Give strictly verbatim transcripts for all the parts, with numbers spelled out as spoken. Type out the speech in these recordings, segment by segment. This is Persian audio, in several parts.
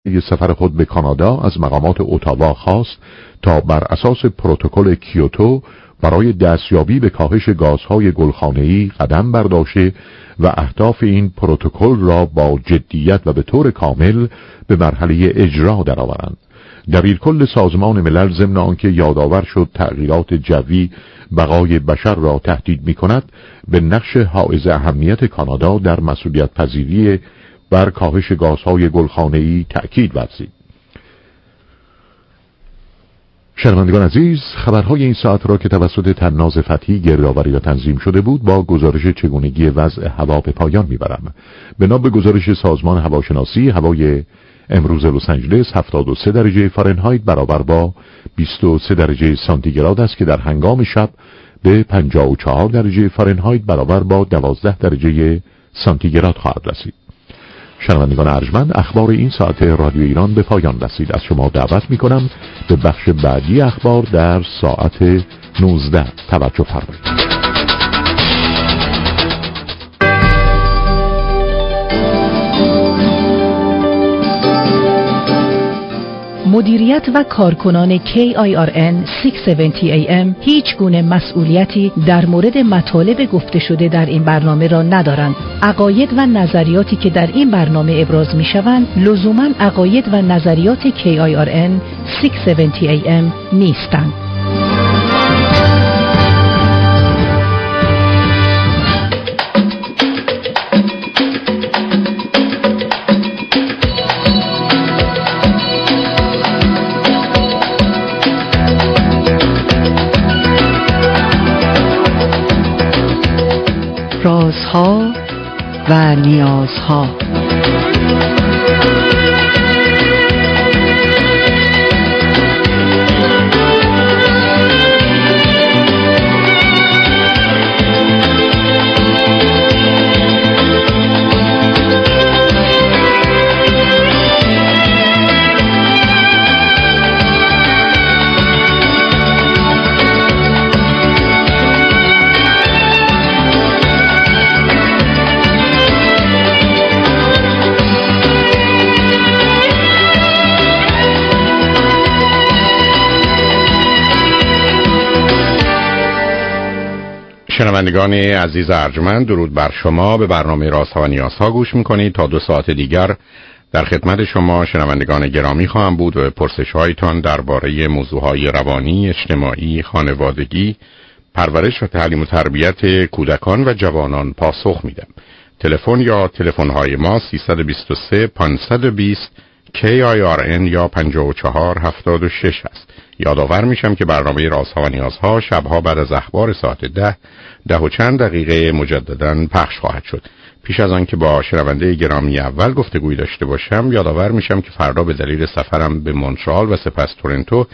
سفر خود به کانادا از مقامات اتاوا خواست تا بر اساس پروتکل کیوتو برای دستیابی به کاهش گازهای گلخانه‌ای قدم برداشته و اهداف این پروتکل را با جدیت و به طور کامل به مرحله اجرا درآورند. دبیرکل سازمان ملل ضمن آنکه یادآور شد تغییرات جوی بقای بشر را تهدید می‌کند، به نقش حائز اهمیت کانادا در مسئولیت پذیری بر کاهش گازهای گلخانه‌ای تأکید ورزید. شنوندگان عزیز، خبرهای این ساعت را که توسط طناز فتحی گردآوری و تنظیم شده بود با گزارش چگونگی وضع هوا به پایان میبرم. بنا به گزارش سازمان هواشناسی، هوای امروز لس آنجلس هفتاد و سه درجه فارنهایت برابر با بیست و سه درجه سانتیگراد است که در هنگام شب به پنجاه و چهار درجه فارنهایت برابر با دوازده درجه سانتیگراد خواهد رسید. شنوندگان ارجمند، اخبار این ساعت رادیو ایران به پایان رسید. از شما دعوت می‌کنم به بخش بعدی اخبار در ساعت نوزده توجه فرمایید. مدیریت و کارکنان کی آی آر ان ششصد و هفتاد ای ام هیچ گونه مسئولیتی در مورد مطالب گفته شده در این برنامه را ندارند. عقاید و نظریاتی که در این برنامه ابراز می شوند لزوماً عقاید و نظریات کی آی آر ان ششصد و هفتاد ای ام نیستند. رازها و نیازها. شنوندگان عزیز ارجمند، درود بر شما. به برنامه رازها و نیازها گوش میکنید. تا دو ساعت دیگر در خدمت شما شنوندگان گرامی خواهم بود و به پرسش‌هایتان درباره موضوعهای روانی، اجتماعی، خانوادگی، پرورش و تعلیم و تربیت کودکان و جوانان پاسخ میدم. تلفن یا تلفن‌های ما سیصد و بیست و سه پانصد و بیست کی آی آر ان یا پنجاه و چهار هفتاد و شش است. یادآور میشم که برنامه رازها و نیازها شبها بعد از اخبار ساعت ده ده و چند دقیقه مجدداً پخش خواهد شد. پیش از آن که با شنونده گرامی اول گفتگوی داشته باشم، یادآور میشم که فردا به دلیل سفرم به مونترال و سپس تورنتو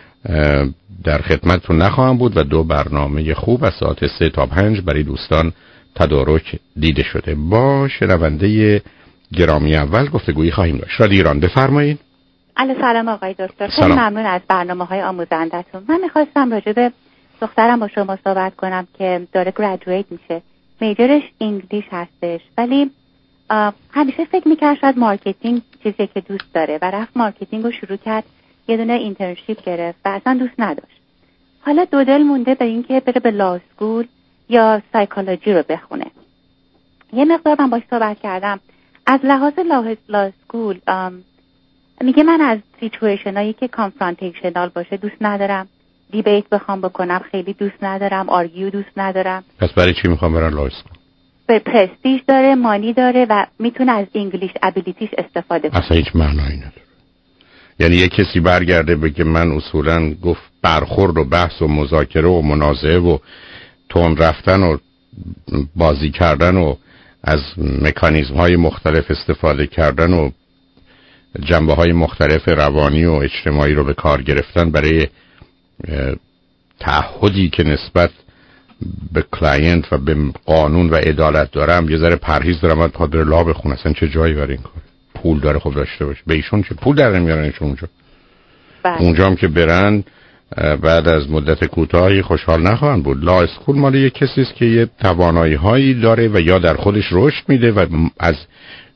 در خدمتتون نخواهم بود و دو برنامه خوب از ساعت سه تا پنج برای دوستان تدارک دیده شده. با شنونده گرامی اول گفتگویی خواهیم داشت. رادیو ایران، بفرمایید. علیه سلام آقای دکتر، خیلی ممنون از برنامه‌های آموزنده‌تون. من می‌خواستم راجع به دخترم با شما صحبت کنم که داره گریجویت میشه. میجرش انگلیش هستش، ولی همیشه فکر می‌کرد شاید مارکتینگ چیزی که دوست داره و رفت مارکتینگ رو شروع کرد، یه دونه اینترنشیپ گرفت و اصلا دوست نداشت. حالا دو دل مونده به اینکه بره به لا اسکول یا سایکولوژی رو بخونه. یه مقدار من باهاش صحبت کردم. از لحاظ لا اسکول میگه من از سیچویشنایی که کانفرانتیشنال باشه دوست ندارم، دیبیت بخوام بکنم خیلی دوست ندارم، آرگیو دوست ندارم. پس برای چی میخوام برن لا اسکول؟ به پرستیژ داره، مانی داره و میتونه از انگلیش ابیلیتیش استفاده کنه. اصلا هیچ معنایی نداره. یعنی یک کسی برگرده بگه من اصولا گفت برخورد و بحث و مذاکره و منازعه و تون رفتن و بازی کردن و از مکانیزم های مختلف استفاده کردن و جنبه های مختلف روانی و اجتماعی رو به کار گرفتن برای تعهدی که نسبت به کلاینت و به قانون و عدالت دارم یه ذره پرهیز دارم. باید پادر لا بخونه. اصلا چه جایی برای این کار؟ پول داره خب داشته باشه. به ایشون چه پول در نمیارنشون اونجا؟ بله. اونجا هم که برن بعد از مدت کوتاهی خوشحال نخواهند بود. لا اسکول مال یه کسی است که یه توانایی هایی داره و یا در خودش رشد میده و از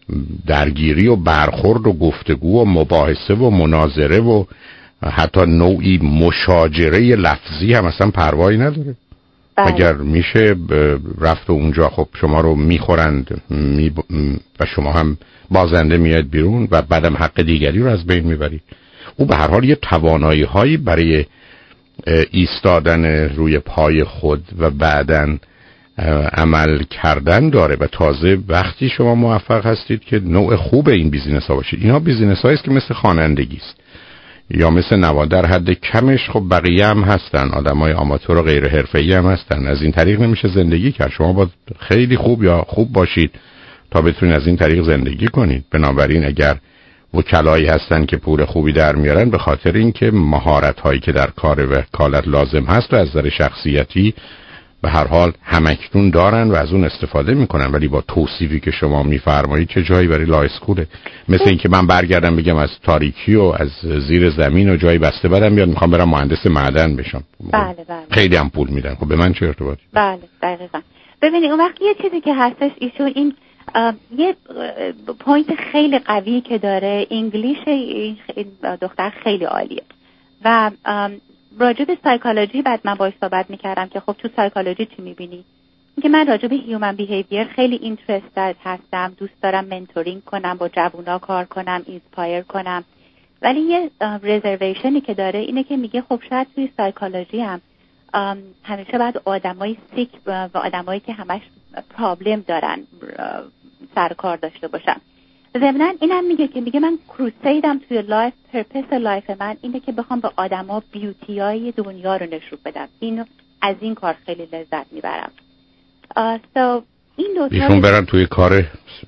درگیری و برخورد و گفتگو و مباحثه و مناظره و حتی نوعی مشاجره لفظی هم اصلا پروایی نداره. بله. اگر میشه رفت اونجا خب شما رو میخورند می ب... و شما هم بازنده میاد بیرون و بعدم حق دیگری رو از بین میبری. او به هر حال یه توانایی هایی برای ایستادن روی پای خود و بعدن عمل کردن داره و تازه وقتی شما موفق هستید که نوع خوب این بیزینس ها باشید. اینا بیزینس هایی است که مثل خوانندگی است یا مثل نواد، در حد کمش خب بقیه هم هستن، آدمای آماتور و غیر حرفه‌ای هم هستن. از این طریق نمیشه زندگی کرد. شما باید خیلی خوب یا خوب باشید تا بتونید از این طریق زندگی کنید. بنابراین اگر وکلایی هستن که پول خوبی در میارن به خاطر اینکه مهارت هایی که در کار وکالت لازم هست و از نظر شخصیتی به هر حال همکنون دارن و از اون استفاده میکنن، ولی با توصیفی که شما میفرمایید چه جایی برای لایسکوله. مثل اینکه من برگردم بگم از تاریکی و از زیر زمین و جایی بسته بدم بیاد میخوام برم مهندس معدن بشم. بله بله. خیلی هم پول میدن. خب به من چه ارتباطی؟ بله دقیقاً. ببینید اون وقت یه چیزی که هستش ایشون این یه پوینت خیلی قوی که داره، انگلیش این دختر خیلی عالیه و راجع به سایکولوژی بعد من باهاش صحبت میکردم که خب تو سایکولوژی چی میبینی؟ اینکه من راجع به هیومن بیهیویر خیلی اینترستد هستم، دوست دارم منتورینگ کنم، با جوونا کار کنم، اینسپایر کنم، ولی یه رزرویشنی که داره اینه که میگه خب شاید توی سایکولوژی هم همیشه بعد آدمای سیک و آدمایی که همش پرابلم دارن سر کار داشته باشن. ضمناً اینم میگه که میگه من کروسیدم توی لایف، پرپس لایف من اینه که بخوام به آدما بیوتیای دنیا رو نشون بدم. اینو از این کار خیلی لذت میبرم. so این دو تا ایشون برن توی کار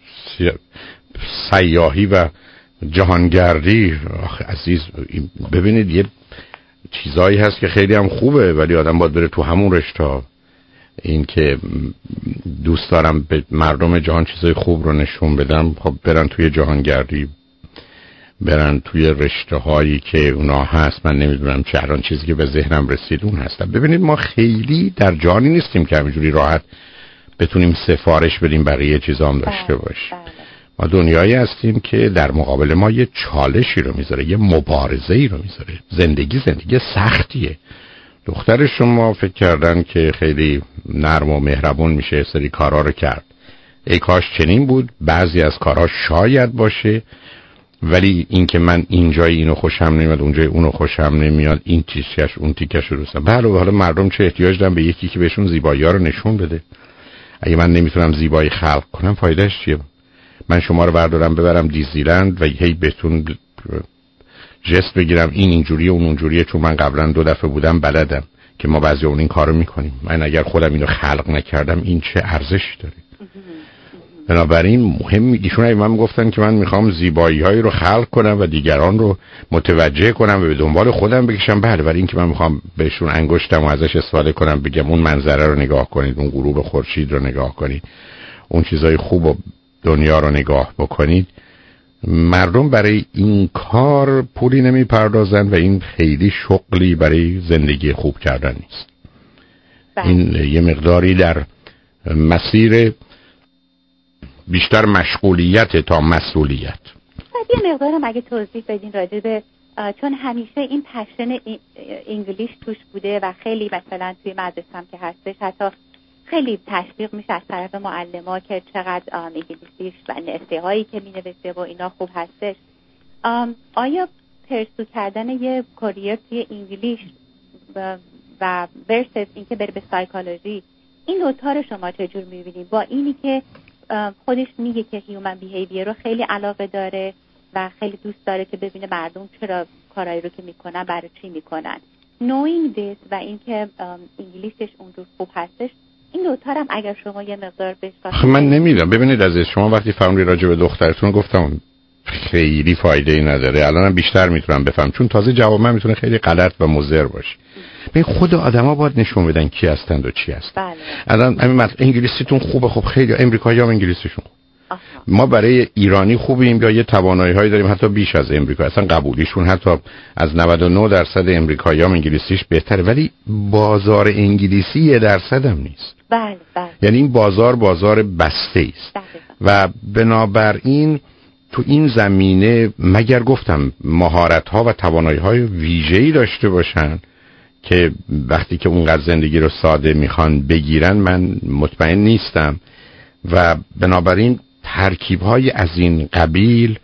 سیاحی و جهانگردی. آخه عزیز ببینید یه چیزایی هست که خیلی هم خوبه ولی آدم باید بره تو همون رشته. این که دوست دارم به مردم جهان چیزای خوب رو نشون بدم، خب برن توی جهانگردی، برن توی رشته هایی که اونا هست. من نمیدونم چه الان چیزی که به ذهنم رسید اون هستم. ببینید ما خیلی در جهانی نیستیم که همینجوری راحت بتونیم سفارش بدیم بقیه چیزا هم داشته باشیم. ما دنیایی هستیم که در مقابل ما یه چالشی رو میذاره، یه مبارزه‌ای رو میذاره. زندگی زندگی سختیه. دختر شما فکر کردن که خیلی نرم و مهربون میشه سری کارا رو کرد. ای کاش چنین بود. بعضی از کارها شاید باشه، ولی این که من اینجای اینو خوشم نمیاد اونجای اونو خوشم نمیاد، این تیکش اون تیکش رو دوستم. بله حالا مردم چه احتیاج دارن به یکی که بهشون زیبایی‌ها رو نشون بده. اگه من نمیتونم زیبایی خلق کنم فایدهش چیه؟ من شما رو بردارم ببرم دیزیلند و هی بهتون جست بگیرم این اینجوریه اون اونجوریه چون من قبلا دو دفعه بودم بلدم که ما بعضی اون این کارو میکنیم. من اگر خودم اینو خلق نکردم این چه ارزشی داره؟ بنابراین مهم ایشون اگه من گفتن که من میخوام زیبایی‌هایی رو خلق کنم و دیگران رو متوجه کنم و به دنبال خودم بکشم، بله، ولی این که من میخوام بهشون انگشتم و ازش استفاده کنم بگم اون منظره رو نگاه کنید، اون غروب خورشید رو نگاه کنید، اون چیزای خوب و دنیا رو نگاه بکنید، مردم برای این کار پولی نمیپردازن و این خیلی شغلی برای زندگی خوب کردن نیست. بله. این یه مقداری در مسیر بیشتر مشغولیت تا مسئولیت. یه مقدارم اگه توضیح بدین راجع به، چون همیشه این پشن انگلیش توش بوده و خیلی مثلا توی مدرسه هم که هستش حتی خیلی تشویق میشه از طرف معلم‌ها که چقدر انگلیسیش و نسخه هایی که مینوشته و اینا خوب هستش. آیا پرسو کردن یه کاریر توی انگلیش و, و ورسس اینکه بره به سایکولوژی، این دوتا رو شما چجور میبینید؟ با اینی که خودش میگه که هیومن بیهیویر رو خیلی علاقه داره و خیلی دوست داره که ببینه مردم چرا کارایی رو که میکنن برای چی میکنن. knowing this و اینکه انگلیسش اونجور خوب هستش، این دوتا هم اگر شما یه مقدار بشکافید. من نمیدونم. ببینید عزیز، شما وقتی فهمیدید راجع به دخترتون گفتم خیلی فایده ای نداره، الانم بیشتر میتونم بفهم چون تازه جواب من میتونه خیلی غلط و مضر باشه. ببین خود آدما باید نشون بدن کی هستند و چی هستند. بله. الان همین مثلا انگلیسیتون خوبه، خب خیلی امریکایی‌ها هم انگلیسیشون خوب. ما برای ایرانی خوبیم یا یه توانایی‌هایی داریم حتی بیش از امریکا، اصلا قبولیشون حتی از نود و نه درصد امریکایی‌ها انگلیسیش بهتره، ولی بازار انگلیسی یه درصد هم نیست. بله بله. یعنی این بازار بازار بسته است و بنابراین تو این زمینه مگر گفتم مهارت‌ها و توانایی‌های ویژه‌ای داشته باشن که وقتی که اونقدر زندگی رو ساده میخوان بگیرن من مطمئن نیستم و بنابراین ترکیب‌های از این قبیل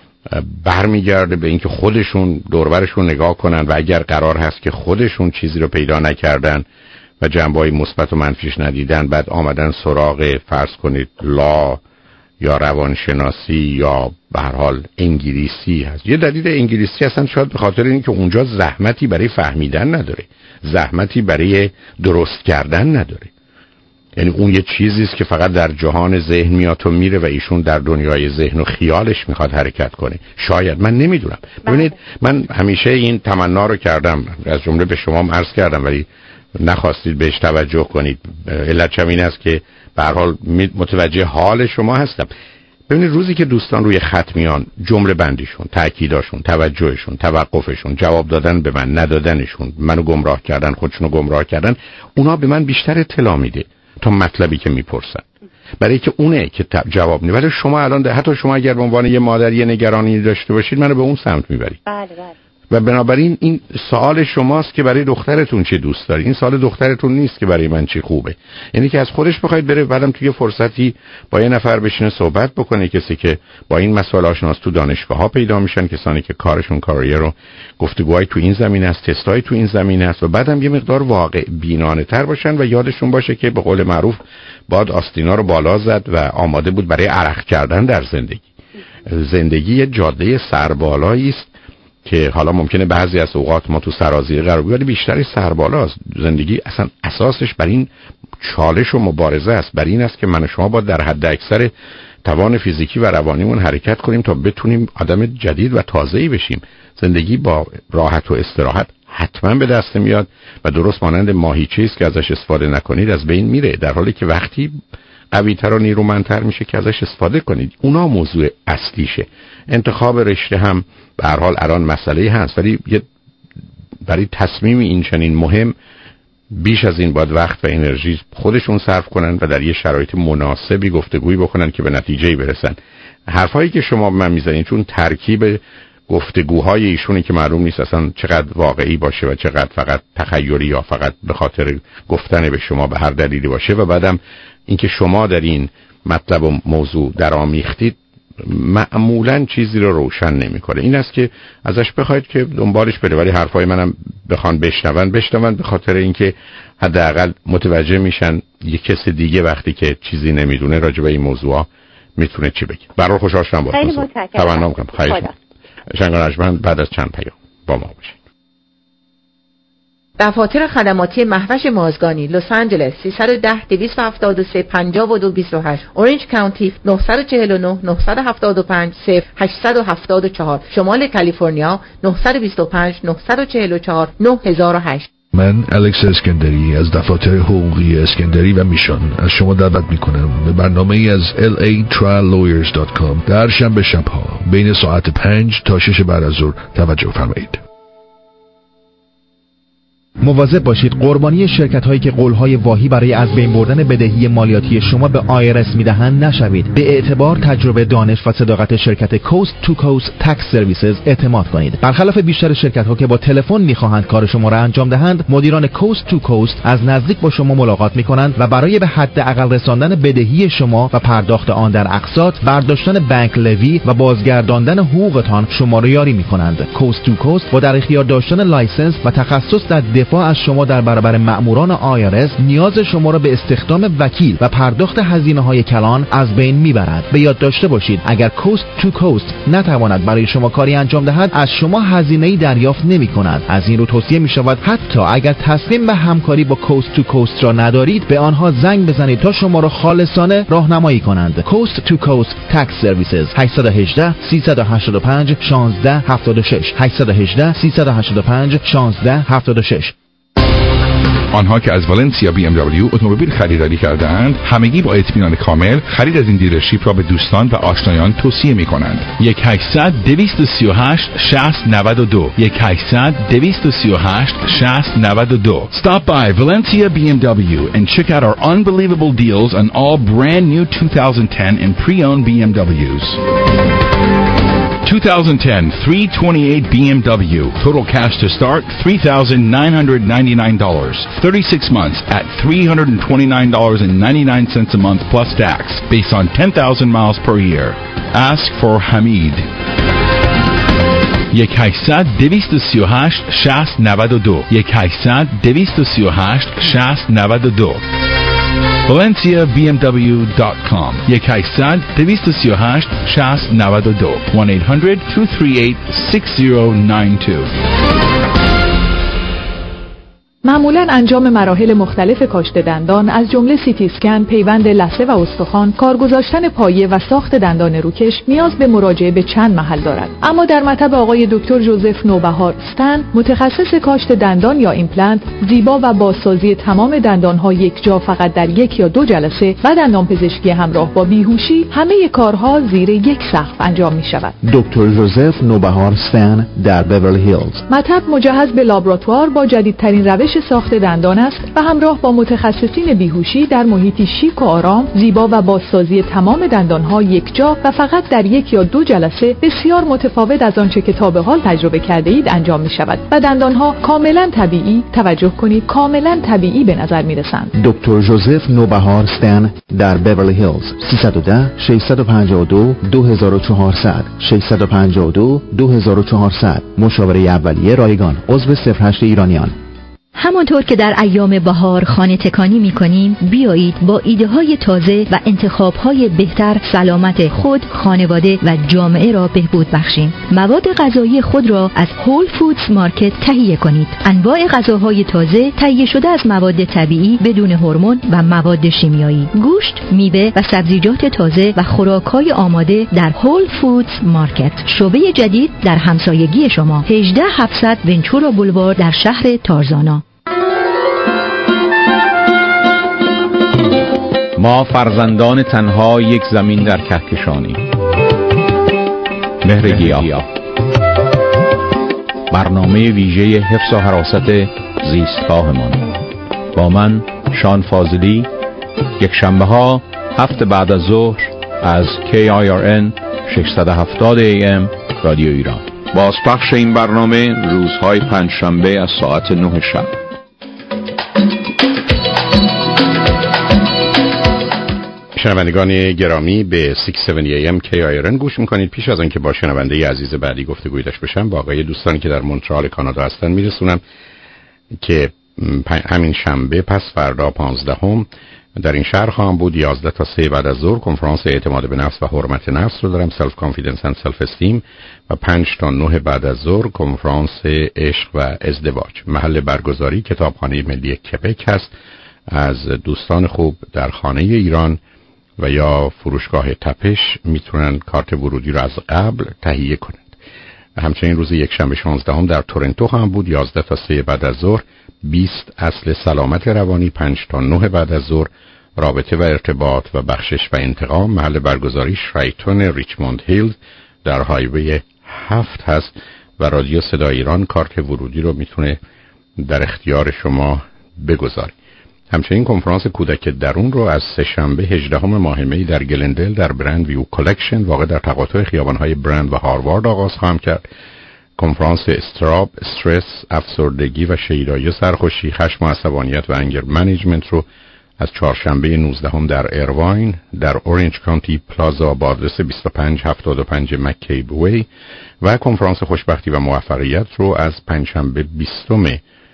برمیگرده به اینکه خودشون دوربرشون نگاه کنن و اگر قرار هست که خودشون چیزی رو پیدا نکردن و جنبه‌های مثبت و منفیش ندیدن بعد آمدن سراغ فرض کنید لا یا روانشناسی یا به هر حال انگلیسی هست. یه دلیل انگلیسی اصلا شاید به خاطر اینکه اونجا زحمتی برای فهمیدن نداره، زحمتی برای درست کردن نداره. یعنی اون یه چیزی است که فقط در جهان ذهن میاد و میره و ایشون در دنیای ذهن و خیالش میخواد حرکت کنه. شاید، من نمیدونم. ببینید من همیشه این تمنا رو کردم، از جمله به شما عرض کردم ولی نخواستید بهش توجه کنید. علت این است که به هر حال متوجه حال شما هستم. ببینید روزی که دوستان روی خط میان جمله بندیشون، تأکیداشون، توجهشون، توقفشون، جواب دادن به من، ندادنشون، منو گمراه کردن، خودشونو گمراه کردن، اونا به من بیشتر اطلاع میده تا مطلبی که میپرسن. برای که اونه که جواب میده. ولی شما الان حتی شما اگر به عنوان یه مادر یه نگرانی داشته باشید منو به اون سمت میبرید. بله بله. و بنابراین این سوال شماست که برای دخترتون چی دوست داری، این سوال دخترتون نیست که برای من چی خوبه. یعنی که از خودش بخواید بره بعدم توی فرصتی با یه نفر بشینه صحبت بکنه، کسی که با این مسائل آشناست. تو دانشگاه ها پیدا میشن کسانی که کارشون کاریر رو گفتگوهای تو این زمینه است، تستای تو این زمینه است و بعدم یه مقدار واقع بینانه تر باشن و یادشون باشه که به قول معروف باد آستینا رو بالا زد و آماده بود برای عرق کردن در زندگی. زندگی یه جاده سربالایی است که حالا ممکنه بعضی از اوقات ما تو سرازیر قرار بگیریم، بیشتری سربالاست. زندگی اصلا اساسش بر این چالش و مبارزه است، بر این است که من و شما باید در حد اکثر توان فیزیکی و روانیمون حرکت کنیم تا بتونیم آدم جدید و تازه‌ای بشیم. زندگی با راحت و استراحت حتما به دست میاد و درست مانند ماهیچه است که ازش استفاده نکنید از بین میره، در حالی که وقتی قوی‌تر و نیرومندتر میشه که ازش استفاده کنید. اونا موضوع اصلیشه. انتخاب رشته هم به هر حال الان مسئله هست، ولی برای تصمیم این چنین مهم بیش از این باید وقت و انرژی خودشون صرف کنن و در یه شرایط مناسبی گفتگویی بکنن که به نتیجه‌ای برسن. حرفایی که شما به من میزنید چون ترکیب گفتگوهای ایشونی که معلوم نیست اصلا چقدر واقعی باشه و چقدر فقط تخیلی یا فقط به خاطر گفتن به شما به هر دلیلی باشه و بعدم اینکه شما در این مطلب و موضوع درآمیختید معمولا چیزی رو روشن نمی‌کنه. این است که ازش بخواید که دنبالش بره، ولی حرفای منم بخوان بشنون بشنون به خاطر اینکه حداقل متوجه میشن یک کس دیگه وقتی که چیزی نمیدونه راجع به این موضوع میتونه چی بگه. برای خوشحال شدم با خیلی متشکرم. تمنا می‌کنم. خواهش می‌کنم. شنگان بعد از چند پیام با ما باشید. دفاتر خدماتی مهوش مازگانی لس آنجلس سیصد و ده دویست و هفتاد و سه پنجاه و دو بیست و هشت اورنج کانتی نه چهار نه نه هفت پنج صفر هشت هفت چهار شمال کالیفرنیا نه دو پنج نه چهار چهار نه صفر هشت. من الکس اسکندری از دفاتر حقوقی اسکندری و میشان از شما دعوت میکنم به برنامه ای از ال ای trial lawyers dot com در شنبه شبها بین ساعت پنج تا شش بعد از ظهر توجه فرمایید. مواظب باشید قربانی شرکت هایی که قولهای واهی برای از بین بردن بدهی مالیاتی شما به آی آر اس میدهند نشوید. به اعتبار، تجربه، دانش و صداقت شرکت کوست تو کوست تکس سرویسز اعتماد کنید. برخلاف بیشتر شرکت ها که با تلفن میخواهند کار شما را انجام دهند، مدیران کوست تو کوست از نزدیک با شما ملاقات میکنند و برای به حد اقل رساندن بدهی شما و پرداخت آن در اقساط، برداشتن بانک لوی و بازگرداندن حقوقتان شما را یاری میکنند. کوست تو کوست با در اختیار داشتن لایسنس و تخصص در دفاع از شما در برابر مأموران آی آر اس نیاز شما را به استخدام وکیل و پرداخت هزینه‌های کلان از بین میبرد. به یاد داشته باشید اگر کوست تو کوست نتواند برای شما کاری انجام دهد، از شما هزینه‌ای دریافت نمی‌کند. از این رو توصیه می‌شود حتی اگر تصمیم به همکاری با کوست تو کوست را ندارید، به آنها زنگ بزنید تا شما را خالصانه راهنمایی کنند. کوست تو کوست تکس سرویسز هشت یک هشت سیصد و هشتاد و پنج یک شش هفت شش هشت یک هشت سیصد و هشتاد و پنج یک شش هفت شش. آنها که از والنسیا بی ام دبلیو اتومبیل خریداری کرده‌اند، همگی با اطمینان کامل خرید از این دیلرشیپ را به دوستان و آشنایان توصیه می‌کنند. یک هشتصد دویست و سی و هشت شصت نود و دو یک هشتصد دویست و سی و هشت شصت نود و دو. Stop by Valencia بی ام دبلیو and check out our unbelievable deals on all brand new twenty ten and pre-owned بی ام دبلیوز. twenty ten three twenty-eight بی ام دبلیو. Total cash to start three thousand nine hundred ninety-nine dollars. thirty-six months at three hundred twenty-nine dollars and ninety-nine cents a month plus tax based on ten thousand miles per year. Ask for Hamid. یک هشتصد دویست و سی و هشت شصت نود و دو یک هشتصد دویست و سی و هشت شصت نود و دو. valencia b m w dot com یک هشتصد دویست و سی و هشت شصت نود و دو one eight hundred two three eight six zero nine two. معمولاً انجام مراحل مختلف کاشت دندان از جمله سیتی اسکن، پیوند لثه و استخوان، کار گذاشتن پایه و ساخت دندان روکش نیاز به مراجعه به چند محل دارد. اما در مطب آقای دکتر جوزف نوبهار استن، متخصص کاشت دندان یا ایمپلنت، زیبا و بازسازی تمام دندان‌ها یک جا فقط در یک یا دو جلسه و دندانپزشکی همراه با بیهوشی، همه کارها زیر یک سقف انجام می‌شود. دکتر جوزف نوبهار استن در بیورلی هیلز. مطب مجهز به لابراتوار با جدیدترین روش ساخت دندان است و همراه با متخصصین بیهوشی در محیطی شیک و آرام، زیبا و بازسازی تمام دندانها یک جا و فقط در یک یا دو جلسه بسیار متفاوت از آنچه که تا به حال تجربه کرده اید انجام می شود و دندانها کاملا طبیعی، توجه کنید کاملا طبیعی به نظر می رسند. دکتر جوزف نوبهار استن در بیورلی هیلز. سیصد و ده ششصد و پنجاه و دو دو هزار و چهارصد ششصد و پنجاه و دو دو هزار و چهارصد. مشاوره اولیه رایگان. عضو صفر هشت ایرانیان. همانطور که در ایام بهار خانه تکانی می کنیم، بیایید با ایده های تازه و انتخاب های بهتر سلامت خود، خانواده و جامعه را بهبود بخشیم. مواد غذایی خود را از هول فودز مارکت تهیه کنید. انواع غذاهای تازه تهیه شده از مواد طبیعی بدون هورمون و مواد شیمیایی، گوشت، میوه و سبزیجات تازه و خوراک‌های آماده در هول فودز مارکت. شعبه جدید در همسایگی شما، هجده هفتصد ونچورا بولوار در شهر تارزانا. ما فرزندان تنها یک زمین در کهکشانی. مهر گیاه، برنامه ویژه حفظ و حراست زیستگاهمان. با من شان فاضلی، یک شنبه ها هفت بعد از ظهر از کی آی آر ان ششصد و هفتاد ای ام رادیو ایران. بازپخش این برنامه روزهای پنجشنبه از ساعت نه شب. شنوندگان گرامی به ششصد و هفتاد ای ام کی آی آر ان گوش میکنید. پیش از آنکه با شنونده عزیز بعدی گفتگوی داشته باشم، با آقای دوستانی که در مونترال کانادا هستن میرسونم که همین شنبه پس فردا پانزدهم در این شهر خواهم بود. یازده تا سه بعد از ظهر کنفرانس اعتماد به نفس و حرمت نفس رو دارم، سلف کانفیدنس اند سلف استیم، و پنج تا نه بعد از ظهر کنفرانس عشق و ازدواج. محل برگزاری کتابخانه ملی کبک هست. از دوستان خوب در خانه ایران و یا فروشگاه تپش میتونن کارت ورودی رو از قبل تهیه کنند. همچنین روز یک شنبه شانزدهم در تورنتو هم بود، یازده تا سه بعد از ظهر، بیست اصل سلامت روانی، پنج تا نه بعد از ظهر رابطه و ارتباط و بخشش و انتقام. محل برگزاری شرایتون ریچموند هیل در هایوی هفت هست و رادیو صدای ایران کارت ورودی رو میتونه در اختیار شما بگذاره. همچنین کنفرانس کودک درون رو از سه شنبه هجدهم ماه می در گلندل در برند ویو کلکشن واقع در تقاطع خیابان‌های برند و هاروارد آغاز خواهم کرد. کنفرانس استراب، استرس، افسردگی و شیدایی سرخوشی، خشم و عصبانیت و انگر منیجمنت رو از چهارشنبه نوزدهم در ایرواین در اورنج کانتی پلازا با آدرس بیست و پنج هفتاد و پنج مکیب وی، و کنفرانس خوشبختی و موفقیت رو از پنجشنبه بیستم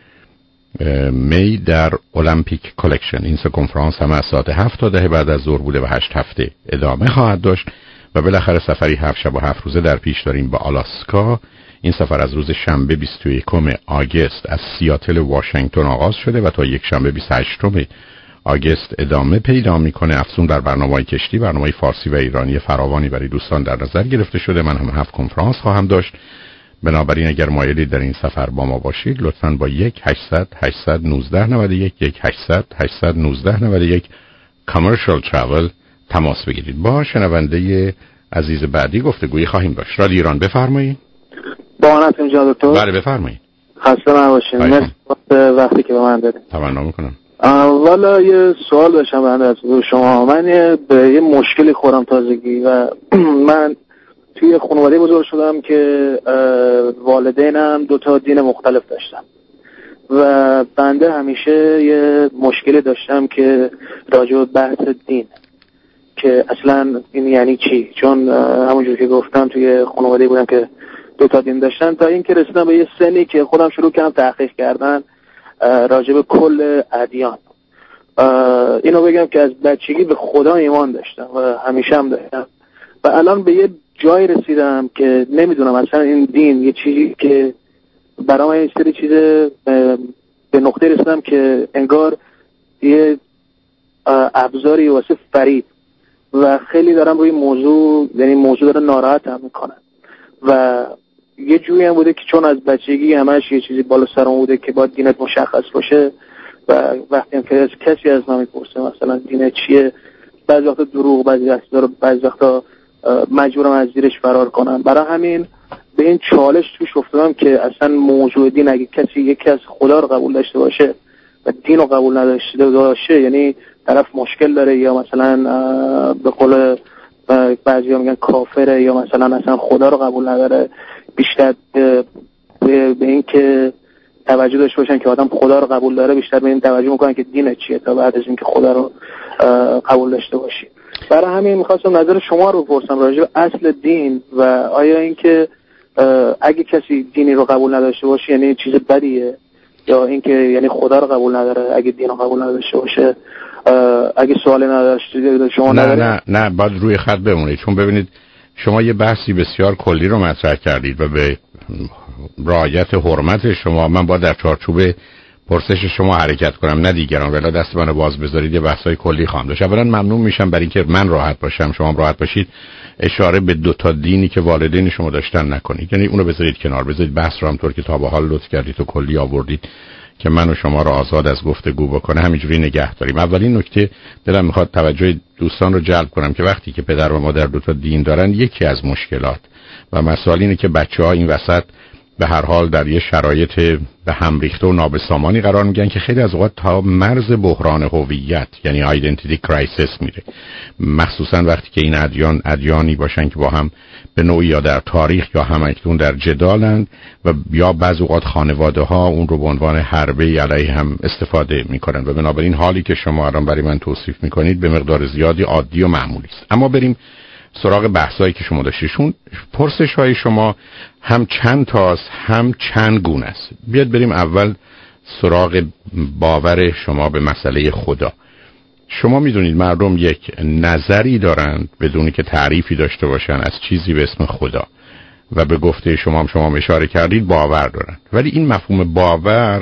می در المپیک کلکشن. این سه کنفرانس هم از ساعت هفت تا ده بعد از ظهر بوده و هشت هفته ادامه خواهد داشت و بالاخره سفری هفت شب و هفت روزه در پیش داریم به آلاسکا. این سفر از روز شنبه بیست و یکم آگوست از سیاتل واشنگتن آغاز شده و تا یک شنبه بیست و هشتم آگوست ادامه پیدا میکنه. افزون در برنامه‌های کشتی، برنامه‌های فارسی و ایرانی فراوانی برای دوستان در نظر گرفته شده. من هم هفت کنفرانس خواهم داشت. بنابراین اگر مایلید در این سفر با ما باشید لطفاً با یک هشتصد هشتصد و نوزده نود و یک یک هشتصد هشتصد و نوزده نود و یک Commercial Travel تماس بگیرید. با شنونده عزیز بعدی گفتگویی خواهیم داشت. رادیو ایران بفرمایید. با آنت اینجا دکتر. بله بفرمایید. خسته نباشید. مرسی وقتی که به من دادید. تمنا میکنم. والا یه سوال داشتم بنده از شما. من به یه مشکلی خورم تازگی و من توی خانواده بزرگ شدم که والدینم دو تا دین مختلف داشتن و بنده همیشه یه مشکلی داشتم که راجع به بحث دین که اصلا این یعنی چی، چون همونجور که گفتم توی خانواده بودم که دو تا دین داشتن تا اینکه رسیدم به یه سنی که خودم شروع کردم تحقیق کردن راجع به کل ادیان. اینو بگم که از بچگی به خدا ایمان داشتم و همیشه هم داشتم و الان به یه جای رسیدم که نمیدونم اصلا این دین یه چیزی که برام یه سری چیز به نقطه رسیدم که انگار یه ابزاری واسه فریب و خیلی دارم روی موضوع، یعنی موضوع داره ناراحتم میکنن و یه جوری هم بوده که چون از بچگی همش یه چیزی بالا سرم بوده که باید دینت مشخص باشه و وقتی هم که کسی از من میپرسه مثلا دینت چیه، بعضی وقتا دروغ، بعضی وقتا بعضی وقتا مجبورم از زیرش فرار کنم. برای همین به این چالش توش افتادم که اصلا موضوع دین اگه کسی یکی از خدا رو قبول داشته باشه و دین رو قبول نداشته باشه یعنی طرف مشکل داره یا مثلا به قول بعضیا میگن کافره یا مثلا اصلا خدا رو قبول نداره. بیشتر به, به این که توجه داشته باشن که آدم خدا رو قبول داره بیشتر به این توجه میکنن که دین چیه تا بعد از این که خدا رو قبول داشته باشی. برای همین میخواستم نظر شما رو بپرسم راجع به اصل دین و آیا اینکه اگه کسی دینی رو قبول نداشته باشه یعنی چیز بدیه یا اینکه یعنی خدا رو قبول نداره اگه دین رو قبول نداشته باشه. اگه سوالی نداشتید شما نه ندارید. نه نه باید روی خط بمونید چون ببینید شما یه بحثی بسیار کلی رو مطرح کردید و به رعایت حرمت شما من باید در چارچوب پرسش شما حرکت کنم نه دیگران، ولی دست منو باز بذارید یه بحثای کلی خواهم داشت. اولا ممنون میشم برای اینکه من راحت باشم شما هم راحت باشید اشاره به دو تا دینی که والدین شما داشتن نکنید، یعنی اونو بذارید کنار، بذارید بحث رو همونطور که تا به حال لطف کردید و کلی آوردید که من و شما رو آزاد از گفتگو بکنه همینجوری نگه داریم. اولین نکته دلم میخواد توجه دوستان رو جلب کنم که وقتی که پدر و مادر دو تا دین دارن یکی از مشکلات و مسائل اینه که بچه‌ها این وسط به هر حال در یه شرایط به هم ریخته و نابسامانی قرار میگن که خیلی از اوقات تا مرز بحران هویت یعنی آیدنتیتی کرایسیس میره، مخصوصا وقتی که این ادیان ادیانی باشن که با هم به نوعی یا در تاریخ یا هم اکنون در جدالند و یا بعض اوقات خانواده ها اون رو به عنوان حربه علیه هم استفاده میکنن و بنابراین حالی که شما الان برای من توصیف میکنید به مقدار زیادی عادی و معمولی است. اما بریم سراغ بحثایی که شما داشتیشون. پرسش های شما هم چند تاست هم چند گونه است. بیاد بریم اول سراغ باور شما به مسئله خدا. شما میدونید مردم یک نظری دارند بدونی که تعریفی داشته باشن از چیزی به اسم خدا و به گفته شما هم شما اشاره کردید باور دارن، ولی این مفهوم باور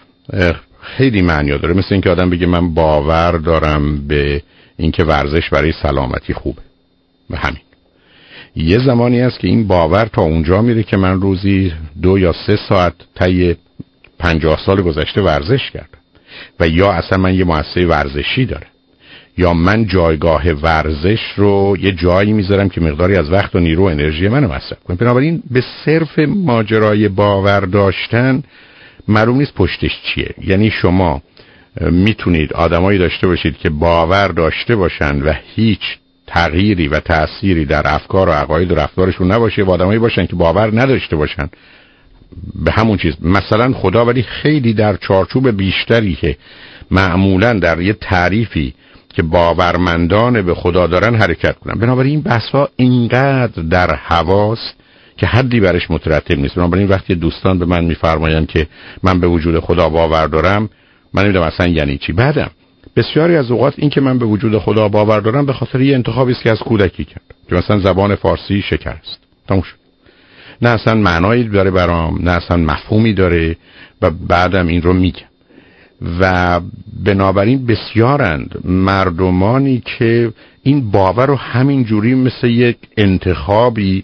خیلی معنی داره. مثل اینکه آدم بگه من باور دارم به اینکه ورزش برای سلامتی خوبه و همین. یه زمانی است که این باور تا اونجا میره که من روزی دو یا سه ساعت طی پنجاه سال گذشته ورزش کردم و یا اصلا من یه مؤسسه ورزشی دارم یا من جایگاه ورزش رو یه جایی میذارم که مقداری از وقت و نیرو و انرژی منو مصرف کنه. بنابراین به صرف ماجرای باور داشتن معلوم نیست پشتش چیه. یعنی شما میتونید آدمایی داشته باشید که باور داشته باشن و هیچ تغییری و تأثیری در افکار و عقاید و رفتارشون نباشه و آدمایی باشن که باور نداشته باشن به همون چیز مثلا خدا، ولی خیلی در چارچوب بیشتری که معمولا در یه تعریفی که باورمندان به خدا دارن حرکت کنن. بنابراین این بحث‌ها اینقدر در هواست که حدی برش مترتب نیست. بنابراین وقتی دوستان به من میفرمایند که من به وجود خدا باور دارم من نمیدونم اصلا یعنی چی. بعدم بسیاری از اوقات این که من به وجود خدا باور دارم به خاطر یه انتخابی است که از کودکی کردم که مثلا زبان فارسی شکست تموم شد، نه اصلا معنایی داره برام نه اصلا مفهومی داره و بعدم این رو میگم. و بنابراین بسیارند مردمانی که این باور رو همین جوری مثل یک انتخابی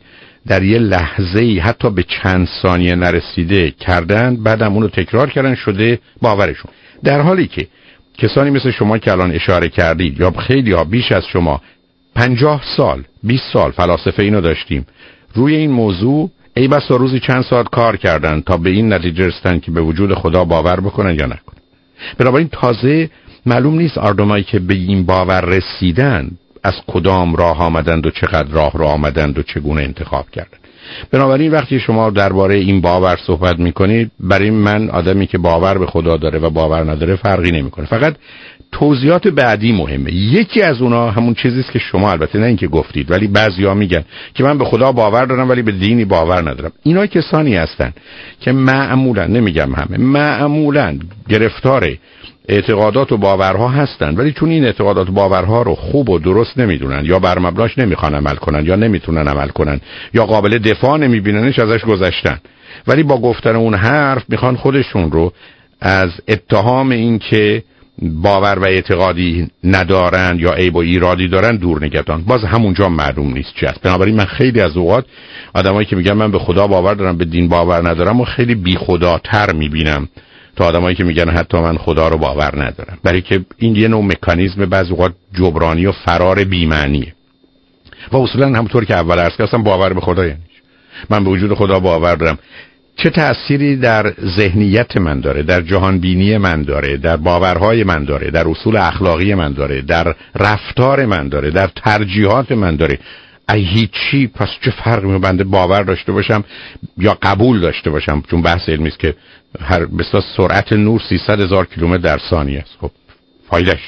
در یه لحظه‌ای حتی به چند ثانیه نرسیده کردن، بعدم اونو تکرار کردن شده باورشون. در حالی که کسانی مثل شما که الان اشاره کردید یا خیلی ها بیش از شما پنجاه سال بیست سال فلاسفه اینو داشتیم روی این موضوع، ای بسا روزی چند ساعت کار کردن تا به این نتیجه رسیدن که به وجود خدا باور بکنن یا نکنن. بنابراین تازه معلوم نیست آدمایی که به این باور رسیدن از کدام راه آمدند و چقدر راه رو آمدند و چگونه انتخاب کردند. بنابراین وقتی شما درباره این باور صحبت میکنید، برای من آدمی که باور به خدا داره و باور نداره فرقی نمیکنه، فقط توضیحات بعدی مهمه. یکی از اونا همون چیزی است که شما، البته نه اینکه گفتید، ولی بعضیا میگن که من به خدا باور دارم ولی به دینی باور ندارم. اینا کسانی هستن که معمولا، نمیگم همه، معمولا گرفتار اعتقادات و باورها هستن، ولی چون این اعتقادات و باورها رو خوب و درست نمیدونن یا بر مبناش نمیخوان عمل کنن یا نمیتونن عمل کنن یا قابل دفاع نمیبیننش، ازش گذشتن، ولی با گفتن اون حرف میخوان خودشون رو از اتهام این که باور و اعتقادی ندارن یا عیب و ایرادی دارن دور نگهدارن. باز همونجا معلوم نیست چی است. بنابراین من خیلی از اوقات آدمایی که میگن من به خدا باور دارم به دین باور ندارم و خیلی بی خداتر میبینم تا آدمایی که میگن حتی من خدا رو باور ندارم، برای که این یه نوع مکانیزم بعضی اوقات جبرانی و فرار بی‌معنیه. و اصولا همونطور که اول عرض کردم باور به خدا یعنی من به وجود خدا باور دارم. چه تأثیری در ذهنیت من داره، در جهان بینی من داره، در باورهای من داره، در اصول اخلاقی من داره، در رفتار من داره، در ترجیحات من داره؟ ای هیچی. پس چه فرقی می بنده باور داشته باشم یا قبول داشته باشم؟ چون بحث علمی است که هر بسیار سرعت نور سیصد هزار کیلومتر در ثانیه است. خب فایدهش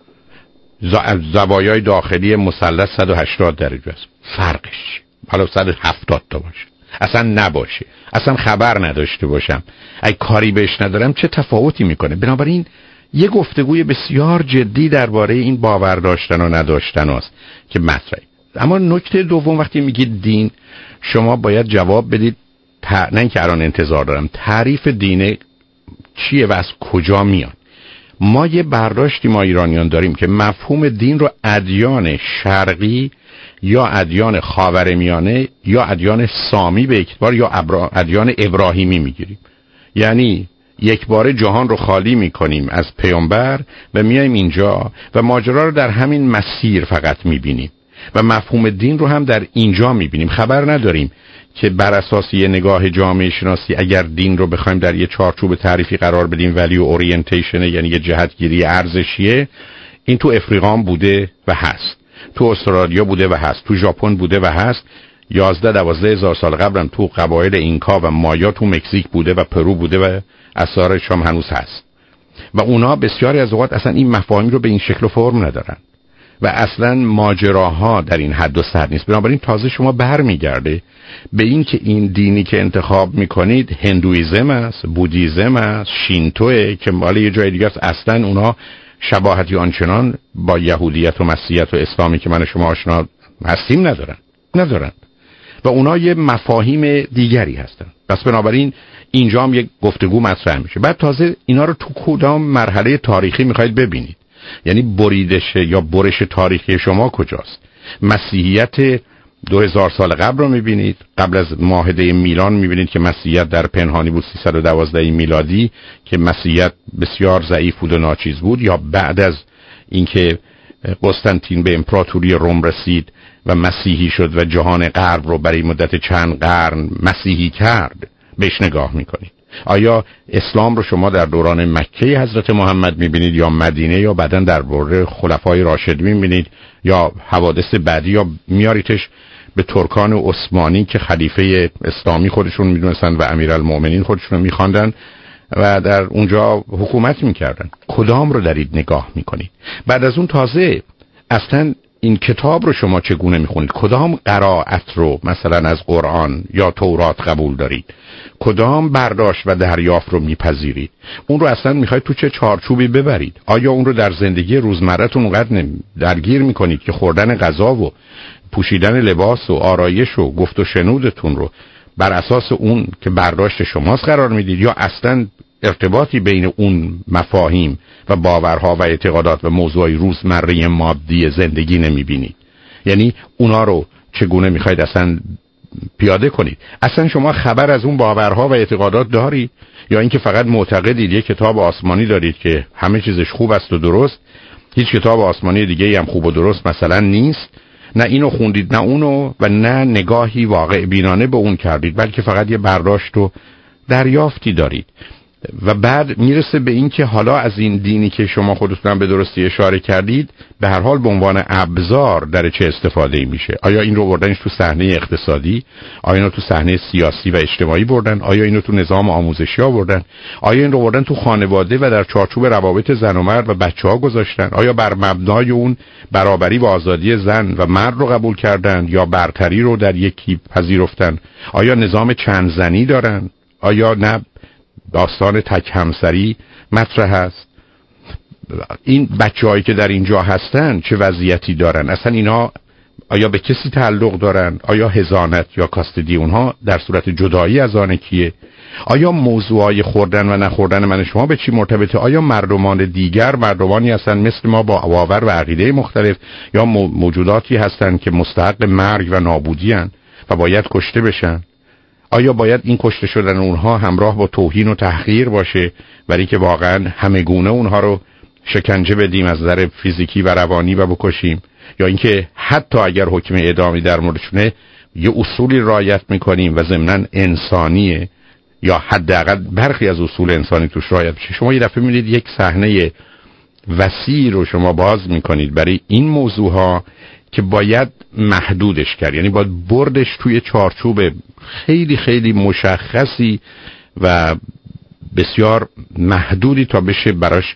زوایای داخلی مثلث صد و هشتاد درجه است. فرقش حالا صد و هفتاد تا باشه، اصلا نباشه، اصلا خبر نداشته باشم، ای کاری بهش ندارم، چه تفاوتی میکنه؟ بنابراین یه گفتگوی بسیار جدی درباره این باور داشتن و نداشتن است که مطرحه. اما نکته دوم، وقتی میگید دین، شما باید جواب بدید ت... نه اینکه الان انتظار دارم، تعریف دین چیه و از کجا میاد. ما یه برداشتی ما ایرانیان داریم که مفهوم دین رو ادیان شرقی یا ادیان خاورمیانه یا ادیان سامی به اکبار یا ابرا... ادیان ابراهیمی میگیریم. یعنی یک بار جهان رو خالی میکنیم از پیامبر و میایم اینجا و ماجرا رو در همین مسیر فقط میبینیم و مفهوم دین رو هم در اینجا میبینیم. خبر نداریم که بر اساس یه نگاه جامعه شناسی اگر دین رو بخوایم در یه چارچوب تعریفی قرار بدیم، ولیو اورینتیشن، یعنی یه جهتگیری ارزشیه، این تو افریقا بوده و هست، تو استرالیا بوده و هست، تو ژاپن بوده و هست، یازده دوازده هزار سال قبلم تو قبایل اینکا و مایا تو مکزیک بوده و پرو بوده و آثارش هم هنوز هست. و اونا بسیاری از اوقات اصلا این مفاهیم رو به این شکل و فرم ندارن و اصلا ماجراها در این حد و سر نیست. بنابراین تازه شما برمیگرده به این که این دینی که انتخاب میکنید هندویزم است، بودیزم است، شینتوه که مال یه جای دیگه است، اصلا اونا شباهتی آنچنان با یهودیت و مسیحیت و اسلامی که من شما آشنا هستیم ندارن ندارن و اونا یه مفاهیم دیگری هستن. پس بنابراین اینجا هم یک گفتگو مطرح میشه. بعد تازه اینا رو تو کدام مرحله تاریخی میخواید ببینید؟ یعنی بریدش یا برش تاریخی شما کجاست؟ مسیحیت دو هزار سال قبل رو میبینید، قبل از معاهده میلان میبینید که مسیحیت در پنهانی بود سیصد و دوازده میلادی که مسیحیت بسیار ضعیف بود و ناچیز بود، یا بعد از اینکه قسطنطین به امپراتوری روم رسید و مسیحی شد و جهان غرب رو برای مدت چند قرن مسیحی کرد بهش نگاه میکنید؟ آیا اسلام رو شما در دوران مکه حضرت محمد میبینید یا مدینه یا بعدن در دوره خلفای راشد میبینید یا حوادث بعدی، یا میاریتش به ترکان عثمانی که خلیفه اسلامی خودشون میدونستن و امیرالمومنین خودشون رو میخواندن و در اونجا حکومت میکردن؟ کدام رو دارید نگاه میکنید؟ بعد از اون تازه اصلا این کتاب رو شما چگونه میخونید؟ کدام قرائت رو مثلا از قرآن یا تورات قبول دارید؟ کدام برداشت و دریافت رو میپذیرید؟ اون رو اصلا میخواید تو چه چارچوبی ببرید؟ آیا اون رو در زندگی روزمره‌تون اونقدر درگیر میکنید که خوردن غذا و پوشیدن لباس و آرایش و گفت و شنودتون رو بر اساس اون که برداشت شماست قرار میدید، یا اصلا ارتباطی بین اون مفاهیم و باورها و اعتقادات و موضوعی روزمره مادی زندگی نمیبینید؟ یعنی اونا رو چگونه میخواید اصلا پیاده کنید. اصلا شما خبر از اون باورها و اعتقادات دارید یا اینکه فقط معتقدید یک کتاب آسمانی دارید که همه چیزش خوب است و درست، هیچ کتاب آسمانی دیگه‌ای هم خوب و درست مثلا نیست، نه اینو خوندید نه اونو و نه نگاهی واقع بینانه به اون کردید، بلکه فقط یه برداشت و دریافتی دارید و بعد میرسه به این که حالا از این دینی که شما خودتون به درستی اشاره کردید به هر حال به عنوان ابزار در چه استفاده میشه. آیا این رو بردنش تو صحنه اقتصادی؟ آیا اینو تو صحنه سیاسی و اجتماعی بردن؟ آیا اینو تو نظام آموزشی ها بردن؟ آیا این رو بردن تو خانواده و در چارچوب روابط زن و مرد و بچه‌ها گذاشتن؟ آیا بر مبنای اون برابری و آزادی زن و مرد رو قبول کردن یا برتری رو در یکی پذیرفتن؟ آیا نظام چند زنی دارن؟ آیا نه داستان تک همسری مطرح هست؟ این بچه‌هایی که در اینجا هستن چه وضعیتی دارن؟ اصلا اینا آیا به کسی تعلق دارن؟ آیا حضانت یا کاستدی اونها در صورت جدایی از آن کیه؟ آیا موضوعای خوردن و نخوردن من شما به چی مرتبطه؟ آیا مردمان دیگر مردمانی هستن مثل ما با باور و عقیده مختلف یا موجوداتی هستن که مستحق مرگ و نابودی هستن و باید کشته بشن؟ آیا باید این کشته شدن اونها همراه با توهین و تحقیر باشه برای که واقعا همگونه اونها رو شکنجه بدیم از نظر فیزیکی و روانی و بکشیم؟ یا اینکه حتی اگر حکم اعدامی در موردشونه یه اصولی رعایت میکنیم و ضمناً انسانیه یا حداقل برخی از اصول انسانی توش رعایت بشه؟ شما یه دفعه می‌بینید یک صحنه وسیع رو شما باز میکنید برای این موضوع ها که باید محدودش کرد، یعنی باید بردش توی چارچوب خیلی خیلی مشخصی و بسیار محدودی تا بشه براش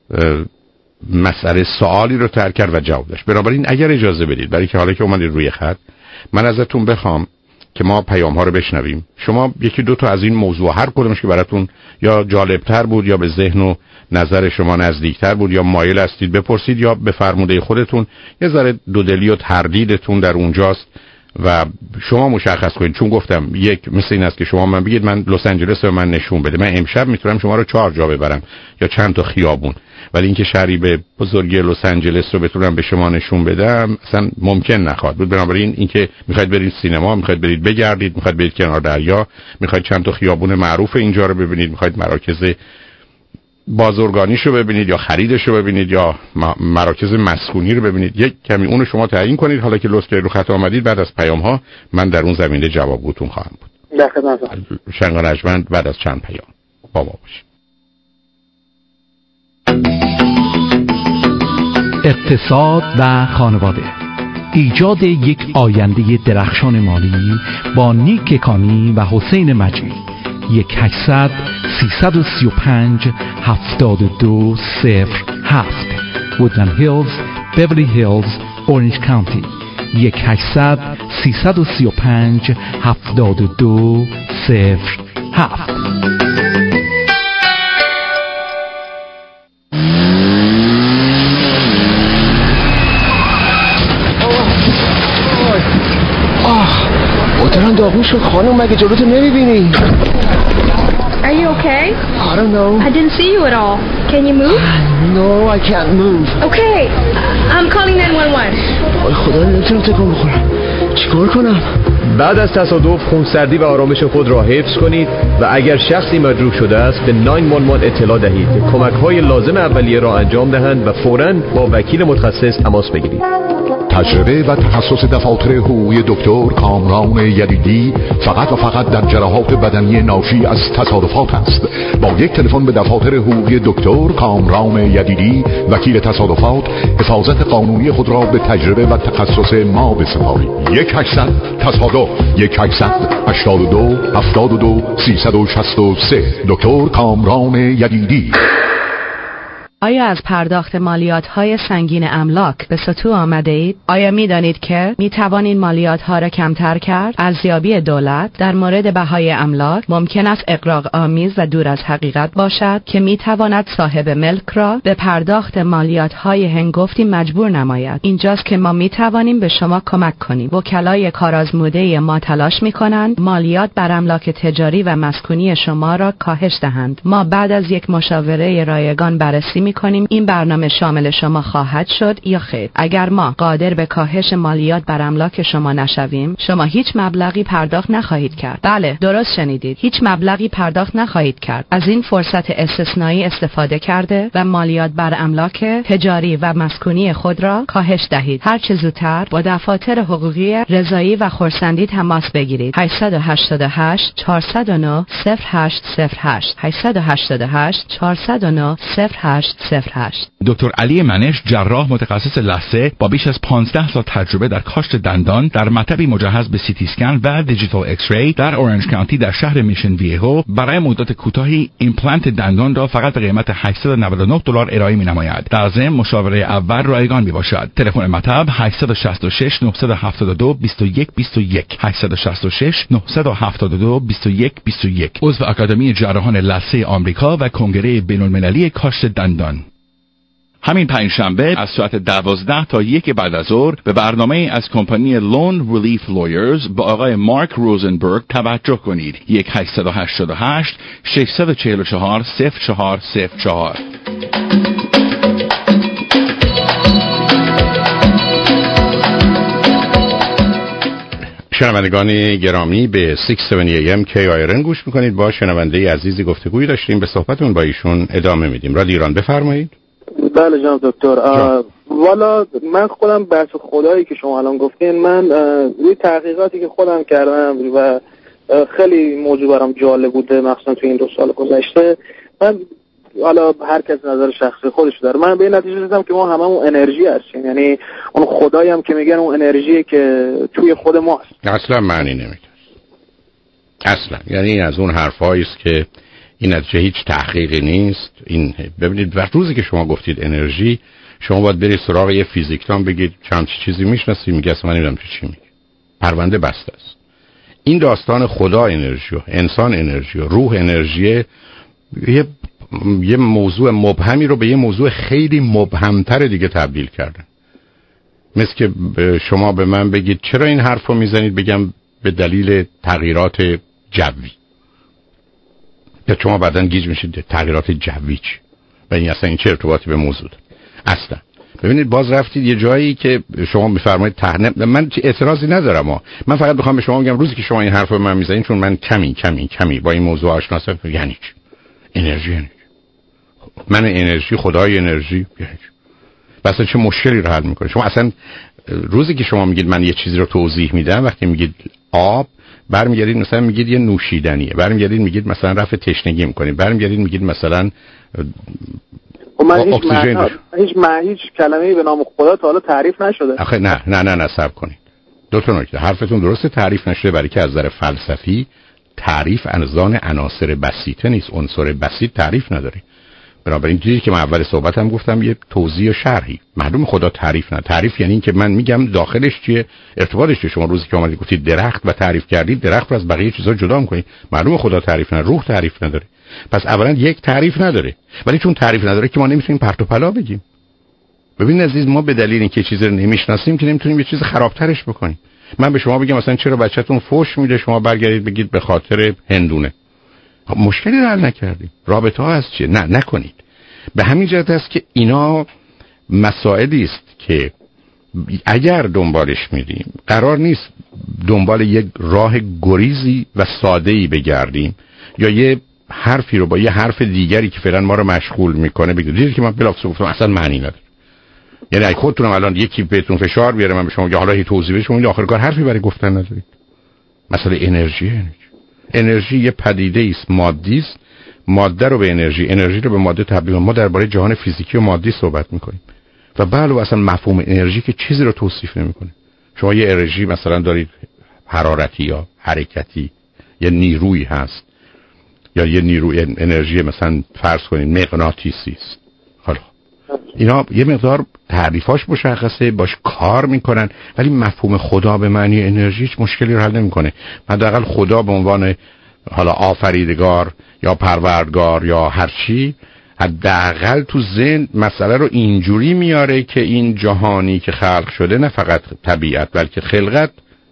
مسئله سوالی رو طرح کرد و جواب داشت. بنابراین اگر اجازه بدید، برای که حالا که اومدید روی خط، من ازتون بخوام که ما پیام ها رو بشنویم. شما یکی دو تا از این موضوع هر کدومش که براتون یا جالبتر بود یا به ذهن و نظر شما نزدیکتر بود یا مایل هستید بپرسید یا به فرموده خودتون یه ذره دودلی و تردیدتون در اونجاست و شما مشخص کنید. چون گفتم یک مثل این است که شما من بگید من لس آنجلس رو من نشون بده، من امشب میتونم شما رو چهار جا ببرم یا چند تا خیابون، ولی اینکه شهری به بزرگی لس آنجلس رو بتونم به شما نشون بدم اصلا ممکن نخواهد بود. بنابراین اینکه میخواید برید سینما، میخواید برید بگردید، میخواید برید کنار دریا، میخواید چند تا خیابون معروف اینجا رو ببینید، میخواید مراکز بازرگانیشو ببینید یا خریدشو ببینید یا مراکز مسکونی رو ببینید، یک کمی اونو شما تعیین کنید. حالا که لطف رو خط آمدید بعد از پیام ها من در اون زمینه جوابگوتون خواهم بود. در خدمتم. شنگ رجمند بعد از چند پیام با ما باشید. اقتصاد و خانواده، ایجاد یک آینده درخشان مالی با نیک کانی و حسین مجید. یک هشتصد سیصد و سی و پنج هفتاد و دو صفر هفت وودلند هیلز، بیولی هیلز، اورنج کانتی. یک هشتصد سیصد و سی و پنج هفتاد و دو صفر هفت. مادرم داغون شد. خانم مگه جلوتو نمیبینی؟ Are you okay? I don't know. I didn't see you at all. Can you move? No, I can't move. Okay. I'm calling nine one one. وای خدا نمیتونم تکون بخورم. چیکار کنم؟ بعد از تصادف خونسردی و آرامش خود را حفظ کنید و اگر شخصی مجروح شده است به نه یک یک اطلاع دهید. کمک‌های لازم اولیه را انجام دهند و فوراً با وکیل متخصص تماس بگیرید. تجربه و تخصص دفاتر حقوقی دکتر کامران یدیدی فقط و فقط در جراحات بدنی ناشی از تصادفات است. با یک تلفن به دفاتر حقوقی دکتر کامران یدیدی وکیل تصادفات حفاظت قانونی خود را به تجربه و تخصص ما بسپارید. یک هشتصد تصادف یک هشتصد هشتاد و دو هفتاد و دو سیصد و شصت و سه دکتر کامران یدیدی. آیا از پرداخت مالیات‌های سنگین املاک به سطوح آمده اید؟ آیا می دانید که می توانید مالیات‌ها را کمتر کرد؟ ارزیابی دولت در مورد بهای املاک ممکن است اغراق آمیز و دور از حقیقت باشد که می تواند صاحب ملک را به پرداخت مالیات‌های هنگفتی مجبور نماید. اینجاست که ما می توانیم به شما کمک کنیم. وکلای کارآزموده ما تلاش می کنند مالیات بر املاک تجاری و مسکونی شما را کاهش دهند. ما بعد از یک مشاوره رایگان بررسی می‌کنیم این برنامه شامل شما خواهد شد یا خیر. اگر ما قادر به کاهش مالیات بر املاک شما نشویم، شما هیچ مبلغی پرداخت نخواهید کرد. بله، درست شنیدید. هیچ مبلغی پرداخت نخواهید کرد. از این فرصت استثنایی استفاده کرده و مالیات بر املاک تجاری و مسکونی خود را کاهش دهید. هر چه زودتر با دفاتر حقوقی رضایی و خرسندی تماس بگیرید. هشت هشت هشت چهار صفر نه صفر هشت صفر هشت هشت هشت هشت چهار صفر نه صفر هشت صفر هشت. دکتر علی منش، جراح متخصص لثه با بیش از پانزده سال تجربه در کاشت دندان، در مطبی مجهز به سی تی اسکن و دیجیتال ایکس ری در اورنج کانتی در شهر میشن ویهو، برای مدت کوتاهی ایمپلنت دندان را فقط به قیمت هشتصد و نود و نه دلار ارائه می‌نماید. در ضمن مشاوره اول رایگان میباشد. تلفن مطب هشت شش شش نه هفت دو دو یک دو یک هشت شش شش نه هفت دو دو یک دو یک. عضو اکادمی جراحان لثه آمریکا و کنگره بین‌المللی کاشت دندان. همین پنجشنبه از ساعت دوازده تا یک بعد از ظهر به برنامه از کمپانی لون ریلیف لویرز با آقای مارک روزنبرگ توجه کنید. یک هشت هشت هشت شش چهار چهار صفر چهار صفر چهار. شنوندگان گرامی، به شش هفتاد و هفت ای ام کی آی آر ان گوش میکنید. با شنونده عزیزی گفتگویی داشتیم، به صحبتون با ایشون ادامه میدیم. رادیو ایران، بفرمایید. بله جناب دکتر. والا من خودم بحث خدایی که شما الان گفتین، من روی تحقیقاتی که خودم کردم و خیلی موضوع برام جالب بوده، مخصوصا تو این دو سال گذشته، من حالا هر کس نظر شخصی خودش داره، من به این نتیجه رسیدم که ما هممون انرژی هستیم. یعنی اون خدایی هم که میگن اون انرژی که توی خود ما هست. اصلا معنی نمیده. اصلا یعنی از اون حرفایی است که این نتیجه هیچ تحقیقی نیست. این ببینید، وقت روزی که شما گفتید انرژی، شما باید برید سراغ یه فیزیکدان بگید چند چیزی میشناسی، میگه اصلا من نمیدونم چی میگه. پرونده بسته است. این داستان خدا انرژی و انسان انرژی و روح انرژی یه یه موضوع مبهمی رو به یه موضوع خیلی مبهمتر دیگه تبدیل کردن. مثل که شما به من بگید چرا این حرف رو میزنید، بگم به دلیل تغییرات جوی. یا شما بعداً گیج میشید تغییرات جوی چی؟ و این اصلا این چه ارتباطی به موضوع داره؟ اصلا. ببینید باز رفتید یه جایی که شما میفرمایید تهنه. من اعتراضی ندارم ها. من فقط بخوام به شما بگم روزی که شما این حرف رو به من میزنید، چون من کمی کمی کمی با این موضوع آشنا هستم، یعنی چی؟ انرژی یعنی من انرژی، خدای انرژی یعنی اصلا چه مشکلی رو حل میکنه؟ شما اصلا روزی که شما میگید من یه چیزی رو توضیح میدم، وقتی میگید آب، برمیگردید مثلا میگید یه نوشیدنیه، برمیگردید میگید مثلا رفع تشنگی میکنه، برمیگردید میگید مثلا اکسیژن. هیچ ما هیچ کلمه‌ای به نام خدا تا حالا تعریف نشده. آخه نه نه نه نصب کنید. دو تا نکته. حرفتون درسته تعریف نشده، برای که از نظر فلسفی تعریف از آن عناصر بسیطه نیست. عنصر بسیط تعریف نداره. بنابراین چیزی که من اول صحبتم گفتم یه توضیح و شرحی. معلوم خدا تعریف نه. تعریف یعنی این که من میگم داخلش چیه، ارتباطش چیه. شما روزی که اومدید گفتید درخت و تعریف کردید درخت رو از بقیه چیزا جدا می‌کنید، معلوم خدا تعریف نه. روح تعریف نداره. پس اولا یک تعریف نداره، ولی چون تعریف نداره که ما نمیتونیم پرت و پلا بگیم. ببین عزیز، ما به دلیل اینکه چیزی رو نمیشناسیم که نمیتونیم یه چیز خرابترش بکنیم. من به شما بگم مثلا چرا بچه‌تون فوش میده، شما برگردید بگید به خاطر هندونه. مشکلی حل نکردیم. رابطه ها هست چیه؟ نه نکنید. به همین جهت است که اینا مسائلی است که اگر دنبالش میریم قرار نیست دنبال یک راه گریزی و ساده‌ای بگردیم یا یه حرفی رو با یه حرف دیگری که فعلا ما رو مشغول میکنه بگید. دیدید که من بلافاصله گفتم اصلا معنی نداره. یعنی اگه خودتونم الان یکی بهتون فشار بیاره من به شما بگم حالا هی توضیح بدید، شما آخر کار حرفی برای گفتن ندارید. مسئله انرژی انرژی انرژی یه پدیده است، مادی است. ماده رو به انرژی، انرژی رو به ماده تبدیل. ما درباره جهان فیزیکی و مادی صحبت میکنیم و بله اصلا مفهوم انرژی که چیزی رو توصیف نمیکنه. شما یه انرژی مثلا دارید حرارتی یا حرکتی، یه نیرویی هست یا یه نیروی انرژی مثلا فرض کنید مغناطیسی است. حالا اینا یه مقدار تعریفاش مشخصه، باش کار میکنن، ولی مفهوم خدا به معنی انرژی هیچ مشکلی رو حل نمیکنه. حداقل خدا به عنوان حالا آفریدگار یا پروردگار یا هر چی، حداقل تو ذهن مسئله رو اینجوری میاره که این جهانی که خلق شده نه فقط طبیعت بلکه خلقت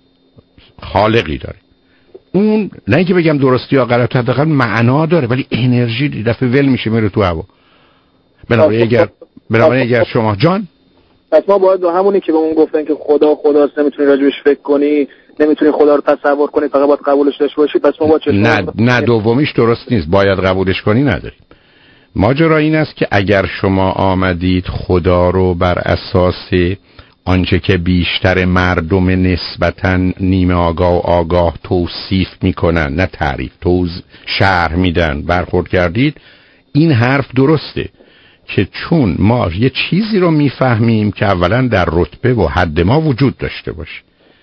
خالقی داره. اون نه اینکه بگم درستی یا غلط، حداقل معنا داره، ولی انرژی دفعه ول میشه میره تو هوا. بنابراین اگر بنابراین اگر شما جان پس ما باید همونی که به اون گفتن که خدا خداست، نمیتونی راجبش فکر کنی، نمیتونی خدا رو تصور کنی، فقط باید قبولش داشته باشی، پس ما با چه نه نه دومیش درست نیست، باید قبولش کنی نداریم. ماجرا این است که اگر شما آمدید خدا رو بر اساس آنچه که بیشتر مردم نسبتاً نیمه آگاه و آگاه توصیف میکنن، نه تعریف، توز شرح میدن، برخورد کردید، این حرف درسته که چون ما یه چیزی رو میفهمیم که اولا در رتبه و حد ما وجود داشته باشه،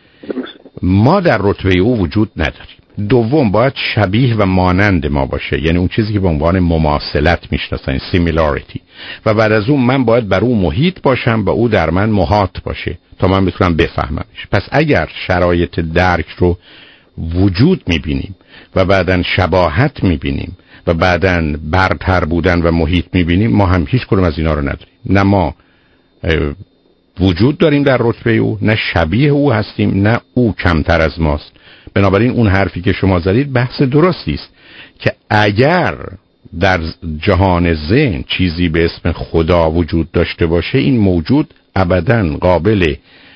ما در رتبه او وجود نداریم. دوم باید شبیه و مانند ما باشه، یعنی اون چیزی که به عنوان مماثلت میشناسن، similarity، و بعد از اون من باید بر او محیط باشم و او در من محاط باشه تا من بتونم بفهممش. پس اگر شرایط درک رو وجود میبینیم و بعدن شباهت میبینیم و بعدن برتر بودن و محیط میبینیم، ما هم هیچ کدوم از اینا رو نداریم. نه ما وجود داریم در رتبه او، نه شبیه او هستیم، نه او کمتر از ماست. بنابراین اون حرفی که شما زدید بحث درستی است که اگر در جهان ذهن چیزی به اسم خدا وجود داشته باشه، این موجود ابداً قابل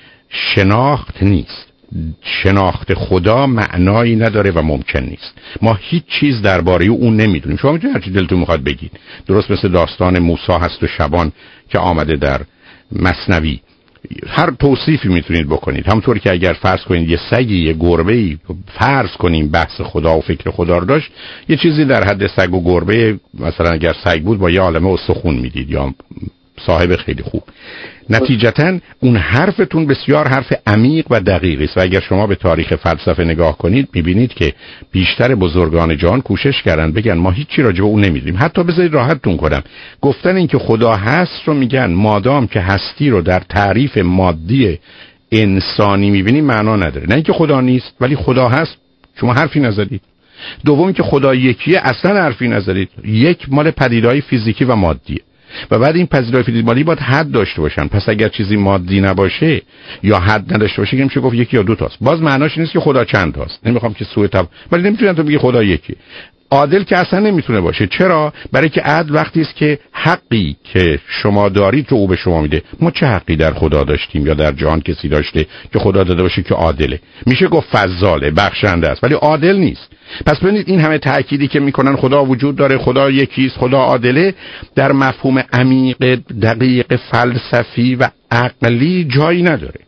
شناخت نیست. شناخت خدا معنایی نداره و ممکن نیست. ما هیچ چیز درباره او نمیدونیم. شما میتونید هر چی دلتون میخواد بگید، درست مثل داستان موسی هست و شبان که آمده در مثنوی، هر توصیفی میتونید بکنید. همونطور که اگر فرض کنید یه سگی، یه گربه‌ای، فرض کنیم بحث خدا و فکر خدا رو داشت، یه چیزی در حد سگ و گربه، مثلا اگر سگ بود با یه عالمه استخون میدید یا صاحب خیلی خوب. نتیجتاً اون حرفتون بسیار حرف عمیق و دقیقی است و اگر شما به تاریخ فلسفه نگاه کنید میبینید که بیشتر بزرگان جهان کوشش کردن بگن ما هیچی راجع به اون نمیدونیم. حتی بذارید راحتتون کنم، گفتن این که خدا هست رو میگن مادام که هستی رو در تعریف مادی انسانی میبینیم معنا نداره. نه اینکه خدا نیست ولی خدا هست، شما حرفی نزدید. دوم که خدا یکیه، اصلا حرفی نزدید. یک مال پدیده‌های فیزیکی و مادیه و بعد این پذیرای فیزیکی باید حد داشته باشن. پس اگر چیزی مادی نباشه یا حد نداشته باشه که میشه گفت یکی یا دو تاست. باز معناش نیست که خدا چند تاست. نمیخوام که سوء تفاهم، ولی نمیتونن تو بگی خدا یکی. عادل که اصلا نمیتونه باشه. چرا؟ برای که عدل وقتی است که حقی که شما دارید رو او به شما میده. ما چه حقی در خدا داشتیم یا در جهان کسی داشته که خدا داده باشه که عادله؟ میشه گفت فضاله، بخشنده است، ولی عادل نیست. پس ببینید این همه تأکیدی که میکنن خدا وجود داره، خدا یکیست، خدا عادله، در مفهوم عمیق دقیق فلسفی و عقلی جایی نداره.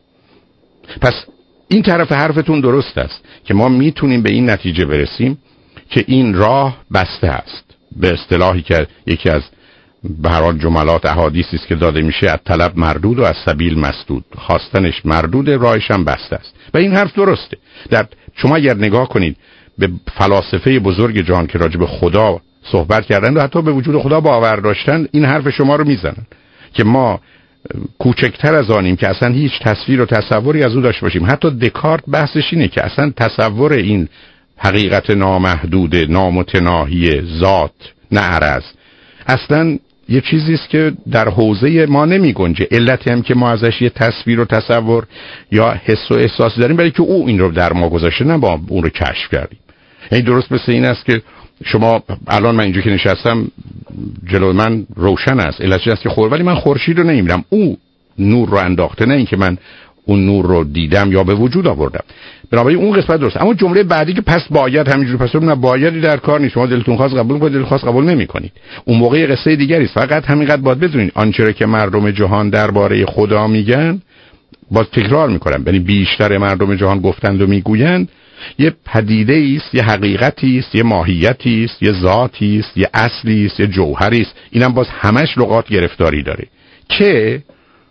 پس این طرف حرفتون درست است که ما میتونیم به این نتیجه برسیم که این راه بسته است. به اصطلاحی که یکی از به هر حال جملات احادیثی است که داده میشه، از طلب مردود و از سبیل مسدود، خواستنش مردود، راهش هم بسته است. و این حرف درسته. در شما اگر نگاه کنید به فلاسفه بزرگ جهان که راجع به خدا صحبت کردن و حتی به وجود خدا باور داشتن، این حرف شما رو میزنن که ما کوچکتر از آنیم که اصلا هیچ تصویر و تصوری از او داشته باشیم. حتی دکارت بحثش اینه که اصلا تصور این حقیقت نامحدود، نامتناهی ذات، نه عرض، اصلا یه چیزی است که در حوزه ما نمی گنجه. علت هم که ما ازش یه تصویر و تصور یا حس و احساس داریم برای که او این رو در ما گذاشته، نه با اون رو کشف کردیم. یعنی درست مثل این است که شما الان من اینجا که نشستم جلوی من روشن است، علتش است که خور ولی من خورشید رو نمیبینم، او نور رو انداخته، نه اینکه من اون نور رو دیدم یا به وجود آوردم. بنابراین اون قسمت درست. اما جمله بعدی که پس باید همینجوری پس نه بایدی در کار نیست. شما دلتون خواست قبول کنید، دلتون خواست قبول نمی‌کنید. اون موقع قصه دیگری است. فقط همینقدر باید بدونید آنچه که مردم جهان درباره خدا میگن، باز تکرار میکنم، یعنی بیشتر مردم جهان گفتند و میگویند یه پدیده است، یه حقیقتی است، یه ماهیتی است، یه ذاتی است، یه اصلی است، یه جوهری است. اینم باز همش لغات گرفتاری داره که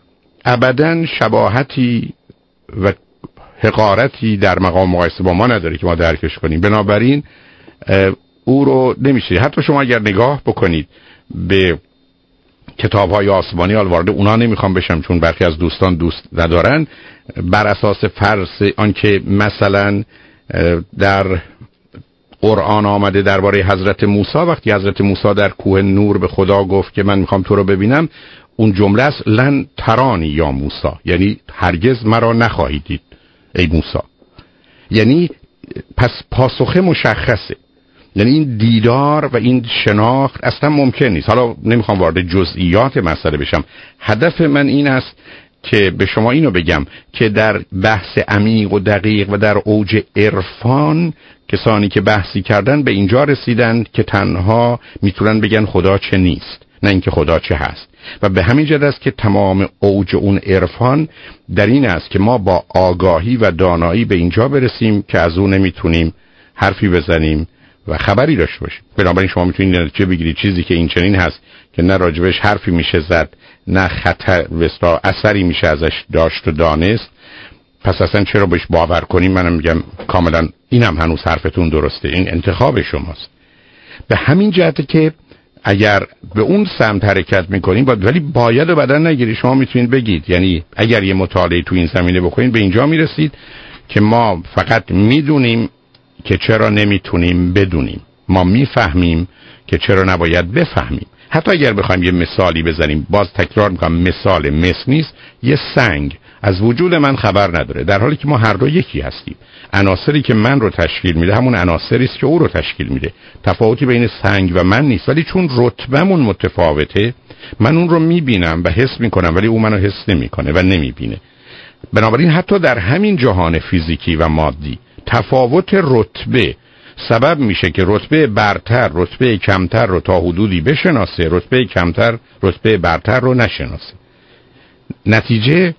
ابداً شباهتی و حقارتی در مقام مقایسه با ما نداره که ما درکش کنیم. بنابراین او رو نمیشه. حتی شما اگر نگاه بکنید به کتاب‌های آسمانی، حال وارد اونا نمیخوام بشم چون برخی از دوستان دوست ندارن، بر اساس فرض آنکه مثلا در قرآن آمده درباره حضرت موسی، وقتی حضرت موسی در کوه نور به خدا گفت که من میخوام تو رو ببینم، اون جمله است لن ترانی یا موسی، یعنی هرگز مرا نخواهی دید ای موسی. یعنی پس پاسخه مشخصه. یعنی این دیدار و این شناخت اصلا ممکن نیست. حالا نمیخوام وارد جزئیات مسئله بشم، هدف من این است که به شما اینو بگم که در بحث عمیق و دقیق و در اوج عرفان کسانی که بحثی کردن به اینجا رسیدن که تنها میتونن بگن خدا چه نیست، نه اینکه خدا چه هست. و به همین جهت است که تمام اوج اون عرفان در این است که ما با آگاهی و دانایی به اینجا برسیم که از اون نمیتونیم حرفی بزنیم و خبری داشته باشیم. بنابراین شما میتونید نتیجه بگیرید چیزی که این چنین هست که نه راجبش حرفی میشه زد، نه خطر وستا اثری میشه ازش داشت و دانست، پس اصلا چرا بهش باور کنیم؟ منم میگم کاملا اینم هنوز حرفتون درسته، این انتخاب شماست. به همین جهته که اگر به اون سمت حرکت میکنین باید، ولی باید و بدن نگیری. شما میتونید بگید، یعنی اگر یه مطالعه تو این زمینه بکنید به اینجا میرسید که ما فقط میدونیم که چرا نمیتونیم بدونیم، ما میفهمیم که چرا نباید بفهمیم. حتی اگر بخوایم یه مثالی بزنیم، باز تکرار میکنم مثال مس نیست، یه سنگ از وجود من خبر نداره، در حالی که ما هر دو یکی هستیم. عناصری که من رو تشکیل میده همون عناصری است که او رو تشکیل میده. تفاوتی بین سنگ و من نیست، ولی چون رتبه‌مون متفاوته من اون رو میبینم و حس میکنم، ولی او منو حس نمیکنه و نمیبینه. بنابراین حتی در همین جهان فیزیکی و مادی تفاوت رتبه سبب میشه که رتبه برتر رتبه کمتر رو تا حدودی بشناسه، رتبه کمتر رتبه برتر رو نشناسه. نتیجه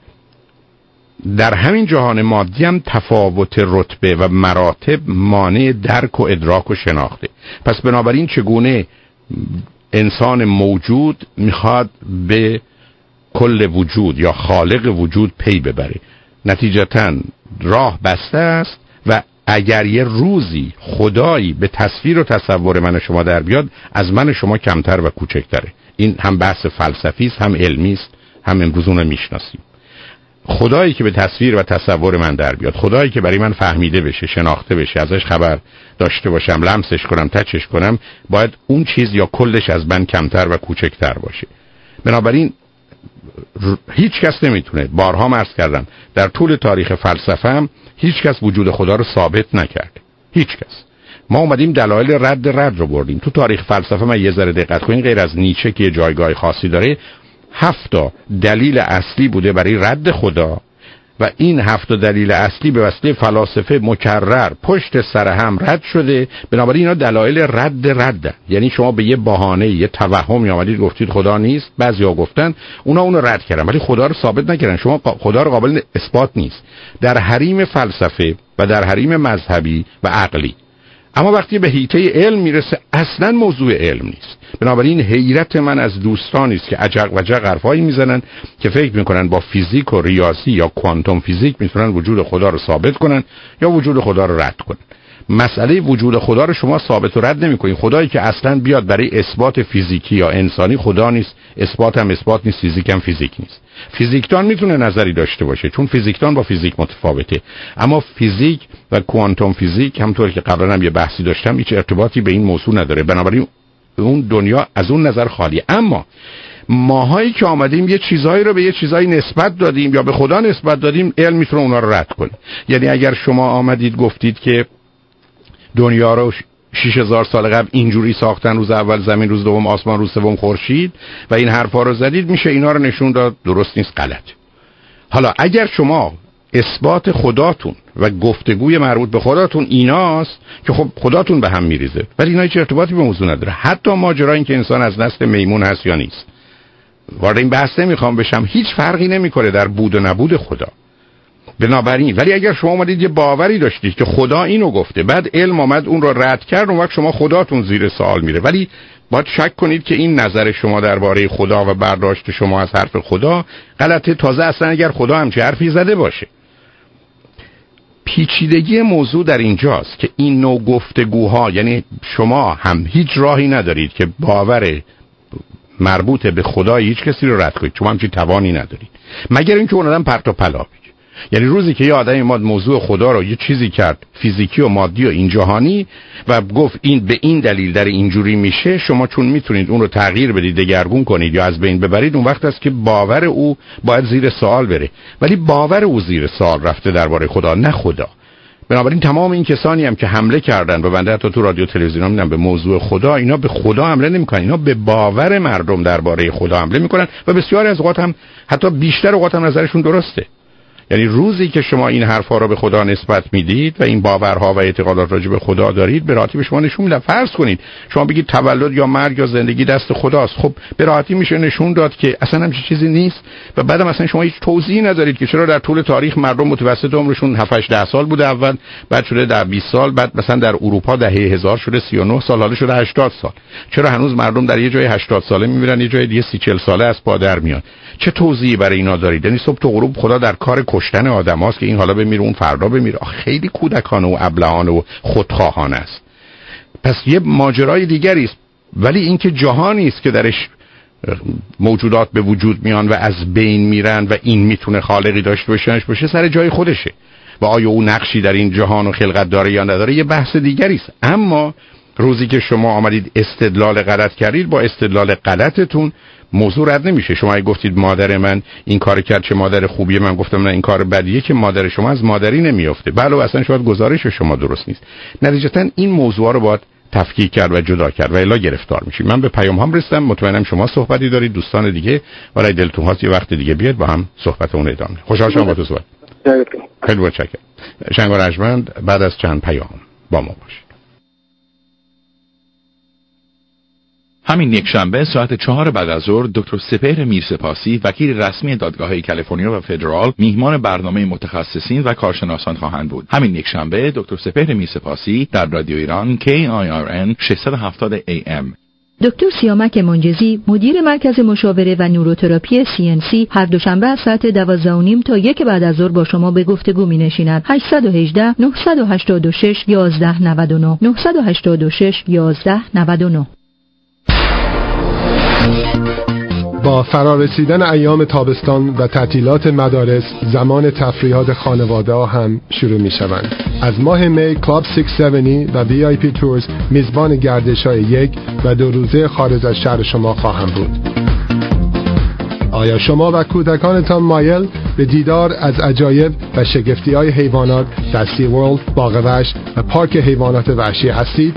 در همین جهان مادی هم تفاوت رتبه و مراتب مانع درک و ادراک و شناخته. پس بنابراین چگونه انسان موجود میخواد به کل وجود یا خالق وجود پی ببره؟ نتیجتاً راه بسته است و اگر یه روزی خدایی به تصویر و تصور من و شما در بیاد، از من و شما کمتر و کوچکتره. این هم بحث فلسفی است، هم علمی است، هم امروز اون رو میشناسیم. خدایی که به تصویر و تصور من در بیاد، خدایی که برای من فهمیده بشه، شناخته بشه، ازش خبر داشته باشم، لمسش کنم، تچش کنم، باید اون چیز یا کلش از من کمتر و کوچکتر باشه. بنابراین هیچ کس نمیتونه، بارها عرض کردم در طول تاریخ فلسفه هم هیچ کس وجود خدا رو ثابت نکرد. هیچ کس. ما اومدیم دلایل رد رد رو بردیم. تو تاریخ فلسفه من یه ذره دقت کنین، غیر از نیچه که جایگاه خاصی داره، هفت تا دلیل اصلی بوده برای رد خدا و این هفت تا دلیل اصلی به واسطه فلاسفه مکرر پشت سر هم رد شده. بنابراین اینا دلایل رد رد، یعنی شما به یه بهانه، یه توهمی آمدید گفتید خدا نیست، بعضیا گفتن، اونا اونو رد کردن ولی خدا رو ثابت نکردن. شما خدا رو قابل اثبات نیست در حریم فلسفه و در حریم مذهبی و عقلی. اما وقتی به حیطه علم میرسه اصلا موضوع علم نیست. بنابراین حیرت من از دوستانی است که عجق و جق حرفایی میزنن که فکر میکنن با فیزیک و ریاضی یا کوانتوم فیزیک میتونن وجود خدا رو ثابت کنن یا وجود خدا رو رد کنن. مسئله وجود خدا رو شما ثابت و رد نمیکنید. خدایی که اصلا بیاد برای اثبات فیزیکی یا انسانی خدا نیست، اثبات هم اثبات نیست، فیزیک هم فیزیک نیست. فیزیکدان میتونه نظری داشته باشه چون فیزیکدان با فیزیک متفاوته، اما فیزیک و کوانتوم فیزیک همونطور که قبلا هم یه بحثی داشتم هیچ ارتباطی به این موضوع نداره. بنابراین اون دنیا از اون نظر خالیه. اما ماهایی که آمدیم یه چیزایی رو به یه چیزایی نسبت دادیم یا به خدا نسبت دادیم، علم میتونه اونا رو رد کنه. یعنی اگر شما آمدید گفتید که دنیا رو شش هزار سال قبل اینجوری ساختن، روز اول زمین، روز دوم آسمان، روز سوم خورشید و این حرفا رو زدید، میشه اینا رو نشون داد درست نیست، غلط. حالا اگر شما اثبات خداتون و گفتگوی مربوط به خداتون ایناست که خب خداتون به هم میریزه، ولی اینا هیچ ارتباطی به موضوع نداره. حتی ماجرا این که انسان از نسل میمون هست یا نیست، وارد این بحث نمیخوام بشم، هیچ فرقی نمیکنه در بود و نبود خدا. بنابراین ولی اگر شما اومدید یه باوری داشتید که خدا اینو گفته، بعد علم آمد اون رو رد کرد، اون وقت شما خداتون زیر سوال میره. ولی باید شک کنید که این نظر شما درباره خدا و برداشت شما از حرف خدا غلطه، تازه اصلا اگر خدا همچه حرفی زده باشه. پیچیدگی موضوع در اینجاست که این نوع گفتگوها، یعنی شما هم هیچ راهی ندارید که باور مربوط به خدا هیچ کسی رو رد کنید، شما همچین توانی ندارید، مگر اینکه اون آدم پرت و پلا بگه. یعنی روزی که یه آدمی ماد موضوع خدا رو یه چیزی کرد فیزیکی و مادی و این جهانی و گفت این به این دلیل در اینجوری میشه، شما چون میتونید اون رو تغییر بدید، دگرگون کنید یا از بین ببرید، اون وقت است که باور او باید زیر سوال بره. ولی باور او زیر سوال رفته درباره خدا، نه خدا. بنابراین تمام این کسانی هم که حمله کردن و بنده حتی تو رادیو تلویزیون میدونم به موضوع خدا، اینا به خدا حمله نمیکنن، اینا به باور مردم درباره خدا حمله میکنن و بسیاری از اوقات هم حتی بیشتر اوقات هم نظرشون درسته. یعنی روزی که شما این حرفا رو به خدا نسبت میدید و این باورها و اعتقادات راجع به خدا دارید، به راحتی به شما نشون میدن. فرض کنید شما بگید تولد یا مرگ یا زندگی دست خداست، خب به راحتی میشه نشون داد که اصلا همچین چیزی نیست و بعدم اصلا شما هیچ توضیحی ندارید که چرا در طول تاریخ مردم متوسط عمرشون هفت هشت ده سال بوده اول، بعد شده در بیست سال، بعد مثلا در اروپا دهه هزار شده سی و نه سال، حالا شده هشتاد سال. چرا هنوز مردم در یه جای هشتاد ساله میمیرن، یه جای دیگه سی چهل ساله از پا در میان؟ چه توضیحی برای اینا دارید؟ یعنی صبح تا غروب خدا در کار کشتن آدماست که این حالا بمیره اون فردا بمیره. خیلی کودکانه و ابلهانه و خودخواهانه است. پس یه ماجرای دیگری است. ولی اینکه جهانی است که درش موجودات به وجود میان و از بین میرن و این میتونه خالقی داشته باشنش باشه، سر جای خودشه. و آیا او نقشی در این جهان و خلقت داره یا نداره یه بحث دیگری است. اما روزی که شما آمدید استدلال غلط کردید، با استدلال غلطتون موضوع رد نمیشه. شما اگه گفتید مادر من این کار کرد چه مادر خوبیه، من گفتم نه این کار بدیه، که مادر شما از مادری نمیافته. بله اصلا شاید گزارش شما درست نیست. نتیجتا این موضوع رو باید تفکیک کرد و جدا کرد و الا گرفتار میشید. من به پیام هم رسیدم، مطمئنم شما صحبتی دارید، دوستان دیگه، ولی دلتون خواست یه وقت دیگه بیاد با هم صحبتمون ادامه. خوشحال شدم با تو صحبت. خیلی متشکرم. شنگ رجمند بعد از چند پیام با ما باشید. همین یک شنبه ساعت چهار بعد از ظهر دکتر سپهر میرسپاسی، وکیل رسمی دادگاه‌های کالیفرنیا و فدرال، میهمان برنامه متخصصین و کارشناسان خواهند بود. همین یک شنبه دکتر سپهر میرسپاسی در رادیو ایران کی آی آر ان ششصد و هفتاد ای ام. دکتر سیامک منجزی، مدیر مرکز مشاوره و نوروتراپی سی ان سی، هر دوشنبه از ساعت دوازده و نیم تا یک بعد از ظهر با شما به گفتگو می‌نشیند. هشت یک هشت نه هشت شش یازده نود و نه نه هشت شش یازده نود و نه. با فرارسیدن ایام تابستان و تعطیلات مدارس، زمان تفریحات خانواده ها هم شروع می شوند. از ماه می کلاب ششصد و هفتاد و وی آی پی تورز میزبان گردش های یک و دو روزه خارج از شهر شما خواهم بود. آیا شما و کودکانتان مایل به دیدار از عجایب و شگفتی های حیوانات در سی ورلد، باغ وحش و پارک حیوانات وحشی هستید؟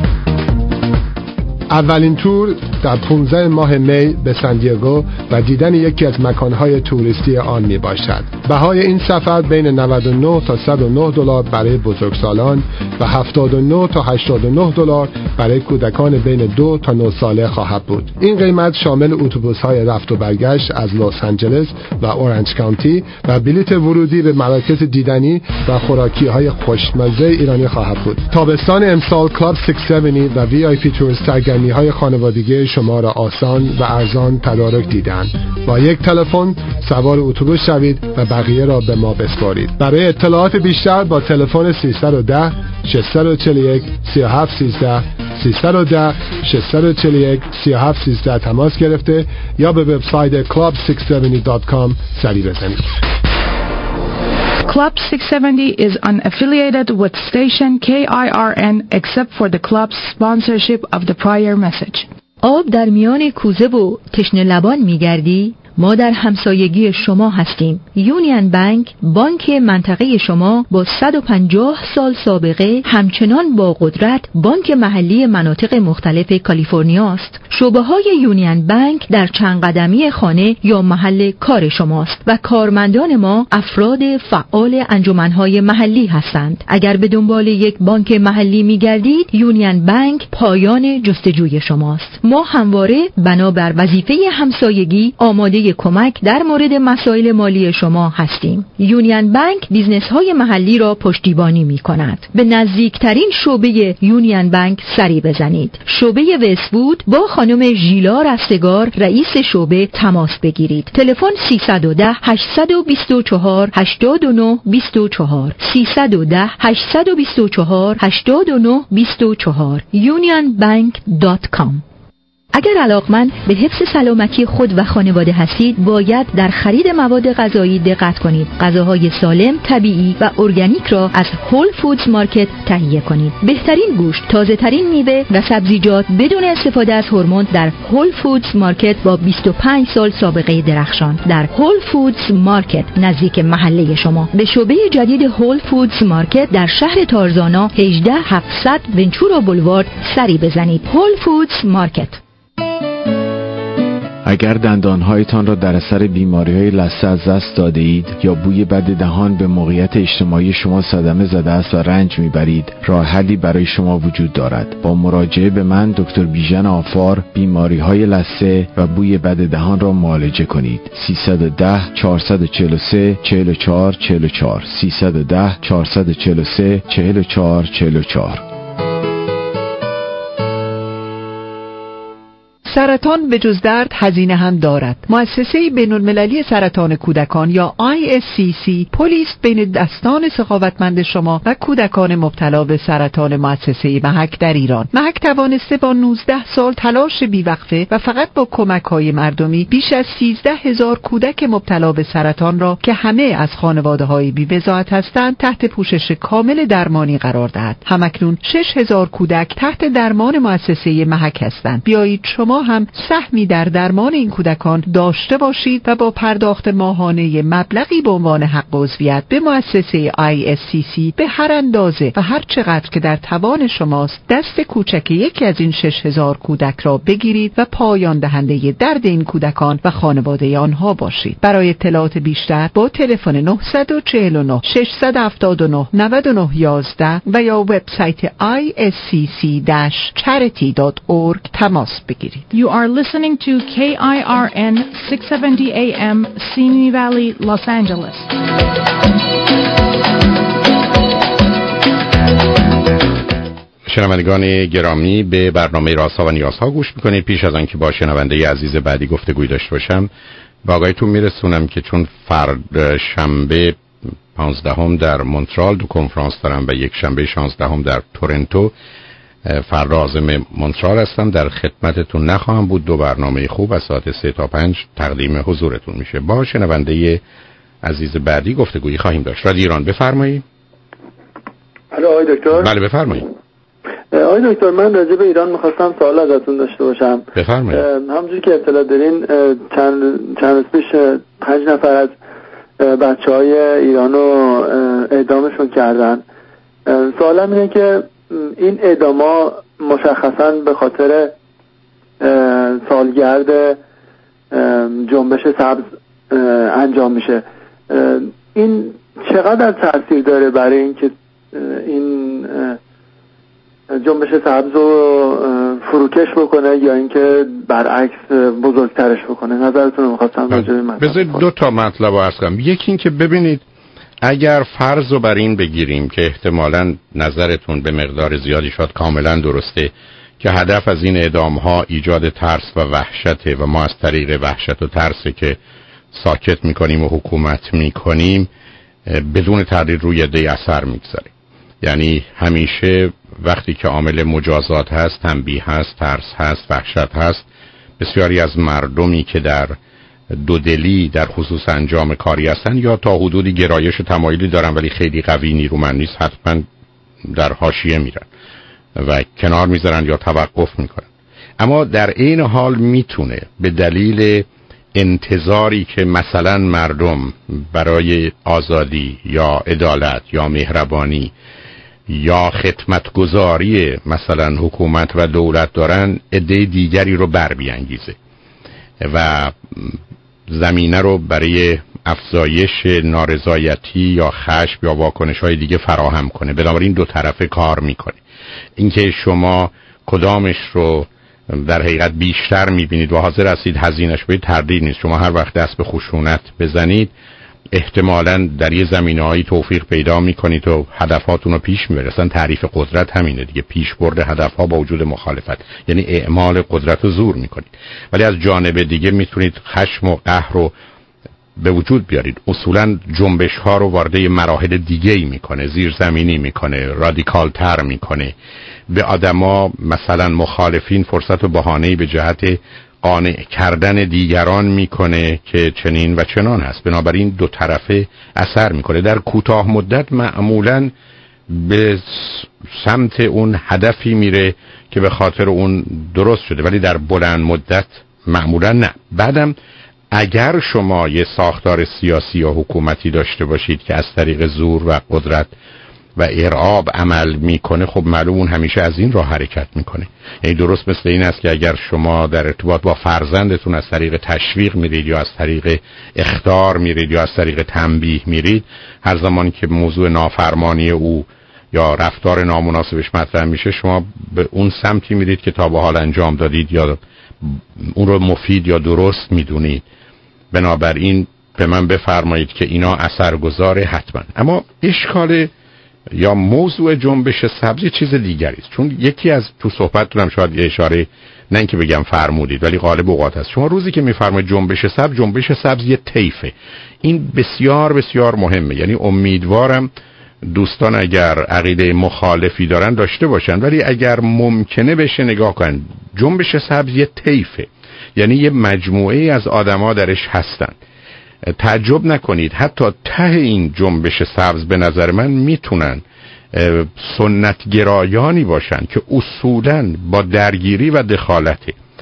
اولین تور در پانزده ماه می به سن دیگو و دیدن یکی از مکانهای توریستی آن می باشد. بهای این سفر بین نود و نه تا صد و نه دلار برای بزرگسالان و هفتاد و نه تا هشتاد و نه دلار برای کودکان بین دو تا نه ساله خواهد بود. این قیمت شامل اتوبوس‌های رفت و برگشت از لس آنجلس و اورنج کانتی و بلیت ورودی به مراکز دیدنی و خوراکی‌های خوشمزه ایرانی خواهد بود. تابستان امسال کلاب ششصد و هفتاد و وی آی پی تورز سرگرمی‌های خانوادگی شما را آسان و ارزان تدارک دیدن. با یک تلفن سوار اتوبوس شوید و بقیه را به ما بسپارید. برای اطلاعات بیشتر با تلفن سیصد و ده ششصد و چهل و یک سی و هفت سیزده سیصد و ده ششصد و چهل و یک سی و هفت سیزده تماس گرفته یا به وبسایت کلاب ششصد و هفتاد دات کام سری بزنید. Club six seventy is unaffiliated with station K I R N except for the club's sponsorship of the prior message. آب در میان کوزه و تشنه لبان میگردی؟ ما در همسایگی شما هستیم. یونین بانک، بانک منطقه شما با صد و پنجاه سال سابقه، همچنان با قدرت بانک محلی مناطق مختلف کالیفرنیا است. شعبه های یونین بانک در چند قدمی خانه یا محل کار شماست و کارمندان ما افراد فعال انجمنهای محلی هستند. اگر به دنبال یک بانک محلی می‌گردید، یونین بانک پایان جستجوی شماست. ما همواره بنابر وظیفه همسایگی آماده کمک در مورد مسائل مالی شما هستیم. یونین بانک بیزنس های محلی را پشتیبانی می کند. به نزدیکترین شعبه یونین بانک سری بزنید. شعبه وست‌وود با خانم ژیلا رستگار رئیس شعبه تماس بگیرید. تلفن سیصد و ده هشتصد و بیست و چهار هشتاد و نه بیست و چهار سیصد و ده هشتصد و بیست و چهار هشتاد و نه بیست و چهار یونین بانک دات کام. اگر علاقمند به حفظ سلامتی خود و خانواده هستید، باید در خرید مواد غذایی دقت کنید. غذاهای سالم، طبیعی و ارگانیک را از هول فودز مارکت تهیه کنید. بهترین گوشت، تازه ترین میوه و سبزیجات بدون استفاده از هورمون در هول فودز مارکت با بیست و پنج سال سابقه درخشان. در هول فودز مارکت نزدیک محله شما. به شعبه جدید هول فودز مارکت در شهر تارزانا هجده هفتصد ونچورا بولوارد سری بزنید. هول فودز مارکت. اگر دندانهایتان را در اثر بیماری‌های لثه از دست داده اید یا بوی بد دهان به موقعیت اجتماعی شما صدمه زده است و رنج میبرید، راه حلی برای شما وجود دارد. با مراجعه به من دکتر بیژن آفار بیماری‌های لثه و بوی بد دهان را معالجه کنید. سیصد و ده چهارصد و چهل و سه چهل و چهار چهل و چهار سیصد و ده چهارصد و چهل و سه چهل و چهار چهل و چهار. سرطان به جز درد هزینه هم دارد. مؤسسه بین‌المللی سرطان کودکان یا آی اس سی سی پلیست بین دستان سخاوتمند شما و کودکان مبتلا به سرطان مؤسسه محک در ایران. محک توانسته با نوزده سال تلاش بیوقفه و فقط با کمک‌های مردمی بیش از سیزده هزار کودک مبتلا به سرطان را که همه از خانواده‌های بی‌وضاحت هستند تحت پوشش کامل درمانی قرار دهد. همکنون شش هزار کودک تحت درمان مؤسسه محک هستند. بیایید شما هم سهمی در درمان این کودکان داشته باشید و با پرداخت ماهانه مبلغی به عنوان حق عضویت به مؤسسه آی اس سی سی به هر اندازه و هر چقدر که در توان شماست دست کوچک یکی از این شش هزار کودک را بگیرید و پایان دهنده درد این کودکان و خانواده آنها باشید. برای اطلاعات بیشتر با تلفن نه چهار نه شش هفت نه نه نه یک یک و یا وبسایت آی اس سی سی چاریتی دات اورگ تماس بگیرید. You are listening to K I R N six seventy A M Simi Valley, Los Angeles. شنوندگان گرامی، به برنامه رازها و نیازها گوش میکنید. پیش از آنکه با شنونده عزیز بعدی گفتگوی داشته باشم به آقایتون میرسونم که چون فرد شنبه پانزدهم در مونترال دو کنفرانس دارم و یک شنبه شانزدهم در تورنتو، فردا عازم مونترال هستم، در خدمتتون نخواهم بود. دو برنامه خوب از ساعت سه تا پنج تقدیم حضورتون میشه. با شنونده عزیز بعدی گفتگویی خواهیم داشت. رادیو ایران، بفرمایید. الو آقای دکتر. بله بفرمایید. آقای دکتر، من راجع به ایران میخواستم سوال ازتون داشته باشم. بفرمایید. همونجوری که اطلاع دارین چند چند روز پیش پنج نفر از بچهای ایرانو اعدامشون کردن. سوالم اینه که این اعداما مشخصاً به خاطر سالگرد جنبش سبز انجام میشه. این چقدر تاثیر داره برای اینکه این جنبش سبز رو فروکش بکنه یا اینکه برعکس بزرگترش بکنه؟ نظرتون رو می‌خواستم راجع به مطلب. بذارید دو تا مطلب رو عرض کنم. یکی این که ببینید اگر فرض رو بر این بگیریم که احتمالاً نظرتون به مقدار زیادی شاید کاملاً درسته که هدف از این اعدام‌ها ایجاد ترس و وحشته و ما از طریق وحشت و ترسی که ساکت می‌کنیم و حکومت می‌کنیم بدون تردید روی عده اثر می‌گذاریم. یعنی همیشه وقتی که عامل مجازات هست، تنبیه هست، ترس هست، وحشت هست، بسیاری از مردمی که در دودلی در خصوص انجام کاری هستن یا تا حدودی گرایش تمایلی دارن ولی خیلی قوی نیرومند نیست، حتما در حاشیه میرن و کنار میذارن یا توقف میکنن. اما در این حال میتونه به دلیل انتظاری که مثلا مردم برای آزادی یا عدالت یا مهربانی یا خدمتگزاری مثلا حکومت و دولت دارن، عده دیگری رو بر بیانگیزه و زمینه رو برای افزایش نارضایتی یا خشم یا واکنش‌های دیگه فراهم کنه. بنابراین دو طرفه کار میکنه. اینکه شما کدامش رو در حقیقت بیشتر میبینید و حاضر هستید هزینه‌اش بدید تردید نیست. شما هر وقت دست به خشونت بزنید احتمالاً در یه زمینه‌های توفیق پیدا میکنید و هدفاتون رو پیش میبرید. اصلا تعریف قدرت همینه دیگه، پیش برد هدفها با وجود مخالفت، یعنی اعمال قدرت رو زور میکنید. ولی از جانب دیگه میتونید خشم و قهر رو به وجود بیارید. اصولا جنبش ها رو وارد مراحل دیگه ای میکنه، زیرزمینی میکنه، رادیکال تر میکنه، به آدما مثلا مخالفین فرصت و بهانه‌ای به جهت قانع کردن دیگران میکنه که چنین و چنان هست. بنابراین دو طرفه اثر میکنه. در کوتاه مدت معمولا به سمت اون هدفی میره که به خاطر اون درست شده، ولی در بلند مدت معمولا نه. بعدم اگر شما یه ساختار سیاسی یا حکومتی داشته باشید که از طریق زور و قدرت و ارعاب عمل میکنه، خب معلوم اون همیشه از این راه حرکت میکنه. یعنی درست مثل این است که اگر شما در ارتباط با فرزندتون از طریق تشویق میرید یا از طریق اخطار میرید یا از طریق تنبیه میرید، هر زمان که موضوع نافرمانی او یا رفتار نامناسبش مطرح میشه، شما به اون سمتی میرید که تا به حال انجام دادید یا اون رو مفید یا درست میدونید. بنابراین به من بفرمایید که اینا اثرگذاره حتما. اما اشکال یا موضوع جنبش سبز چیز دیگری است، چون یکی از تو صحبتتونم شاید یه اشاره نه اینکه بگم فرمودید ولی غالب اوقات هست. شما روزی که میفرمایید جنبش سبز، جنبش سبز یه طیفه. این بسیار بسیار مهمه. یعنی امیدوارم دوستان اگر عقیده مخالفی دارن داشته باشن، ولی اگر ممکنه بشه نگاه کنن. جنبش سبز یه طیفه، یعنی یه مجموعه از آدما درش هستن. تعجب نکنید حتی ته این جنبش سبز به نظر من میتونن سنتگرایانی باشن که اصولاً با درگیری و دخالت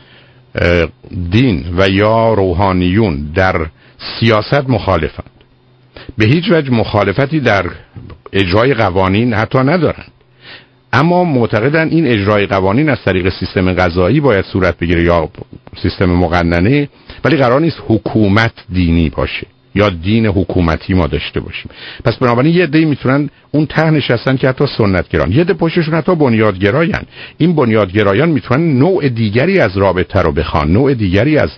دین و یا روحانیون در سیاست مخالفند. به هیچ وجه مخالفتی در اجرای قوانین حتی ندارند، اما معتقدن این اجرای قوانین از طریق سیستم قضایی باید صورت بگیره یا سیستم مقننه، ولی قرار نیست حکومت دینی باشه یا دین حکومتی ما داشته باشیم. پس بنابراین یه عده‌ای میتونن اون ته نشستن که حتی سنتگران، یه عده پشتشون حتی بنیادگرایان. این بنیادگرایان میتونن نوع دیگری از رابطه رو بخوان، نوع دیگری از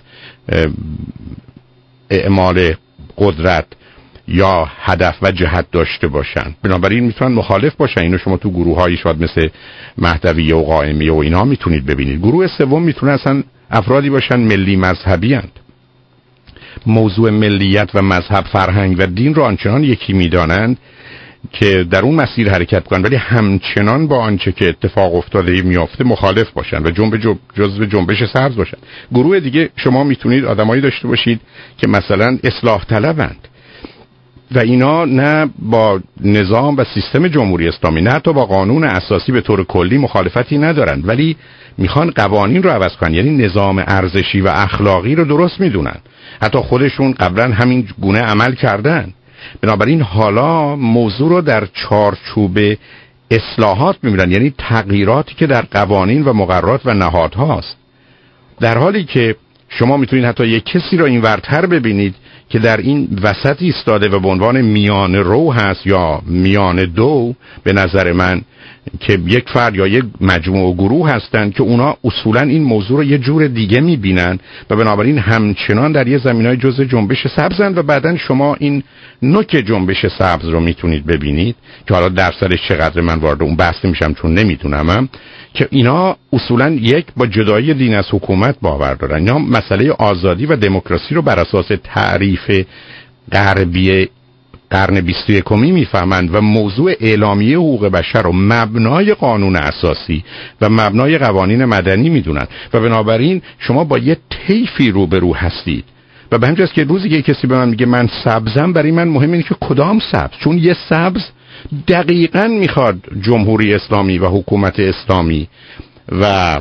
اعمال قدرت یا هدف و جهت داشته باشن. بنابراین میتونن مخالف باشن. اینو شما تو گروه‌هایی شاید مثل مهدویه و قائمیه و اینا میتونید ببینید. گروه سوم میتونه اصلا افرادی باشن ملی مذهبی اند. موضوع ملیت و مذهب، فرهنگ و دین رو آنچنان یکی میدانند که در اون مسیر حرکت کنن، ولی همچنان با آنچه که اتفاق افتاده میافته مخالف باشن و جنب جزو جنبش سبز باشن. گروه دیگه شما میتونید آدمایی داشته باشید که مثلا اصلاح طلبند و اینا نه با نظام و سیستم جمهوری اسلامی نه حتی با قانون اساسی به طور کلی مخالفتی ندارن، ولی میخوان قوانین رو عوض کنن. یعنی نظام ارزشی و اخلاقی رو درست میدونن، حتی خودشون قبلا همین گونه عمل کردن. بنابراین حالا موضوع رو در چارچوب اصلاحات میبینن، یعنی تغییراتی که در قوانین و مقررات و نهادهاست، در حالی که شما میتونید حتی یک کسی را این ورتر ببینید که در این وسط ایستاده و به عنوان میان رو هست یا میان دو، به نظر من که یک فرد یا یک مجموعه گروه هستند که اونا اصولا این موضوع رو یه جور دیگه میبینن و بنابراین همچنان در یه زمینای جزء جنبش سبزن و بعدن شما این نوک جنبش سبز رو میتونید ببینید که حالا درصدش چقدر من وارد اون بحث نمیشم چون نمیتونم، که اینا اصولا یک با جدایی دین از حکومت باور دارن. اینا مسئله آزادی و دموکراسی رو بر اساس تعریف غربی قرن بیست و یکمی میفهمند و موضوع اعلامیه حقوق بشر رو مبنای قانون اساسی و مبنای قوانین مدنی میدونن و بنابراین شما با یه طیفی روبرو هستید. و به همین جاست که روزی که کسی به من میگه من سبزم، برای من مهم اینه که کدام سبز، چون یه سبز دقیقاً میخواد جمهوری اسلامی و حکومت اسلامی و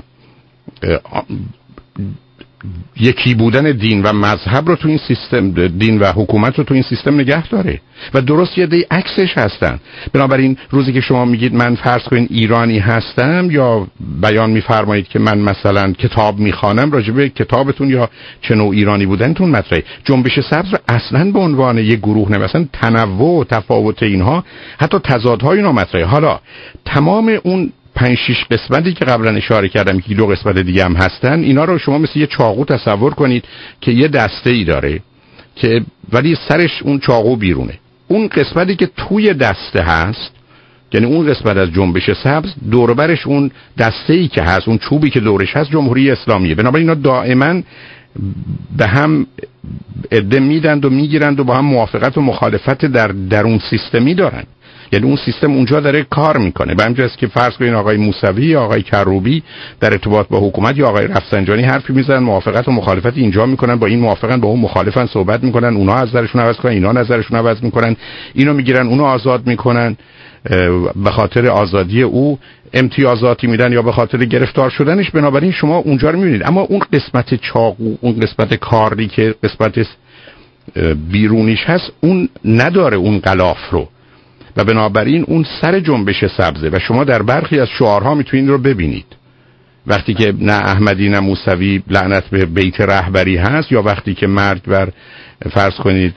یکی بودن دین و مذهب رو تو این سیستم، دین و حکومت رو تو این سیستم نگه داره و درست یه دی عکسش هستن. بنابراین روزی که شما میگید من فرض کنین ایرانی هستم یا بیان میفرمایید که من مثلا کتاب میخوانم، راجع به کتابتون یا چه نوع ایرانی بودنتون مطرحه. جنبش سبز رو اصلا به عنوان یه گروه نه، مثلا تنوع و تفاوت اینها، حتی تضادهای اینا مطرحه. حالا تمام اون پنج شش قسمتی که قبلا اشاره کردم که دو قسمت دیگه هم هستن، اینا رو شما مثل یه چاقو تصور کنید که یه دسته ای داره که ولی سرش اون چاقو بیرونه. اون قسمتی که توی دسته هست، یعنی اون قسمت از جنبش سبز، دور برش اون دسته ای که هست، اون چوبی که دورش هست، جمهوری اسلامیه. بنابراین اینا دائما به هم عده میدند و میگیرند و با هم موافقت و مخالفت در درون سیستمی دارن. یعنی اون سیستم اونجا داره کار میکنه. به همین که فرض کنین آقای موسوی یا آقای کروبی در ارتباط با حکومت یا آقای رفسنجانی حرفی میزنن، موافقت و مخالفت اینجا میکنن، با این موافقن با اون مخالفن، صحبت میکنن، اونها نظرشون عوض کنن، اینا نظرشون عوض میکنن، اینو میگیرن اونو آزاد میکنن، به خاطر آزادی او امتیازاتی میدن یا به خاطر گرفتار شدنش. بنابراین شما اونجا رو میبینید. اما اون قسمت چاقو، اون قسمت کاری که قسمت بیرونیش هست، اون نداره اون غلاف رو و بنابراین اون سر جنبش سبزه و شما در برخی از شعارها میتونید رو ببینید. وقتی که نه احمدی نه موسوی لعنت به بیت رهبری هست، یا وقتی که مرگ بر فرض کنید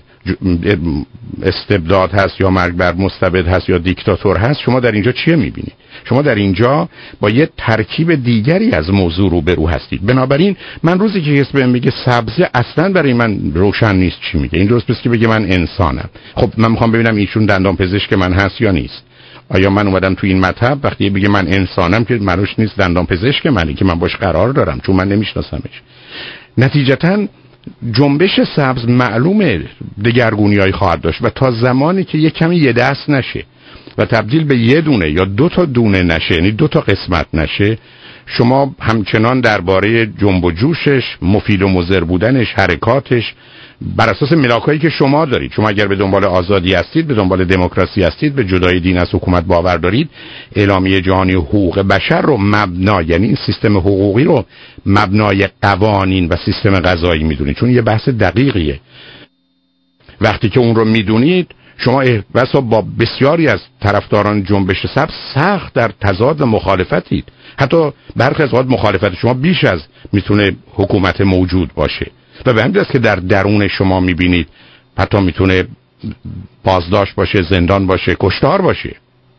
استبداد هست یا مرگ بر مستبد هست یا دیکتاتور هست، شما در اینجا چیه میبینید؟ شما در اینجا با یه ترکیب دیگری از موضوع رو به رو هستید. بنابراین من روزی که کسی بهم میگه سبزه، اصلا برای من روشن نیست چی میگه. این درست که بگه من انسانم. خب من میخوام ببینم ایشون دندان پزشک من هست یا نیست. آیا من اومدم تو این مطب وقتی بگه من انسانم که معنیش نیست دندان پزشک منی که من باش قرار دارم، چون من نمیشناسمش. نتیجتاً جنبش سبز معلومه دگرگونی‌هایی خواهد داشت و تا زمانی که یک کمی یه دست نشه و تبدیل به یه دونه یا دو تا دونه نشه، یعنی دو تا قسمت نشه، شما همچنان درباره جنب و جوشش، مفید و مضر بودنش، حرکاتش بر اساس ملاکایی که شما دارید، شما اگر به دنبال آزادی هستید، به دنبال دموکراسی هستید، به جدای دین از حکومت باور دارید، اعلامیه جهانی حقوق بشر رو مبنا، یعنی این سیستم حقوقی رو مبنای قوانین و سیستم قضایی میدونید، چون یه بحث دقیقیه. وقتی که اون رو میدونید، شما بسا با بسیاری از طرفداران جنبش سبز سخت در تضاد و مخالفتید. حتی برخی از اوقات مخالفت شما بیش از میتونه حکومت موجود باشه و به همین است که در درون شما میبینید حتی میتونه بازداشت باشه، زندان باشه، کشتار باشه،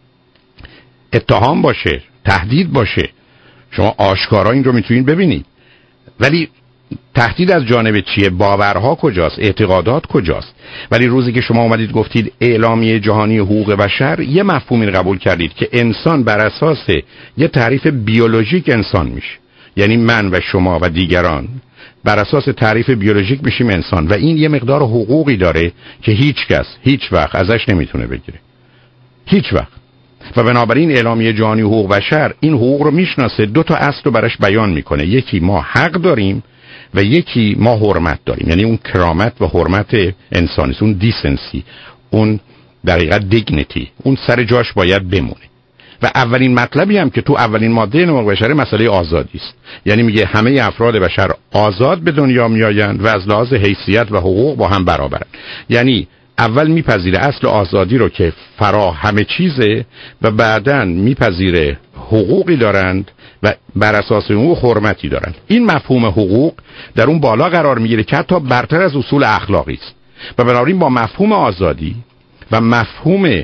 اتهام باشه، تهدید باشه. شما آشکارا این رو میتونید ببینید. ولی تهدید از جانب چیه؟ باورها کجاست؟ اعتقادات کجاست؟ ولی روزی که شما اومدید گفتید اعلامیه جهانی حقوق بشر، یه مفهومی رو قبول کردید که انسان بر اساس یه تعریف بیولوژیک انسان میشه. یعنی من و شما و دیگران بر اساس تعریف بیولوژیک میشیم انسان و این یه مقدار حقوقی داره که هیچ کس هیچ وقت ازش نمیتونه بگیره. هیچ وقت. و بنابراین اعلامیه جهانی حقوق بشر این حقوق رو میشناسه، دو تا اصل رو براش بیان میکنه. یکی ما حق داریم و یکی ما حرمت داریم. یعنی اون کرامت و حرمت انسانی، اون دیسنسی، اون در حقیقت دیگنیتی، اون سر جاش باید بمونه. و اولین مطلبی هم که تو اولین ماده نمونه بشر مسئله آزادی است. یعنی میگه همه افراد بشر آزاد به دنیا میآیند و از لحاظ حیثیت و حقوق با هم برابرند. یعنی اول میپذیره اصل آزادی رو که فرا همه چیزه و بعداً میپذیره حقوقی دارند و بر اساس اون حرمتی دارند. این مفهوم حقوق در اون بالا قرار میگیره که حتی برتر از اصول اخلاقی است و بنابراین با مفهوم آزادی و مفهوم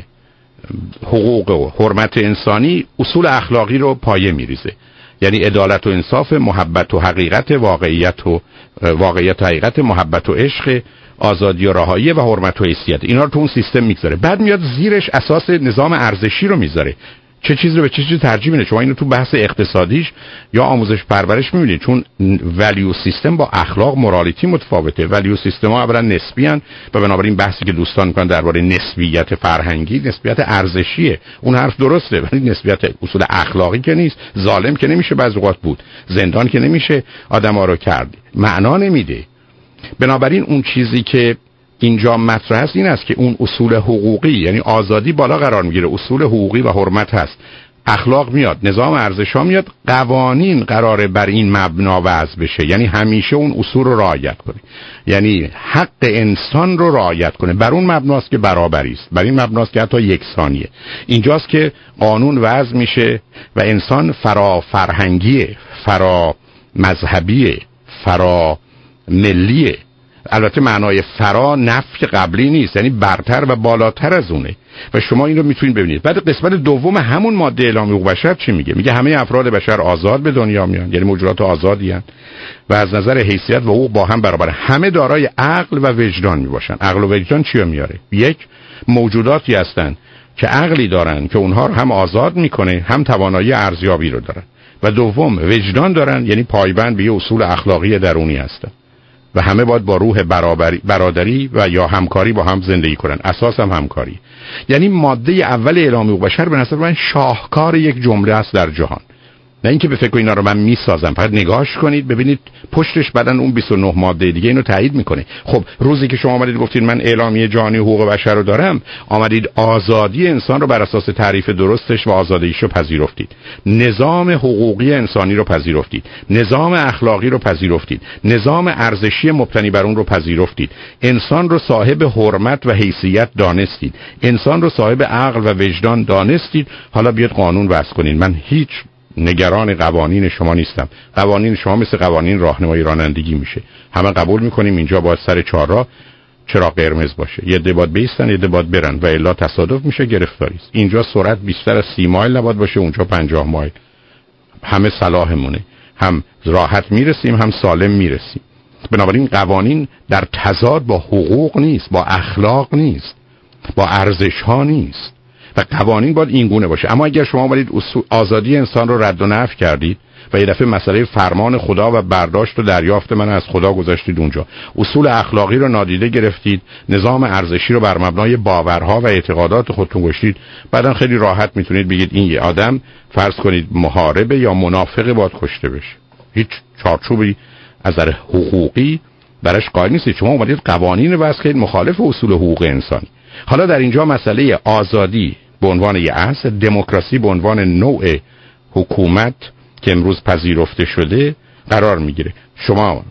حقوق و حرمت انسانی اصول اخلاقی رو پایه میریزه. یعنی عدالت و انصاف، محبت و حقیقت، واقعیت و واقعیت و حقیقت، محبت و عشق، آزادی و رهایی و حرمت و حیثیت. اینا رو تو اون سیستم میگذاره. بعد میاد زیرش اساس نظام ارزشی رو میذاره. چه چیزی رو به چه چیزی ترجیح میده. شما اینو تو بحث اقتصادیش یا آموزش پرورش میبینید، چون ولیو سیستم با اخلاق مورالیتی متفاوته. ولیو سیستم ها اولا نسبی ان و بنابراین بحثی که دوستان میکنن درباره نسبیت فرهنگی، نسبیت ارزشیه. اون حرف درسته ولی نسبیت اصول اخلاقی که نیست. ظالم که نمیشه بعضی وقت بود، زندان که نمیشه آدما رو کرد، معنا نمیده. بنابراین اون چیزی که اینجا مطرح است این است که اون اصول حقوقی، یعنی آزادی بالا قرار میگیره، اصول حقوقی و حرمت هست، اخلاق میاد، نظام ارزش ها میاد، قوانین قراره بر این مبنا وضع بشه. یعنی همیشه اون اصول رو رعایت کنه، یعنی حق انسان رو رعایت کنه. بر اون مبناست که برابری است، بر این مبناست که حتی یکسانیه. اینجاست که قانون وضع میشه و انسان فرا فرهنگیه، فرا مذهبیه، فرا ملیه. البته معنای فرا نفی قبلی نیست، یعنی برتر و بالاتر از اونه و شما این رو میتونید ببینید. بعد قسمت دوم همون ماده اعلامیه حقوق بشر چی میگه؟ میگه همه افراد بشر آزاد به دنیا میان، یعنی موجودات آزادی هستند و از نظر حیثیت و حقوق با هم برابر. همه دارای عقل و وجدان میباشن. عقل و وجدان چی رو میاره؟ یک، موجوداتی هستند که عقلی دارن که اونها رو هم آزاد میکنه، هم توانایی ارزیابی رو دارن. و دوم، وجدان دارن، یعنی پایبند به اصول اخلاقی درونی هستن. و همه باید با روح برابری برادری و یا همکاری با هم زندگی کنن. اساس هم همکاری. یعنی ماده اول اعلامیه حقوق بشر به نظر من شاهکار یک جمله است در جهان. نه اینکه به فکر اینا رو من میسازم، فقط نگاهش کنید ببینید پشتش بدن اون بیست و نه ماده دیگه اینو تایید میکنه. خب روزی که شما آمدید گفتید من اعلامیه جهانی حقوق بشر رو دارم، آمدید آزادی انسان رو بر اساس تعریف درستش و آزادیش رو پذیرفتید، نظام حقوقی انسانی رو پذیرفتید، نظام اخلاقی رو پذیرفتید، نظام ارزشی مبتنی بر اون رو پذیرفتید، انسان رو صاحب حرمت و حیثیت دانستید، انسان رو صاحب عقل و وجدان دانستید. حالا بیاد قانون وضع کنید. من هیچ نگران قوانین شما نیستم. قوانین شما مثل قوانین راهنمایی رانندگی میشه. همه قبول میکنیم اینجا باید سر چهارراه چراغ قرمز باشه، یه عده باید بیستن، یه عده باید برن و الا تصادف میشه، گرفتاری است. اینجا سرعت بیشتر از سی مایل نباید باشه، اونجا پنجاه مایل. همه صلاحمونه، هم راحت میرسیم هم سالم میرسیم. بنابراین قوانین در تضاد با حقوق نیست، با اخلاق نیست، با ارزش ها نیست و قوانین باید این گونه باشه. اما اگر شما باید آزادی انسان رو رد و نفی کردید و یه دفعه مسئله فرمان خدا و برداشت و دریافت من از خدا گذاشتید اونجا، اصول اخلاقی رو نادیده گرفتید، نظام ارزشی رو بر مبنای باورها و اعتقادات خودتون گذاشتید، بعدن خیلی راحت میتونید بگید این یه آدم فرض کنید محاربه یا منافقه باید کشته بشه. هیچ چارچوبی از نظر حقوقی براش قائل نیستید. شما اومدید قوانین وضع کردید مخالف اصول حقوق انسانی. حالا در اینجا مسئله آزادی به عنوان یه اصل، دموکراسی به عنوان نوع حکومت که امروز پذیرفته شده قرار میگیره. شما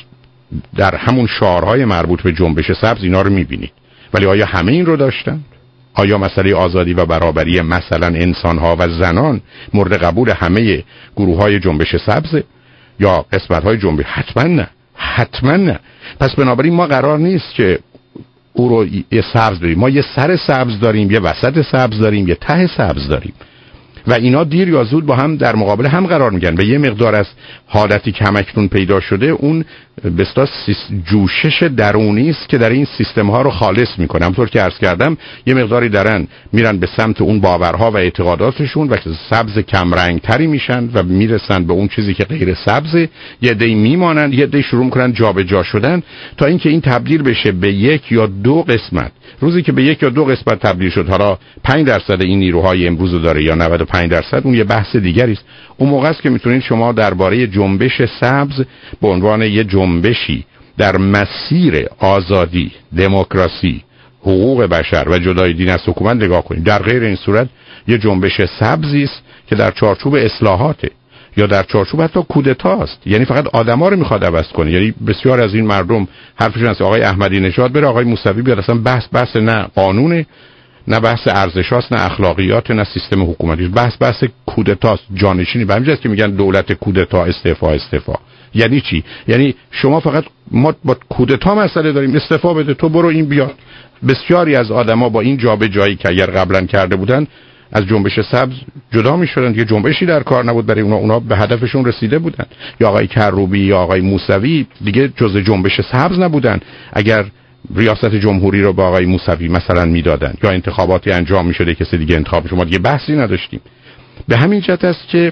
در همون شعارهای مربوط به جنبش سبز اینا رو میبینید، ولی آیا همه این رو داشتن؟ آیا مسئله آزادی و برابری مثلا انسانها و زنان مورد قبول همه گروه‌های جنبش سبز یا قسمت‌های جنبش؟ حتما نه، حتما نه. پس بنابراین ما قرار نیست که او رو یه سبز داریم، ما یه سر سبز داریم، یه وسط سبز داریم، یه ته سبز داریم و اینا دیر یا زود با هم در مقابل هم قرار میگن و یه مقدار از حالتی که همکنون پیدا شده اون به اصطلاح جوشش درونی است که در این سیستم ها رو خالص میکنه. همونطور که عرض کردم یه مقداری درن میرن به سمت اون باورها و اعتقاداتشون و سبز کم رنگ تری میشن و میرسن به اون چیزی که غیر سبزه، یه عده‌ای میمانن، یه عده‌ای شروع میکنن جابجا شدن تا اینکه این تبدیل بشه به یک یا دو قسمت. روزی که به یک یا دو قسمت تبدیل شد، حالا پنج درصد این نیروهای امروز رو داره یا نود و پنج درصد، اون یه بحث دیگری است. اون موقع است که میتونید شما درباره جنبش سبز به عنوان یه جنبشی در مسیر آزادی، دموکراسی، حقوق بشر و جدای دین از حکومت نگاه کنید. در غیر این صورت یه جنبش سبزی است که در چارچوب اصلاحاته یا در چارچوب حتی کودتاست، یعنی فقط آدما رو میخواد عوض کنه. یعنی بسیار از این مردم حرفشون است آقای احمدی نژاد بره، آقای موسوی بیاد، اصلا بحث بحث نه قانونه، نه بحث ارزشاست، نه اخلاقیات، نه سیستم حکومتی، بحث بحث کودتاست، جانشینی. به همین جاست که میگن دولت کودتا، استعفا استعفا. یعنی چی؟ یعنی شما فقط ما با کودتا مسئله داریم، استعفا بده، تو برو این بیاد. بسیاری از آدما با این جابجایی که اگر قبلا کرده بودن از جنبش سبز جدا میشدن، یه جنبشی در کار نبود برای اونا، اونا به هدفشون رسیده بودن. یا آقای کروبی یا آقای موسوی دیگه جزء جنبش سبز نبودن اگر ریاست جمهوری رو با آقای موسوی مثلا میدادن یا انتخاباتی انجام میشده کسی دیگه انتخاب، شما دیگه بحثی نداشتیم. به همین جهت است که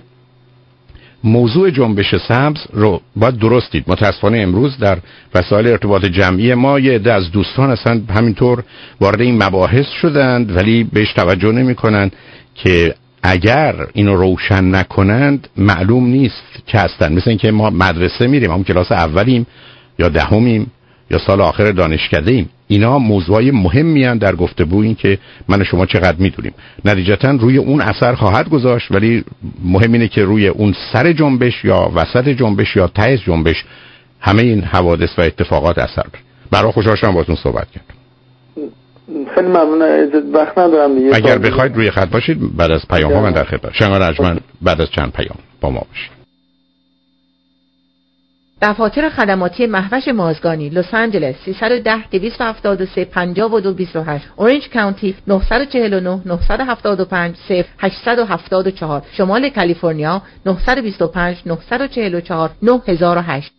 موضوع جنبش سبز رو باید درستید. متاسفانه امروز در وسایل ارتباط جمعی ما یه عده از دوستان اصلا همینطور وارد این مباحث شدند ولی بهش توجه نمی کنند که اگر اینو روشن نکنند معلوم نیست که هستن. مثل اینکه ما مدرسه میریم، همون کلاس اولیم یا دهمیم یا سال آخر دانشکده ایم، اینا موضوعای مهمی هستند در گفتگو، این که من و شما چقدر میدونیم. نتیجتا روی اون اثر خواهد گذاشت، ولی مهم اینه که روی اون سر جنبش یا وسط جنبش یا ته جنبش همه این حوادث و اتفاقات اثر بره. برای خوشحال شدم باهاتون صحبت کردم. خیلی ممنون. وقت ندارم دیگه. اگر بخواید روی خط باشید بعد از پیام ها من در خدمت. شنگان رجمن بعد از چند پیام با ما باشید. دفاتر خدماتی مهوش مازگانی، لس آنجلس، سیصد و ده دویست و هفتاد و سه پنجاه و دو بیست و هشت، اورنج کانتی نه چهار نه نه هفت پنج صفر هشت هفت چهار، شمال کالیفرنیا نه دو پنج نه چهار چهار نه هزار و هشت.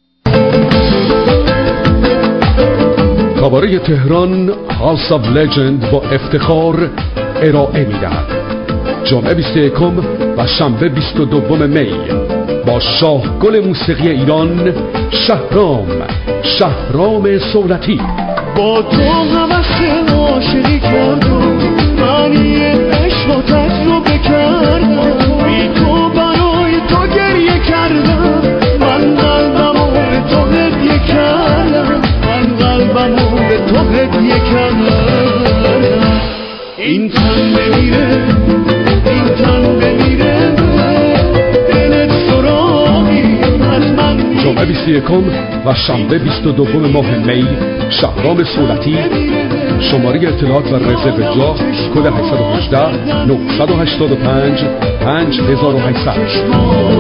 کاباره تهران هاوس آف لجند با افتخار ارائه می‌دهد. جمعه بیست و یکم و شنبه بیست و دوم می با شاهگل موسیقی ایران شهرام شهرام صولتی. با تو همه عاشقی کردم، من یه عشق و تجربه کردم، بی تو برای تو گریه کردم، من قلبمو به تو هدیه کردم، من قلبمو به تو هدیه کردم. این تن بمیره، این تن بمیره، دلت سراغی از من. جمعه بیست و یکم و شنبه بیست و دوم ماه می، شهرام صولتی. شماره اطلاعات و رزرو جا کد هشت یک هشت نه هشت پنج پنج هشت صفر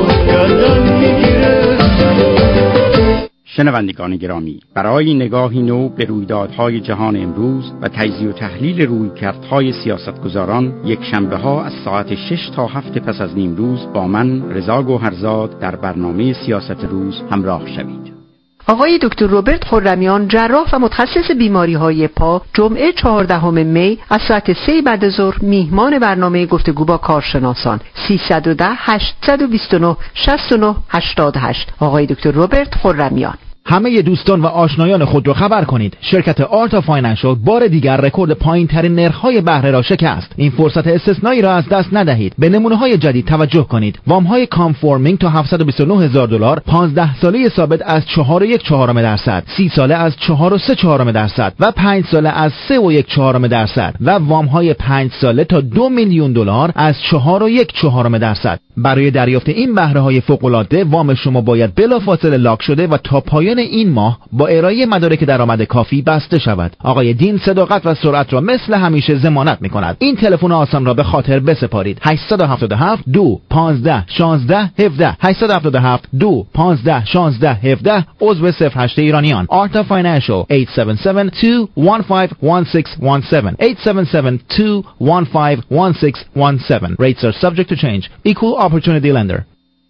صفر. شنوندگان گرامی، برای نگاهی نو به رویدادهای جهان امروز و تجزیه و تحلیل رویکردهای سیاستگزاران، یک شنبه ها از ساعت شش تا هفت پس از نیم روز با من رضا گوهرزاد در برنامه سیاست روز همراه شوید. آقای دکتر روبرت خرمیان، جراح و متخصص بیماری‌های پا، جمعه چهاردهم می از ساعت سه بعد از ظهر میهمان برنامه گفتگو با کارشناسان. سیصد و ده هشتصد و بیست و نه شصت و نه هشتاد و هشت. آقای دکتر روبرت خرمیان. همه دوستان و آشنایان خود را خبر کنید. شرکت آرتا فاینانشل بار دیگر رکورد پایین‌ترین نرخ‌های بهره را شکست. این فرصت استثنایی را از دست ندهید. به نمونه‌های جدید توجه کنید. وام‌های کامفورمینگ تا هفتصد و بیست و نه هزار دلار، پانزده ساله ثابت از چهار و یک چهارم درصد، سی ساله از چهار و سه چهارم درصد و پنج ساله از سه و یک چهارم درصد و وام‌های پنج ساله تا دو میلیون دلار از چهار و یک چهارم درصد. برای دریافت این بهره‌های فوق‌العاده، وام شما باید بلافاصله لاک شده و تا پایان این ماه با ارائه مدارک درآمد کافی بسته شود. آقای دین صداقت و سرعت را مثل همیشه ضمانت می‌کند. این تلفن آسان را به خاطر بسپارید. هشت هفت هفت دو پانزده شانزده هفده هشت هفت هفت دو پانزده شانزده هفده. عضو صفر هشت ایرانیان. آرتا فاینانشل هشت هفت هفت دو یک پنج یک شش یک هفت هشت هفت هفت دو یک پنج یک شش یک هفت. Rates are subject to change. Equal opportunity lender.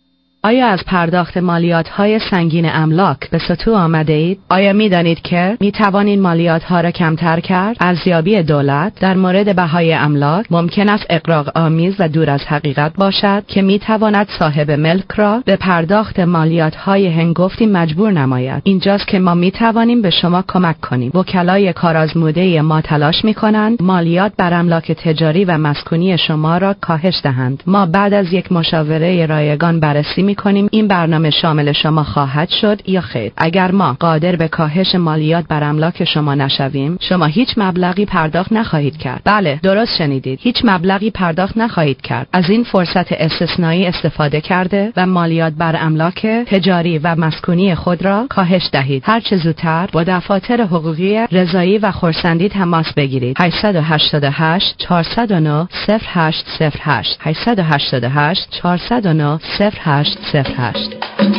آیا از پرداخت مالیات‌های سنگین املاک به سطوح آمده اید؟ آیا می دانید که می توانید مالیات‌ها را کمتر کرد؟ ارزیابی دولت در مورد بهای املاک ممکن است اغراق آمیز و دور از حقیقت باشد که می تواند صاحب ملک را به پرداخت مالیات‌های هنگفتی مجبور نماید. اینجاست که ما می توانیم به شما کمک کنیم. وکلای کارآزموده ما تلاش می کنند مالیات بر املاک تجاری و مسکونی شما را کاهش دهند. ما بعد از یک مشاوره رایگان بررسی می‌کنیم این برنامه شامل شما خواهد شد یا خیر. اگر ما قادر به کاهش مالیات بر املاک شما نشویم، شما هیچ مبلغی پرداخت نخواهید کرد. بله، درست شنیدید. هیچ مبلغی پرداخت نخواهید کرد. از این فرصت استثنایی استفاده کرده و مالیات بر املاک تجاری و مسکونی خود را کاهش دهید. هر چه زودتر با دفاتر حقوقی رضایی و خرسندی تماس بگیرید. هشت هشت هشت چهار صفر نه صفر هشت صفر هشت هشت هشت هشت چهار صفر نه صفر هشت صفر هشت.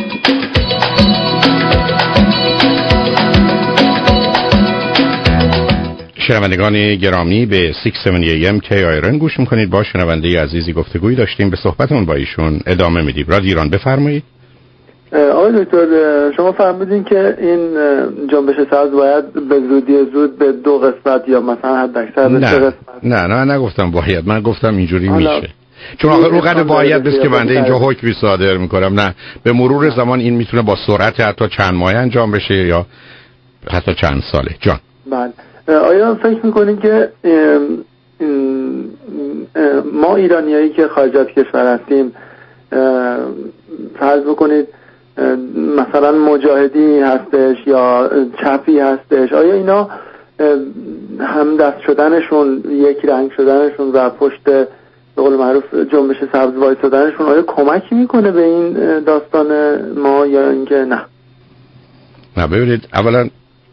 شنوندگان گرامی، به شش هفت ای ام کی آی آر ان گوش میکنید. با شنونده عزیزی گفتگویی داشتیم، به صحبتمون با ایشون ادامه میدیم. رادیو ایران، بفرمایید. آقای دکتر، شما فرمودین که این جنبش سبز باید به زودی زود به دو قسمت یا مثلا حد اکثر به سه قسمت. نه نه نگفتم باید، من گفتم اینجوری میشه. چون آخر رو قدر باید بس که بنده اینجا حکمی صادر میکنم. نه، به مرور زمان این میتونه با سرعت حتی چند ماه انجام بشه یا حتی چند ساله. جان بله، آیا فکر میکنین که ما ایرانیایی که خارج از کشور هستیم، فرض بکنید مثلا مجاهدی هستش یا چپی هستش، آیا اینا همدست شدنشون، یک رنگ شدنشون و پشت به قول معروف جنبش سبز وایسادنشون آیا کمکی میکنه به این داستان ما یا اینکه نه؟ نه، ببینید، اولا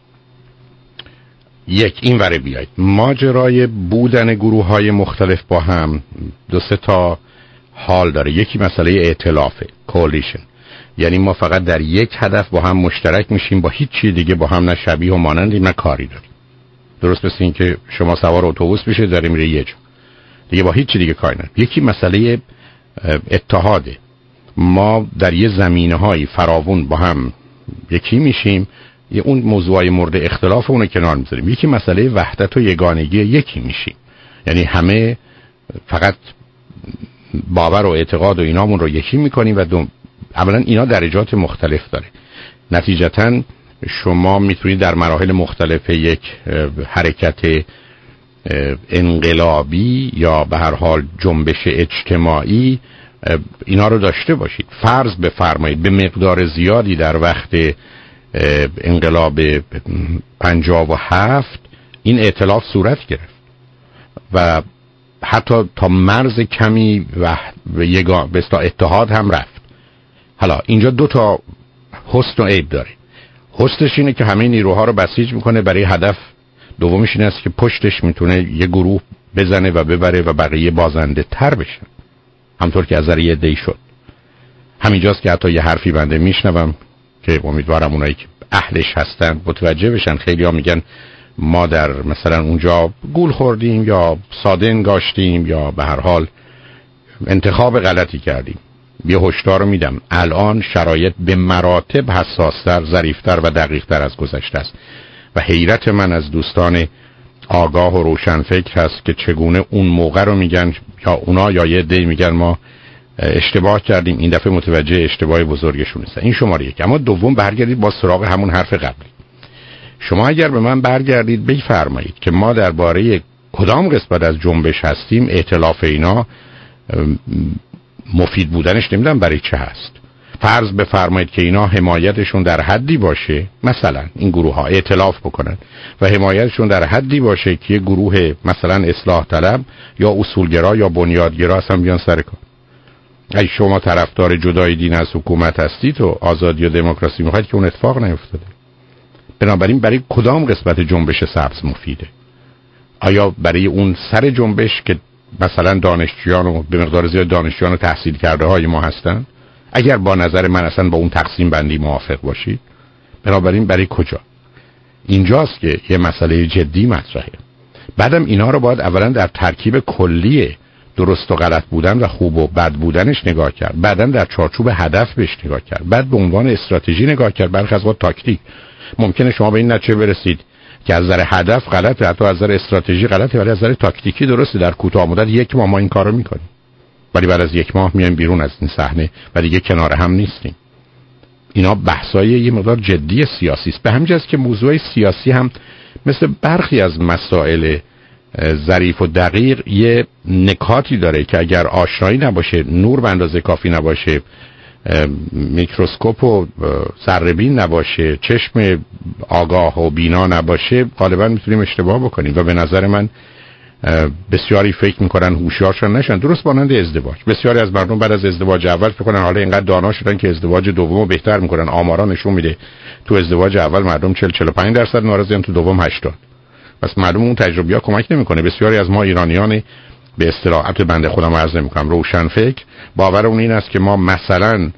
یک این وره بیاید، ماجرای بودن گروه های مختلف با هم دو سه تا حال داره. یکی مسئله ائتلافه، کولیشن، یعنی ما فقط در یک هدف با هم مشترک میشیم، با هیچ چیز دیگه با هم نه شبیه و مانندیم نه کاری داریم. درست مثل این که شما سوار اتوبوس بشه داره میره یه جا دیگه، با هیچ چیز دیگه کاری نداریم. یکی مسئله اتحاده، ما در یه زمینه‌های فراوون با هم یکی میشیم، یه اون موضوعای مورد اختلاف اون رو کنار میذاریم. یکی مسئله وحدت و یگانگی، یکی میشیم، یعنی همه فقط باور و اعتقاد و اینامون رو یکی میکنیم و اولا اینا درجات مختلف داره. نتیجتاً شما میتونید در مراحل مختلف یک حرکت انقلابی یا به هر حال جنبش اجتماعی اینا رو داشته باشید. فرض بفرمایید به مقدار زیادی در وقت انقلاب پنجاه و هفت این ائتلاف صورت گرفت و حتی تا مرز کمی و یگان به اصطلاح اتحاد هم رفت. حالا اینجا دو تا حسن و عیب داره. حسنش اینه که همه نیروها رو بسیج میکنه برای هدف. دومش این است که پشتش میتونه یه گروه بزنه و ببره و بقیه بازنده تر بشن، همطور که از نظر یه دی شد. همینجاست که حتی یه حرفی بنده میشنوم که امیدوارم اونایی که اهلش هستن متوجه بشن. خیلی ها میگن ما در مثلا اونجا گول خوردیم یا ساده انگاشتیم یا به هر حال انتخاب غلطی کردیم. یه هشدار رو میدم، الان شرایط به مراتب حساستر، ظریفتر و دقیقتر از گذشته است و حیرت من از دوستان آگاه و روشنفکر هست که چگونه اون موقع رو میگن یا اونا یا یه دی میگن ما اشتباه کردیم، این دفعه متوجه اشتباه بزرگشون هستن. این شماره یک. اما دوم برگردید با سراغ همون حرف قبلی. شما اگر به من برگردید بفرمایید که ما درباره کدام قسمت از جنبش هستیم، ائتلاف اینا مفید بودنش نمیدونم برای چه هست. فرض بفرمایید که اینا حمایتشون در حدی باشه، مثلا این گروه ها ائتلاف بکنن و حمایتشون در حدی باشه که یه گروه مثلا اصلاح طلب یا اصولگرا یا بنیادگرا اصلا بیان سر کار. اگه شما طرفدار جدای دین از حکومت هستید و آزادی و دموکراسی میخواید که اون اتفاق نیفتاده. بنابراین برای کدام قسمت جنبش سبز مفیده؟ آیا برای اون سر جنبش که مثلا دانشجویان و به مقدار زیاد دانشجویان تحصیل کرده های ما هستن؟ اگر با نظر من اصلا با اون تقسیم بندی موافق باشید، بنابراین برای کجا؟ اینجاست که یه مسئله جدی مطرحه. بعدم اینا رو باید اولا در ترکیب کلی درست و غلط بودن و خوب و بد بودنش نگاه کرد، بعداً در چارچوب هدف بهش نگاه کرد، بعد به عنوان استراتژی نگاه کرد، برخی از وقت تاکتیک. ممکنه شما به این نتیجه برسید که از نظر هدف غلطه، حتی از نظر استراتژی غلطه، ولی از نظر تاکتیکی درسته. در کوتاه مدت یک ماه ما این کارو میکنیم، ولی بعد از یک ماه میایم بیرون از این صحنه و دیگه کنار هم نیستیم. اینا بحثای یه مقدار جدی سیاسی است. به همین جاست که موضوع سیاسی هم مثل برخی از مسائل ظریف و دقیق یه نکاتی داره که اگر آشنایی نباشه، نور به اندازه کافی نباشه، میکروسکوپ و ذره‌بین نباشه، چشم آگاه و بینا نباشه، غالبا میتونیم اشتباه بکنیم و به نظر من بسیاری فکر میکنن هوشیارشان نشن. درست مانند ازدواج. بسیاری از مردم بعد از ازدواج اول فکر کنن حالا اینقدر دانا شدن که ازدواج دومو بهتر میکنن. آمارا نشون میده تو ازدواج اول مردم چهل چهل و پنج درصد ناراضیان، تو دوم هشتاد. پس معلومه اون تجربیات کمک نمیکنه. بسیاری از ما ایرانیان به اصطلاح بنده خودم عرض نمیکنم روشن فکر، باورمون این است که ما مثلا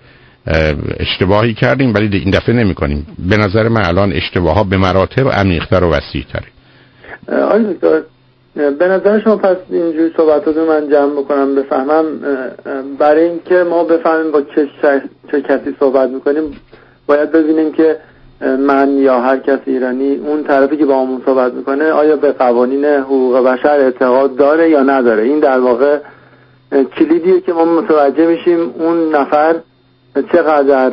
اشتباهی کردیم ولی این دفعه نمیکنیم. به نظر من الان اشتباهات به مراتب عمیق‌تر و وسیع‌تره. آقای دکتر، به نظر شما پس اینجوری صحبتاتو من جمع بکنم بفهمم، برای اینکه ما بفهمیم با چه چه کسی صحبت میکنیم باید ببینیم که من یا هر کس ایرانی اون طرفی که با همون صحبت میکنه آیا به قوانین حقوق بشر اعتقاد داره یا نداره. این در واقع کلیدیه که ما متوجه میشیم اون نفر چقدر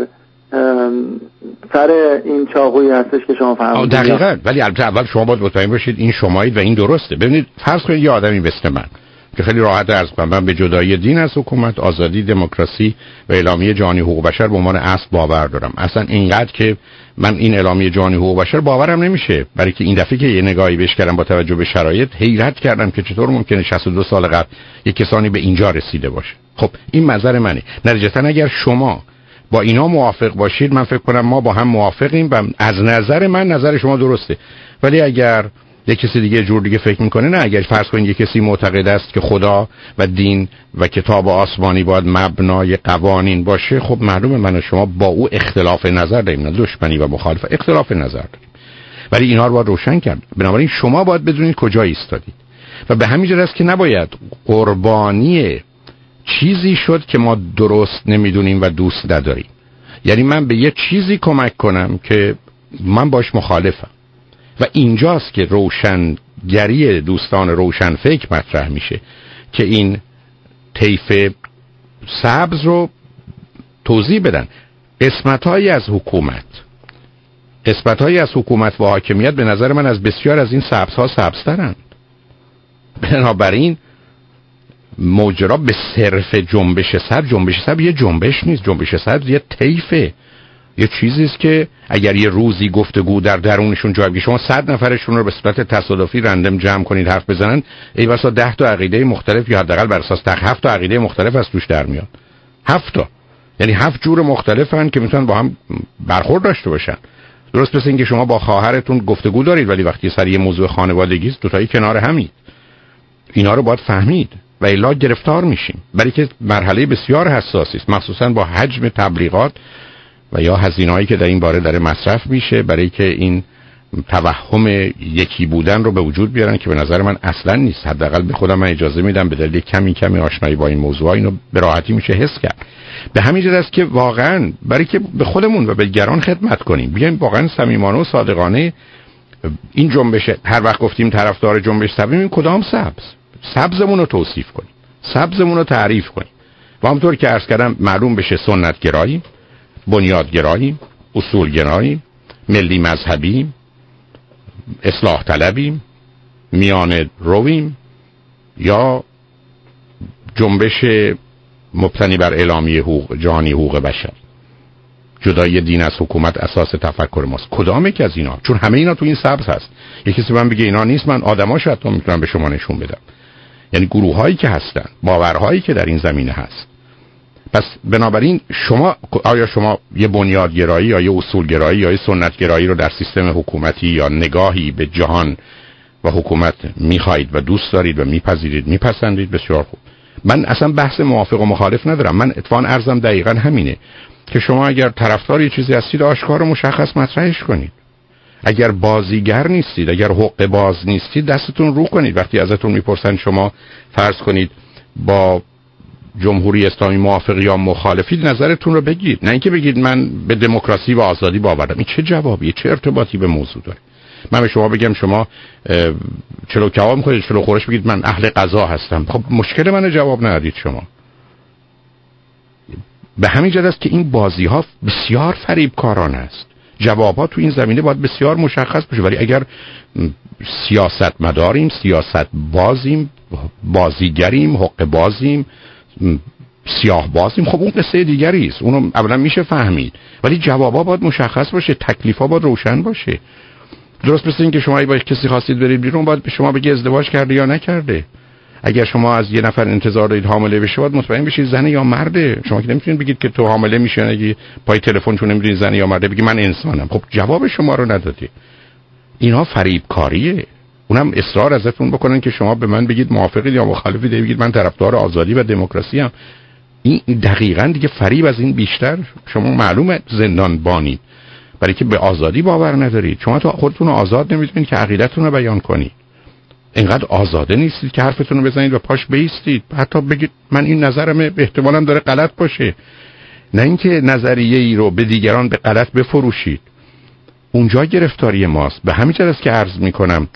سر این چاقویی هستش که شما فهمیدید. دقیقاً. ولی البته اول شما باید مطمئن باشید این شمایید و این درسته. ببینید فرض کنید یه آدمی مثل من که خیلی راحت عرض کنم من به جدایی دین از حکومت، آزادی، دموکراسی و اعلامیه جهانی حقوق بشر به عنوان اصل باور دارم. اصلا اینقدر که من این اعلامیه جهانی حقوق بشر باورم نمیشه، برای که این دفعه که یه نگاهی بهش کردم با توجه به شرایط حیرت کردم که چطور ممکنه شصت و دو سال قبل یک کسانی به اینجا رسیده باشه. خب این نظر منه. نتیجتا اگر شما با اینا موافق باشید من فکر کنم ما با هم موافقیم و از نظر من نظر شما درسته. ولی اگر یک کسی دیگه جور دیگه فکر میکنه، نه، اگر فرض کنید یک کسی معتقد است که خدا و دین و کتاب آسمانی باید مبنای قوانین باشه، خب معلومه من و شما با او اختلاف نظر داریم، نه دشمنی و مخالفت، اختلاف نظر داریم. ولی اینا رو باید روشن کرد. بنابراین شما باید بدونید کجا ایستادید و به همین جهت است که نباید قربانی چیزی شد که ما درست نمیدونیم و دوست نداریم. یعنی من به یه چیزی کمک کنم که من باش مخالفم و اینجاست که روشنگری دوستان روشن فکر مطرح میشه که این طیف سبز رو توضیح بدن. قسمت‌هایی از حکومت قسمت‌هایی از حکومت و حاکمیت به نظر من از بسیار از این سبزها سبزترند. بنابراین ماجرا به صرف جنبش سبز، جنبش سبز یه جنبش نیست، جنبش سبز یه طیفه، یه چیزی است که اگر یه روزی گفتگو در درونشون جا بگیره، شما صد نفرشون رو به صورت تصادفی رندم جمع کنید حرف بزنن، ای بسا ده تا عقیده مختلف یا حداقل بر اساس تق هفت تا عقیده مختلف از توش در میاد. هفت تا، یعنی هفت جور مختلفن که میتونن با هم برخورد داشته باشن. درست مثل اینکه شما با خواهرتون گفتگو دارید ولی وقتی سر یه موضوع خانوادگی است دو تایی کنار همید. اینا رو باید فهمید و الا گرفتار میشیم، برای که مرحله بسیار حساسی است، مخصوصا با حجم تبلیغات و یا هزینه‌ای که در این باره داره مصرف میشه برای که این توهم یکی بودن رو به وجود بیارن که به نظر من اصلا نیست. حداقل به خودم من اجازه میدم به دلیل کمی کمی آشنایی با این موضوع اینو به راحتی میشه حس کرد. به همین جهت است که واقعا برای که به خودمون و به دیگران خدمت کنیم بیایم واقعا صمیمانه و صادقانه این جنبش، هر وقت گفتیم طرفدار جنبش سبز، این کدام سبز؟ سبزمون رو توصیف کنیم، سبزمون رو تعریف کنیم و همونطور که عرض کردم معلوم بشه سنت گرایی، بنیاد گرایی، اصول گرایی، ملی مذهبی، اصلاح طلبیم، میان رویم یا جنبش مبتنی بر اعلامیه حقوق جهانی حقوق بشر. جدایی دین از حکومت اساس تفکر ماست. کدام یک از اینا؟ چون همه اینا تو این سبز هست. یکی کسی من بگه اینا نیست، من آدماشو حتی میتونم به شما نشون بدم. یعنی گروه‌هایی که هستن، باورهایی که در این زمینه هست. پس بنابراین شما آیا شما یه بنیادگرایی یا یه اصولگرایی یا یه سنتگرایی رو در سیستم حکومتی یا نگاهی به جهان و حکومت میخواید و دوست دارید و میپذیرید، میپسندید؟ بسیار خوب. من اصلا بحث موافق و مخالف ندارم. من اتفاقا عرضم دقیقاً همینه که شما اگر طرفدار یه چیزی هستید آشکار و مشخص مطرحش کنید. اگر بازیگر نیستید، اگر حقه باز نیستید، دستتون رو کنید. وقتی ازتون میپرسن شما فرض کنید با جمهوری اسلامی موافق یا مخالفید، نظرتون رو بگید، نه اینکه بگید من به دموکراسی و آزادی باورم. این چه جوابیه؟ چه ارتباطی به موضوع داره؟ من به شما بگم شما چلو کباب می‌خورید، چلو خورش بگید من اهل غذا هستم. خب مشکل منو جواب ندید شما. به همین جهت است که این بازی‌ها بسیار فریبکارانه است. جواب‌ها تو این زمینه باید بسیار مشخص بشه. ولی اگر سیاست مداریم، سیاست بازیم، بازیگریم، حق بازیم، سیاه بازیم، خب اون قصه دیگری است. اونو اولا میشه فهمید. ولی جواب‌ها باید مشخص باشه، تکلیف‌ها باید روشن باشه. درست مثل این که شما با کسی خواستید برید بیرون، باید به شما بگه ازدواج کرده یا نکرده. اگر شما از یه نفر انتظار دارید حامله بشه، باید مطمئن بشید زنه یا مرده. شما که نمیتونید بگید که تو حامله میشی، اگه پای تلفنشون نمیدونید زنه یا مرده، بگی من انسانم. خب جواب شما رو ندادی. اینها فریبکاریه. اونم اصرار ازتون بکنن که شما به من بگید موافقید یا مخالفید، بگید من طرفدار آزادی و دموکراسی ام. این دقیقاً دیگه فریب از این بیشتر. شما معلومه زندان بانید برای که به آزادی باور ندارید. شما تو خودتون رو آزاد نمیدونید که عقیدتون رو بیان کنید. اینقدر آزاده نیستید که حرفتون رو بزنید و پاش بیستید. حتی بگید من این نظرمه، احتمالاً داره غلط باشه. نه اینکه نظریه ای رو به دیگران به غلط بفروشید. اونجا گرفتاری ماست. به همین جهت است که عرض میکنم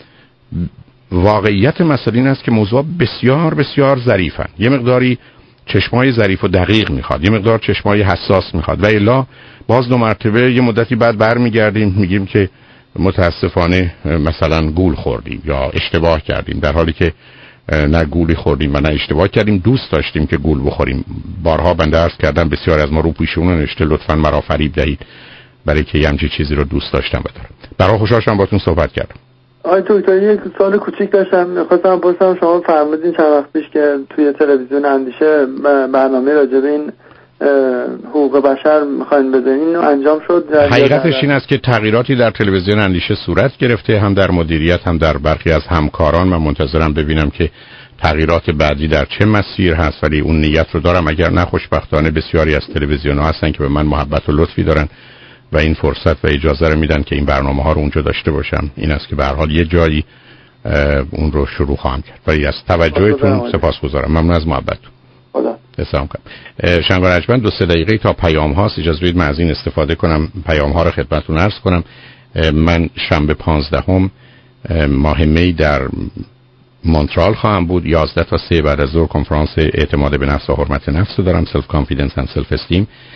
واقعیت مسئله این است که موضوع بسیار بسیار ظریفن. یه مقداری چشمای ظریف و دقیق میخواد، یه مقدار چشمای حساس میخواد و الا باز دو مرتبه یه مدتی بعد برمیگردیم میگیم که متاسفانه مثلا گول خوردیم یا اشتباه کردیم، در حالی که نه گولی خوردیم و نه اشتباه کردیم. دوست داشتیم که گول بخوریم. بارها بنده عرض کردم بسیار از ما رو پیشونون نوشته لطفاً مرا فریب دهید برای که همچین چیزی رو دوست داشتم بدارم. برای خوشحال شدم باهاتون صحبت کردم. آقای دکتر یک سوال کوچیک داشتم، می‌خواستم بپرسم شما فرمودین چند وقت پیش که توی تلویزیون اندیشه برنامه راجع به این حقوق بشر می‌خواین بزنین، اینو انجام شد؟ حقیقتش این است که تغییراتی در تلویزیون اندیشه صورت گرفته، هم در مدیریت هم در برخی از همکاران. من منتظرم ببینم که تغییرات بعدی در چه مسیر هست، ولی اون نیت رو دارم. اگر نه خوشبختانه بسیاری از تلویزیون‌ها هستن که به من محبت و لطفی دارن و این فرصت و اجازه رو میدن که این برنامه‌ها رو اونجا داشته باشم. این است که به هر حال یه جایی اون رو شروع خواهم کرد. ولی از توجهتون سپاسگزارم. ممنون از محبتتون. خدا سلام کنم. شنوار ارجمند، دو سه دقیقه تا پیام هاست. اجازه بدید من از این استفاده کنم، پیام ها رو خدمتتون عرض کنم. من شنبه پانزدهم ماه می در مونترال خواهم بود. یازده تا سه بعد از ظهر کنفرانس اعتماد به نفس و حرمت نفس رو دارم، سلف کانفیدنس اند سلف استیم.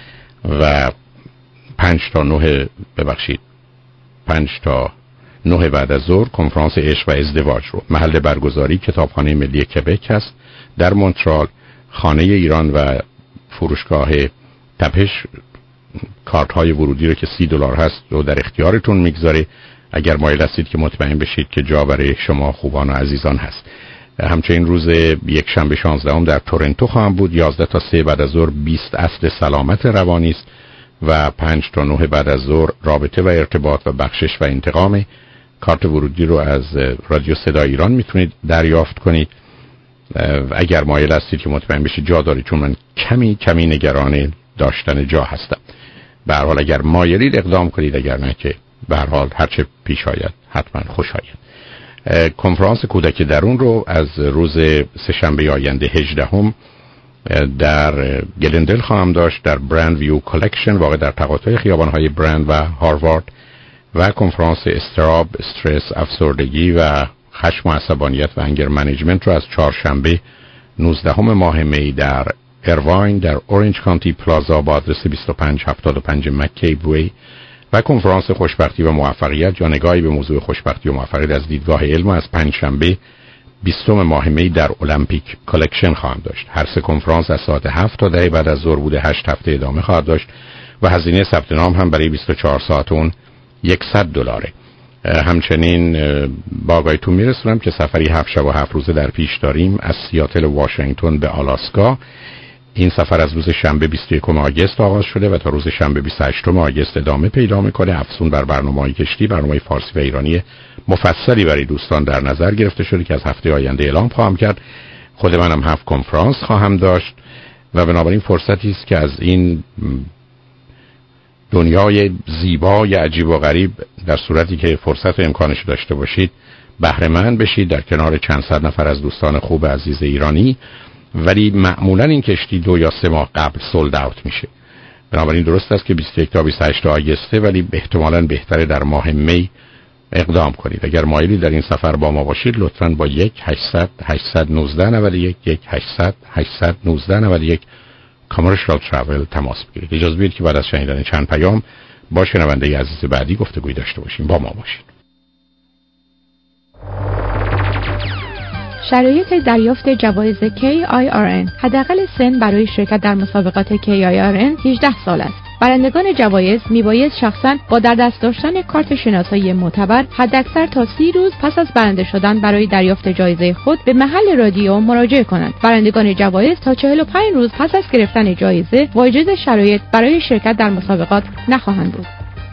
و پنج تا نه ببخشید پنج تا نه بعد از ظهر کنفرانس عشق و ازدواج رو. محل برگزاری کتابخانه ملی کبک است در مونترال. خانه ایران و فروشگاه تپش کارت های ورودی رو که سی دلار هست رو در اختیارتون میگذاره اگر مایل هستید که مطمئن بشید که جا برای شما خوبان و عزیزان هست. همچنین روز یک شنبه شانزدهم در تورنتو خواهم بود. یازده تا سه بعد از ظهر بیست اصل سلامت روانی است و پنج تا نه بعد از ظهر رابطه و ارتباط و بخشش و انتقام. کارت ورودی رو از رادیو صدای ایران میتونید دریافت کنید اگر مایل هستید که مطمئن بشید جا دارید، چون من کمی کمی نگران داشتن جا هستم. به هر حال اگر مایلید اقدام کنید، اگر نه که به هر حال هر چه پیش آید حتما خوش آید. کنفرانس کودک درون رو از روز سه‌شنبه آینده هجدهم در گلندل خواهم داشت در برند ویو کالکشن واقع در تقاطع خیابان‌های برند و هاروارد، و کنفرانس استراب، استرس، افسردگی و خشم و عصبانیت و انگر منیجمنت رو از چهارشنبه نوزدهم ماه می در ایرواین در اورنج کانتی پلازا با آدرس بیست و پنج هفتاد و پنج مک‌کیب وی، و کنفرانس خوشبختی و موفقیت یا نگاهی به موضوع خوشبختی و موفقیت از دیدگاه علم از پنجشنبه بیستم ماه می در المپیک کالکشن خواهم داشت. هر سه کنفرانس از ساعت هفت تا ده بعد از ظهر بوده. هشت هفته ادامه خواهد داشت و هزینه ثبت نام هم برای بیست و چهار ساعت اون صد دلاره. همچنین با آگاهیتون میرسونم که سفری هفت شب و هفت روزه در پیش داریم از سیاتل واشنگتن به آلاسکا. این سفر از روز شنبه بیست و یکم آگوست آغاز شده و تا روز شنبه بیست و هشتم آگوست ادامه پیدا میکنه. افزون بر برنامه‌های کشتی، برنامه فارسی و ایرانی مفصلی برای دوستان در نظر گرفته شده که از هفته آینده اعلام خواهم کرد. خود منم هفت کنفرانس خواهم داشت و بنابراین فرصتی است که از این دنیای زیبای عجیب و غریب در صورتی که فرصت و امکانش داشته باشید بهره مند بشید در کنار چند صد نفر از دوستان خوب عزیز ایرانی. ولی معمولا این کشتی دو یا سه ماه قبل سولد اوت میشه. بنابراین درست است که بیست و یک تا بیست و هشت آگوسته، ولی احتمالاً بهتره در ماه می اقدام کنید. اگر مایلی در این سفر با ما باشید لطفاً با یک هشتصد هشتصد و نوزده نود و یک یک هشتصد هشتصد و نوزده نود و یک کامرشال ترافل تماس بگیرید. اجازه بدید که بعد از شنیدن چند پیام با شنونده عزیز بعدی گفتگوی داشته باشیم. با ما باشید. شرایط دریافت جوایز کی آی آر ان. حداقل سن برای شرکت در مسابقات کی آی آر ان هجده سال است. برندگان جوایز میباید شخصاً با در دست داشتن کارت شناسایی معتبر حداکثر تا سی روز پس از برنده شدن برای دریافت جایزه خود به محل رادیو مراجعه کنند. برندگان جوایز تا چهل و پنج روز پس از گرفتن جایزه واجد شرایط برای شرکت در مسابقات نخواهند بود.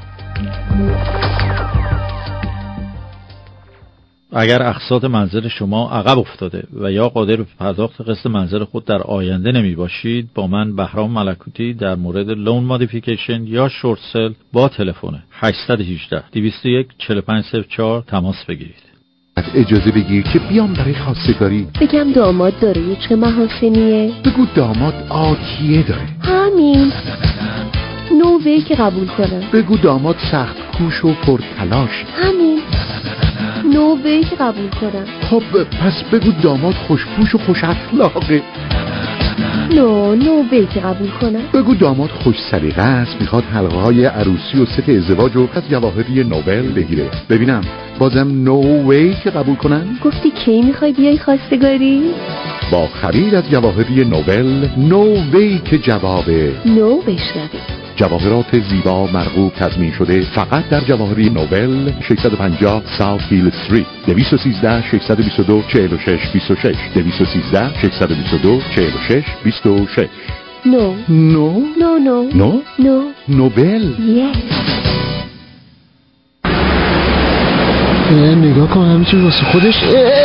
اگر اقساط منزل شما عقب افتاده و یا قادر به پرداخت قسط منزل خود در آینده نمی باشید، با من بهرام ملکوتی در مورد لون مودیفیکیشن یا شورت سل با تلفن هشت یک هشت دویست و یک چهل و پنج صفر چهار تماس بگیرید. اجازه بگیر که بیام برای خواستگاری. بگم داماد داره چه محاسنیه؟ بگو داماد آتیه داره. همین نووی که قبول کنم. بگو داماد سخت کوش و پرتلاش. همین نووی که قبول کنم. خب پس بگو داماد خوشپوش و خوش اخلاقه. نو نووی که قبول کنم. بگو داماد خوش سلیقه است، میخواد حلقه های عروسی و ست ازدواج رو از جواهری نوبل بگیره. ببینم بازم نووی که قبول کنم. گفتی کی میخوای بیای خواستگاری؟ با خرید از جواهری نوبل نووی که جوابه. نو بشنوید. جواهرات زیبا مرغوب تضمین شده فقط در جواهری نوبل. ششصد و پنجاه ساوت هیل استریت، دویست و سیزده ششصد و بیست و دو چهل و شش بیست و شش، دویست و سیزده ششصد و بیست و دو چهل و شش بیست و شش. نو نو نو نو نو نو نوبل. یس. نگاه کن همه چیز واسه خودش.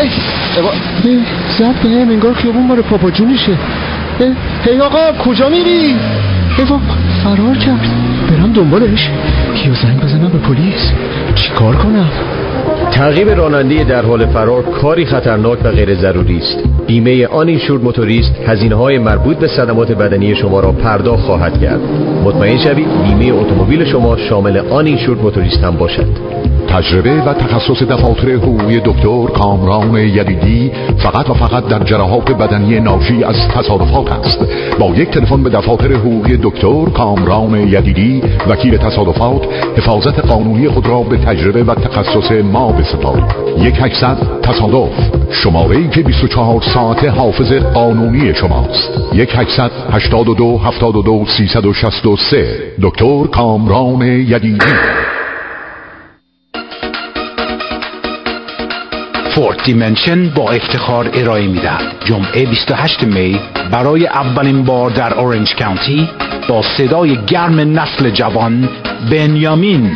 زد به هم انگار خیابون باره پاپا جونشه. هی آقا کجا میری؟ ایوا فرار کرد. برم دنبالش یا زنگ بزنم به پلیس؟ چی کار کنم؟ تعقیب راننده در حال فرار کاری خطرناک و غیر ضروری است. بیمه آن اینشورد موتوریست هزینه‌های مربوط به صدمات بدنی شما را پرداخت خواهد کرد. مطمئن شوید بیمه اتومبیل شما شامل آن اینشورد موتوریست هم باشد. تجربه و تخصص دفاتر حقوقی دکتر کامران یدیدی فقط و فقط در جراحات بدنی ناشی از تصادفات است. با یک تلفن به دفاتر حقوقی دکتر کامران یدیدی وکیل تصادفات حفاظت قانونی خود را به تجربه و تخصص ما بسپارید. یک هشتصد تصادف، شماره‌ای که بیست و چهار ساعت حافظ قانونی شماست. یک هشتصد هشتاد و دو هفتاد و دو سیصد و شصت و سه. دکتر کامران یدیدی. فورت دیمنشن با افتخار ارائه می‌دهد جمعه بیست و هشتم می برای اولین بار در اورنج کانتی با صدای گرم نسل جوان بنیامین.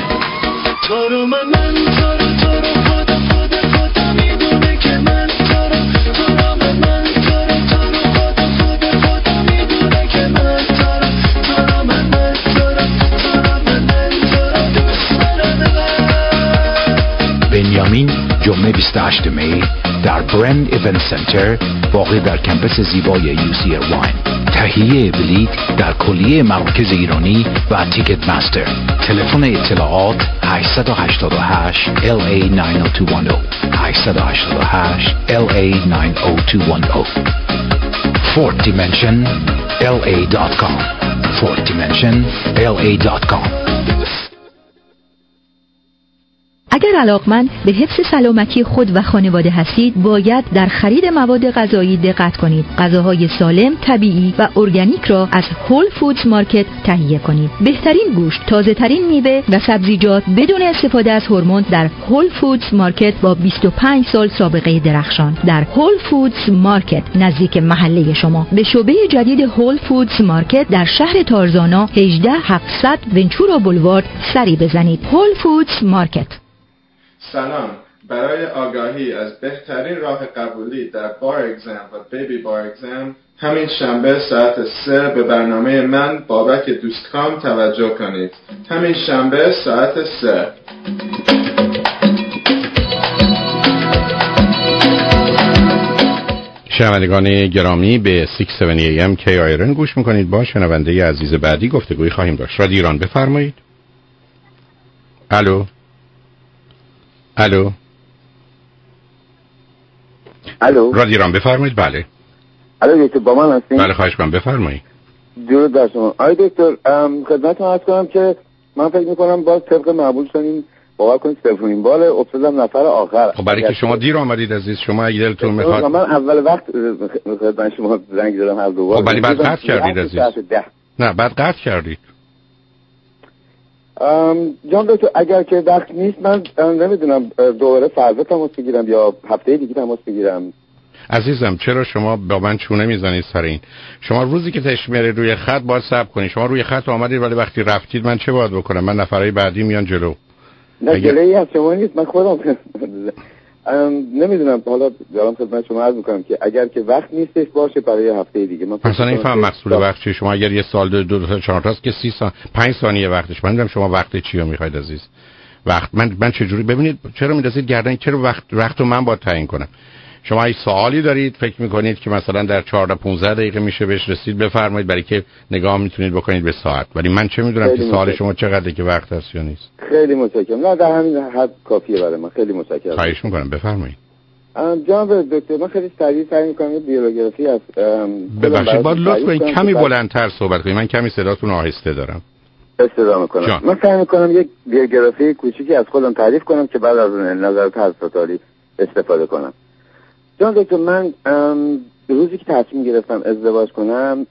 بنیامین جمعه بیست و هشتم می در برند ایونت سنتر واقع در کمپس زیبای یو سی ایرواین. تهیه بلیط در کلیه مراکز ایرانی و تیکت مستر. تلفن اطلاعات هشت هشت هشت ال ای نه صفر دو یک صفر هشت هشت هشت ال ای نه صفر دو یک صفر fourth dimension l a dot com fourth dimension l a dot com. اگر علاقمند به حفظ سلامتی خود و خانواده هستید، باید در خرید مواد غذایی دقت کنید. غذاهای سالم، طبیعی و ارگانیک را از هول فودز مارکت تهیه کنید. بهترین گوشت، تازه ترین میوه و سبزیجات بدون استفاده از هورمون در هول فودز مارکت با بیست و پنج سال سابقه درخشان. در هول فودز مارکت نزدیک محله شما. به شعبه جدید هول فودز مارکت در شهر تارزانا هجده هفتصد ونچورا بولوارد سری بزنید. هول فودز مارکت. سلام. برای آگاهی از بهترین راه قبولی در بار اگزم و بیبی بار اگزم همین شنبه ساعت سه به برنامه من بابک دوستکام توجه کنید. همین شنبه ساعت سه. شنوندگان گرامی به شش هفتاد ای ام کی آی آر ان گوش میکنید. با شنونده عزیز بعدی گفتگوی خواهیم داشت. رادیو ایران بفرمایید. الو الو الو رادیو ایران بفرمایید. بله الو دکتر با من هستین؟ بله خواهش کنم بفرمایید. درود بر شما. آقای دکتر خدمتتون عرض کنم که من فکر میکنم باز طبق معمول شدیم باور کنید سومین بار افتادم نفر آخر. خب برای که شما دیر آمدید عزیز، شما اگه دلتون میخواد من اول وقت خدمت شما زنگ زدم هر دو بار. خب ولی بعد قطع کردید عزیز. نه بعد قطع کردید. جان دکتر اگر که وقت نیست من نمیدونم دوباره فردا تماس بگیرم یا هفته دیگه تماس بگیرم. عزیزم چرا شما با من چونه میزنید سر این؟ شما روزی که تشریف میارید روی خط باید صبر کنید. شما روی خط آمدید ولی وقتی رفتید من چه باید بکنم؟ من نفرای بعدی میان جلو. نه اگر... جلویی از شما نیست، من خودم نمیدونم. حالا دارم خدمت شما عرض میکنم که اگر که وقت نیستش باشه برای هفته دیگه. من مثلا این فهم مقصود وقت چیه؟ شما اگر یه سال دو دو تا چهار تاست که سی سال پنج ثانیه وقتش. من نمیدونم شما وقت چی رو میخواید عزیز. وقت من من چه جوری ببینید چرا میندازید گردن؟ چرا وقت وقتو من باید تعیین کنم؟ شما این سوالی دارید فکر میکنید که مثلا در چهارده پانزده دقیقه میشه بهش رسید، بفرمایید، برای که نگاه میتونید بکنید به ساعت. ولی من چه میدونم که سوال شما چقدره که وقت هست یا نیست. خیلی متشکرم. نه در همین حد کافیه برای من. خیلی متشکرم. خواهش میکنم بفرمایید. جناب دکتر من خیلی سریع سعی میکنم بیولوژی از ببخشید باید لطف کنید کمی بلندتر صحبت کنید. من کمی صداتون آهسته دارم. استفاده میکنم. جان. من سعی میکنم یک بیوگرافی کوچیکی از خودم تعریف کنم که بعد از نظرات حضرت استفاده کنم. جان دکتر من روزی که تصمیم گرفتم ازدواج کنم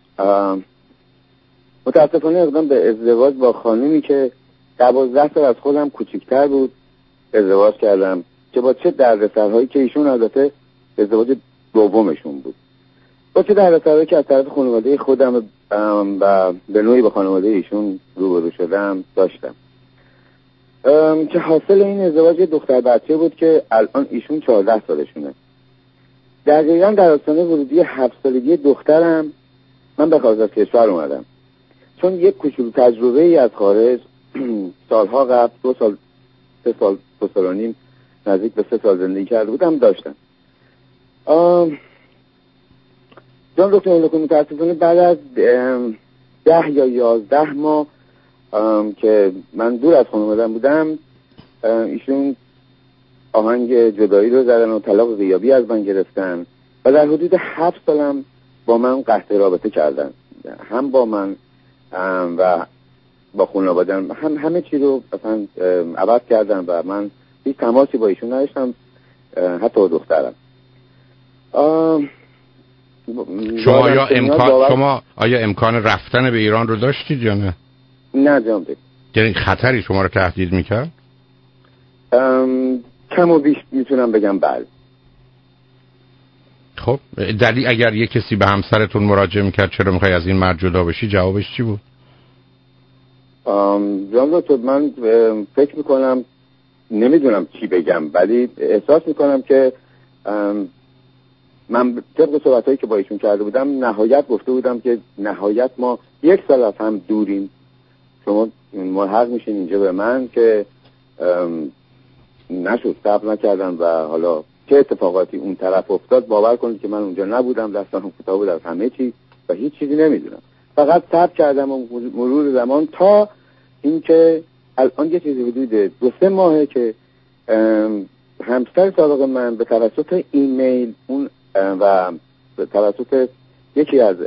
متاسفانه اقدام به ازدواج با خانومی که دوازده سال از خودم کوچکتر بود ازدواج کردم که با چه دردسرهایی که ایشون البته ازدواج دومشون بود، با چه دردسرهایی که از طرف خانواده خودم و به نوعی با خانواده ایشون روبرو شدم داشتم که حاصل این ازدواج دختر بچه بود که الان ایشون چهارده سالشونه. دقیقا در آستانه ورودی هفت سالگی دخترم من به خارج از کشور اومدم، چون یک کوچولو تجربه ای از خارج سالها قبل دو سال سه سال دو سال و نیم نزدیک به سه سال زندگی کرده بودم داشتم. جان دکتر لکن متاسفانه بعد از ده یا یازده ماه که من دور از خانواده‌ام بودم ایشون آهنگ جدایی رو زدن و طلاق غیابی از من گرفتن و در حدود هفت سالم با من قطع رابطه کردن، هم با من و با خانواده‌ام، هم همه چی رو مثلا عوض کردن و من هیچ تماسی با ایشون نداشتم، حتی با دخترم. شما آیا امکان شما آیا امکان رفتن به ایران رو داشتید یا نه؟ نه جناب. یعنی خطری شما رو تهدید میکرد؟ کم و بیش میتونم بگم بله. خب دلیل اگر یک کسی به همسرتون مراجعه میکرد چرا میخوای از این مرد جدا بشی، جوابش چی بود؟ جناب دکتر من فکر میکنم نمیدونم چی بگم، ولی احساس میکنم که من طبق صحبتایی که با ایشون کرده بودم نهایت گفته بودم که نهایت ما یک سال از هم دوریم، شما ملحق میشین اینجا به من که نشد، صبر نکردم و حالا چه اتفاقاتی اون طرف افتاد باور کنید که من اونجا نبودم، دستم کوتاه بود از همه چی و هیچ چیزی نمیدونم، فقط صبر کردم و مرور زمان تا اینکه الان یه چیزی حدود دو سه ماهه که همسر سابق من به توسط ایمیل اون و به توسط یکی از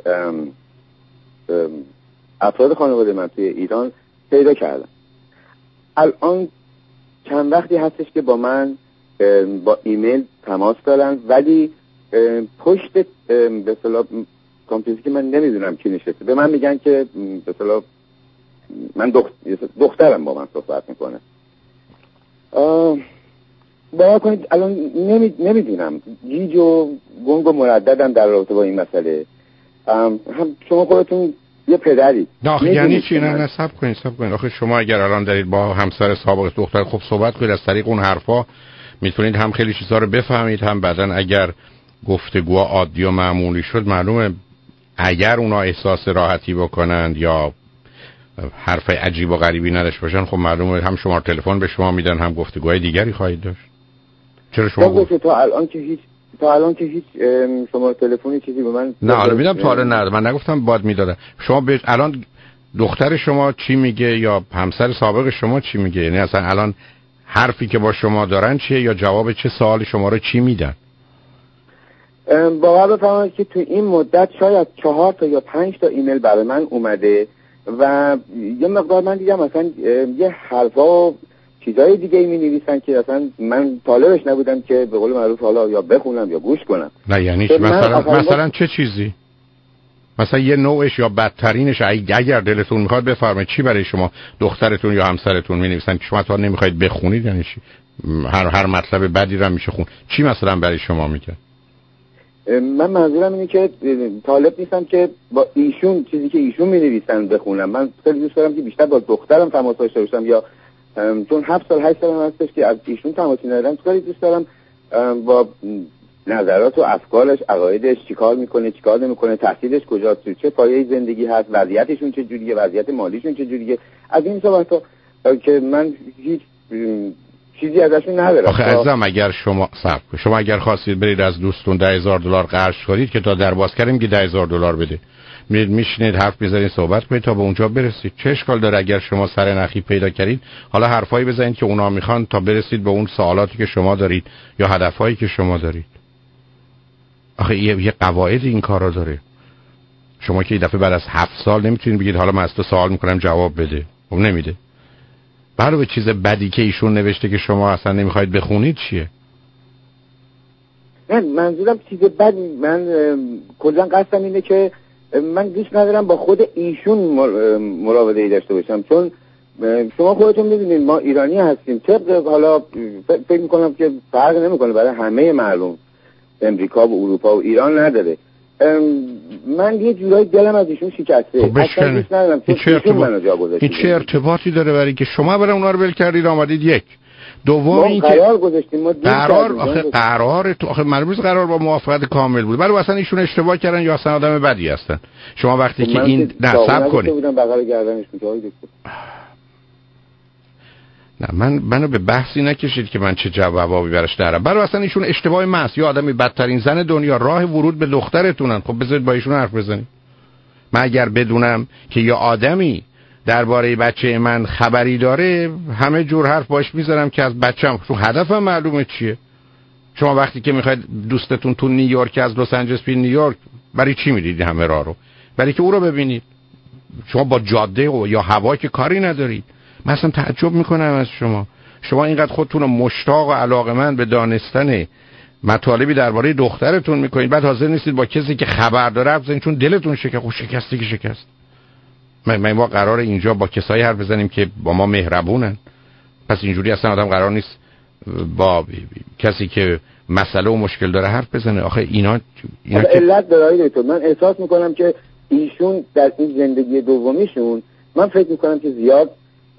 افراد خانواده من توی ایران پیدا کردم. الان چند وقتی هستش که با من با ایمیل تماس دارن، ولی پشت به اصطلاح کامپیوتری که من نمیدونم کی نشسته به من میگن که به اصطلاح من دخت... دخترم با من صحبت میکنه. باور کنید الان نمی... نمیدونم گیج و گنگ و مرددم در رابطه با این مسئله. هم شما خودتون یه پدری نه یعنی چی؟ نه نه صبر کنید صبر کنید آخه شما اگر الان دارید با همسر سابق دختر خب صحبت کنید، از طریق اون حرفا میتونید هم خیلی چیزا رو بفهمید، هم بعدن اگر گفتگو عادی و معمولی شد معلومه اگر اونا احساس راحتی بکنند یا حرف عجیب و غریبی نداشته باشن خب معلومه هم شما تلفن به شما میدن هم گفتگوهای دیگری خواهید داشت. چرا شما گفت تا الان که هیچ تا الان که هیچ شما تلفنی چیزی به من نه حالا میدم تا الان نه من نگفتم باید میدادم. شما به الان دختر شما چی میگه یا همسر سابق شما چی میگه؟ یعنی اصلا الان حرفی که با شما دارن چیه یا جواب چه سوال شما رو چی میدن؟ باور بفرمایید که تو این مدت شاید چهار تا یا پنج تا ایمیل برای من اومده و یه مقدار من دیدم مثلا یه حرفا چیزای دیگه می نویسن که اصلا من طالبش نبودم که به قول معروف حالا یا بخونم یا گوش کنم. نه یعنی مثلا مثلا چه چیزی؟ مثلا یه نوعش یا بدترینش اگر دلتون میخواد بفرمایید چی برای شما دخترتون یا همسرتون می نویسن که شما تا نمیخواید بخونید؟ یعنی چی؟ هر هر مطلب بدی رو میشه خون. چی مثلا برای شما میگه؟ من منظورم اینه که طالب نیستم که با ایشون چیزی که ایشون می نویسن بخونم. من خیلی دوست دارم که بیشتر با دخترم تماس داشته باشم، یا چون هفت سال هشت سال هستش که از ایشون تماسی ندارم، خیلی دوست دارم با نظرات و افکارش، عقایدش، چیکار میکنه چیکار نمیکنه، تحصیلش کجاست، تو چه پایه‌ای زندگی هست، وضعیتشون چه جوریه، وضعیت مالیشون چه جوریه، از این صحبتا که من هیچ چیزی ازشون ندارم. آخه عزیزم اگر شما صبر شما اگر خواستید برید از دوستون ده هزار دلار قرض کنید که تا در باز کردیم که ده هزار دلار بده، میرید میشینید حرف میزنید صحبت کنید تا به اونجا برسید. چه اشکال داره اگر شما سر نخی پیدا کردید حالا حرفایی بزنید که اونا میخوان تا برسید به اون سوالاتی که شما دارید یا هدفهایی که شما دارید. آخه یه, یه قواعد این کارا داره. شما که یه دفعه بعد از هفت سال نمیتونید بگید حالا من از تو سوال میکنم جواب بده. خب نمیده. برای چیز بدی که ایشون نوشته که شما اصلا نمیخواید بخونید چیه؟ نه منظورم چیز بدی، من کلا قصدم اینه که من دوست ندارم با خود ایشون مراوده‌ای داشته باشم، چون شما خودتون میدونید ما ایرانی هستیم. طبق حالا فکر میکنم که فرق نمیکنه برای همه مردم امریکا و اروپا و ایران نداره. من یه جورایی دلم از ایشون شکسته. خب اصلا دوست ندارم چون ایشون منو جا گذاشته. این چه ارتباطی داره برای که شما برای اونا رو ول کردید آمدید؟ یک دوم این که قرار گذاشتیم ما قرار آخه قرار تو آخه معلومه قرار با موافقت کامل بود. برای اصلا ایشون اشتباه کردن یا اصلا آدم بدی هستن. شما وقتی که این نه صبر کنید بودم بغل گردنش میگه نه من منو به بحثی نکشید که من چه جوابی براش دارم. برای اصلا ایشون اشتباه محض، یا آدمی بدترین زن دنیا، راه ورود به دخترتونن. خب بذارید با ایشون حرف بزنید. من اگر بدونم که یه آدمی درباره بچه من خبری داره همه جور حرف باش میذارم که از بچه‌م تو هدفم معلومه چیه. شما وقتی که میخواید دوستتون تو نیویورک از لس آنجلس به نیویورک برای چی میرید همه راه رو؟ برای که او رو ببینید. شما با جاده و یا هوا که کاری ندارید. من اصلا تعجب میکنم از شما. شما اینقدر خودتون رو مشتاق و علاقه‌مند به دانستن مطالبی درباره دخترتون میکنید، بعد حاضر نیستید با کسی که خبر داره حرف بزنید چون دلتون شکسته. خب شکسته که شکست. ما ما قراره اینجا با کسایی حرف بزنیم که با ما مهربونن. پس اینجوری اصلا آدم قرار نیست با کسی که مسئله و مشکل داره حرف بزنه. آخه اینا, اینا که... علت داره دکتر. من احساس میکنم که ایشون در این زندگی دومیشون من فکر میکنم که زیاد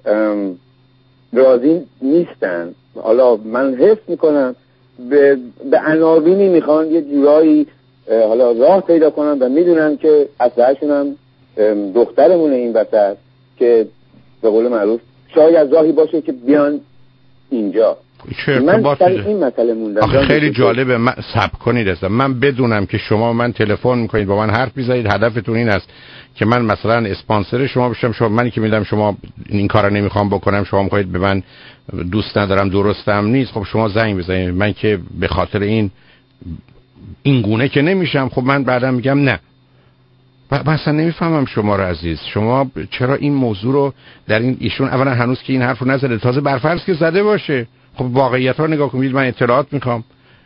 راضی نیستن. حالا من حس میکنم به, به عناوینی میخوان یه جورایی حالا راه پیدا کنن و میدونن که اصلشون هم دخترمونه این وسط که به قول معروف شاید راهی باشه که بیان اینجا. من سر این مسئله موندم. آخه خیلی جالبه. من صبر کنید اصلا من بدونم که شما من تلفن میکنید با من حرف میزنید هدفتون این است که من مثلا اسپانسر شما بشم. شما منی که میدم شما این کارو نمیخوام بکنم، شما میخواید به من دوست ندارم درستم نیست، خب شما زنگ بزنید. من که به خاطر این این گونه که نمیشم. خب من بعدم میگم نه. من اصلا نمیفهمم شما رو عزیز. شما چرا این موضوع رو در این ایشون اولا هنوز که این حرف رو نزده، تازه برفرض که زده باشه خب واقعیت ها نگاه کنید. من اطلاعات میخوام.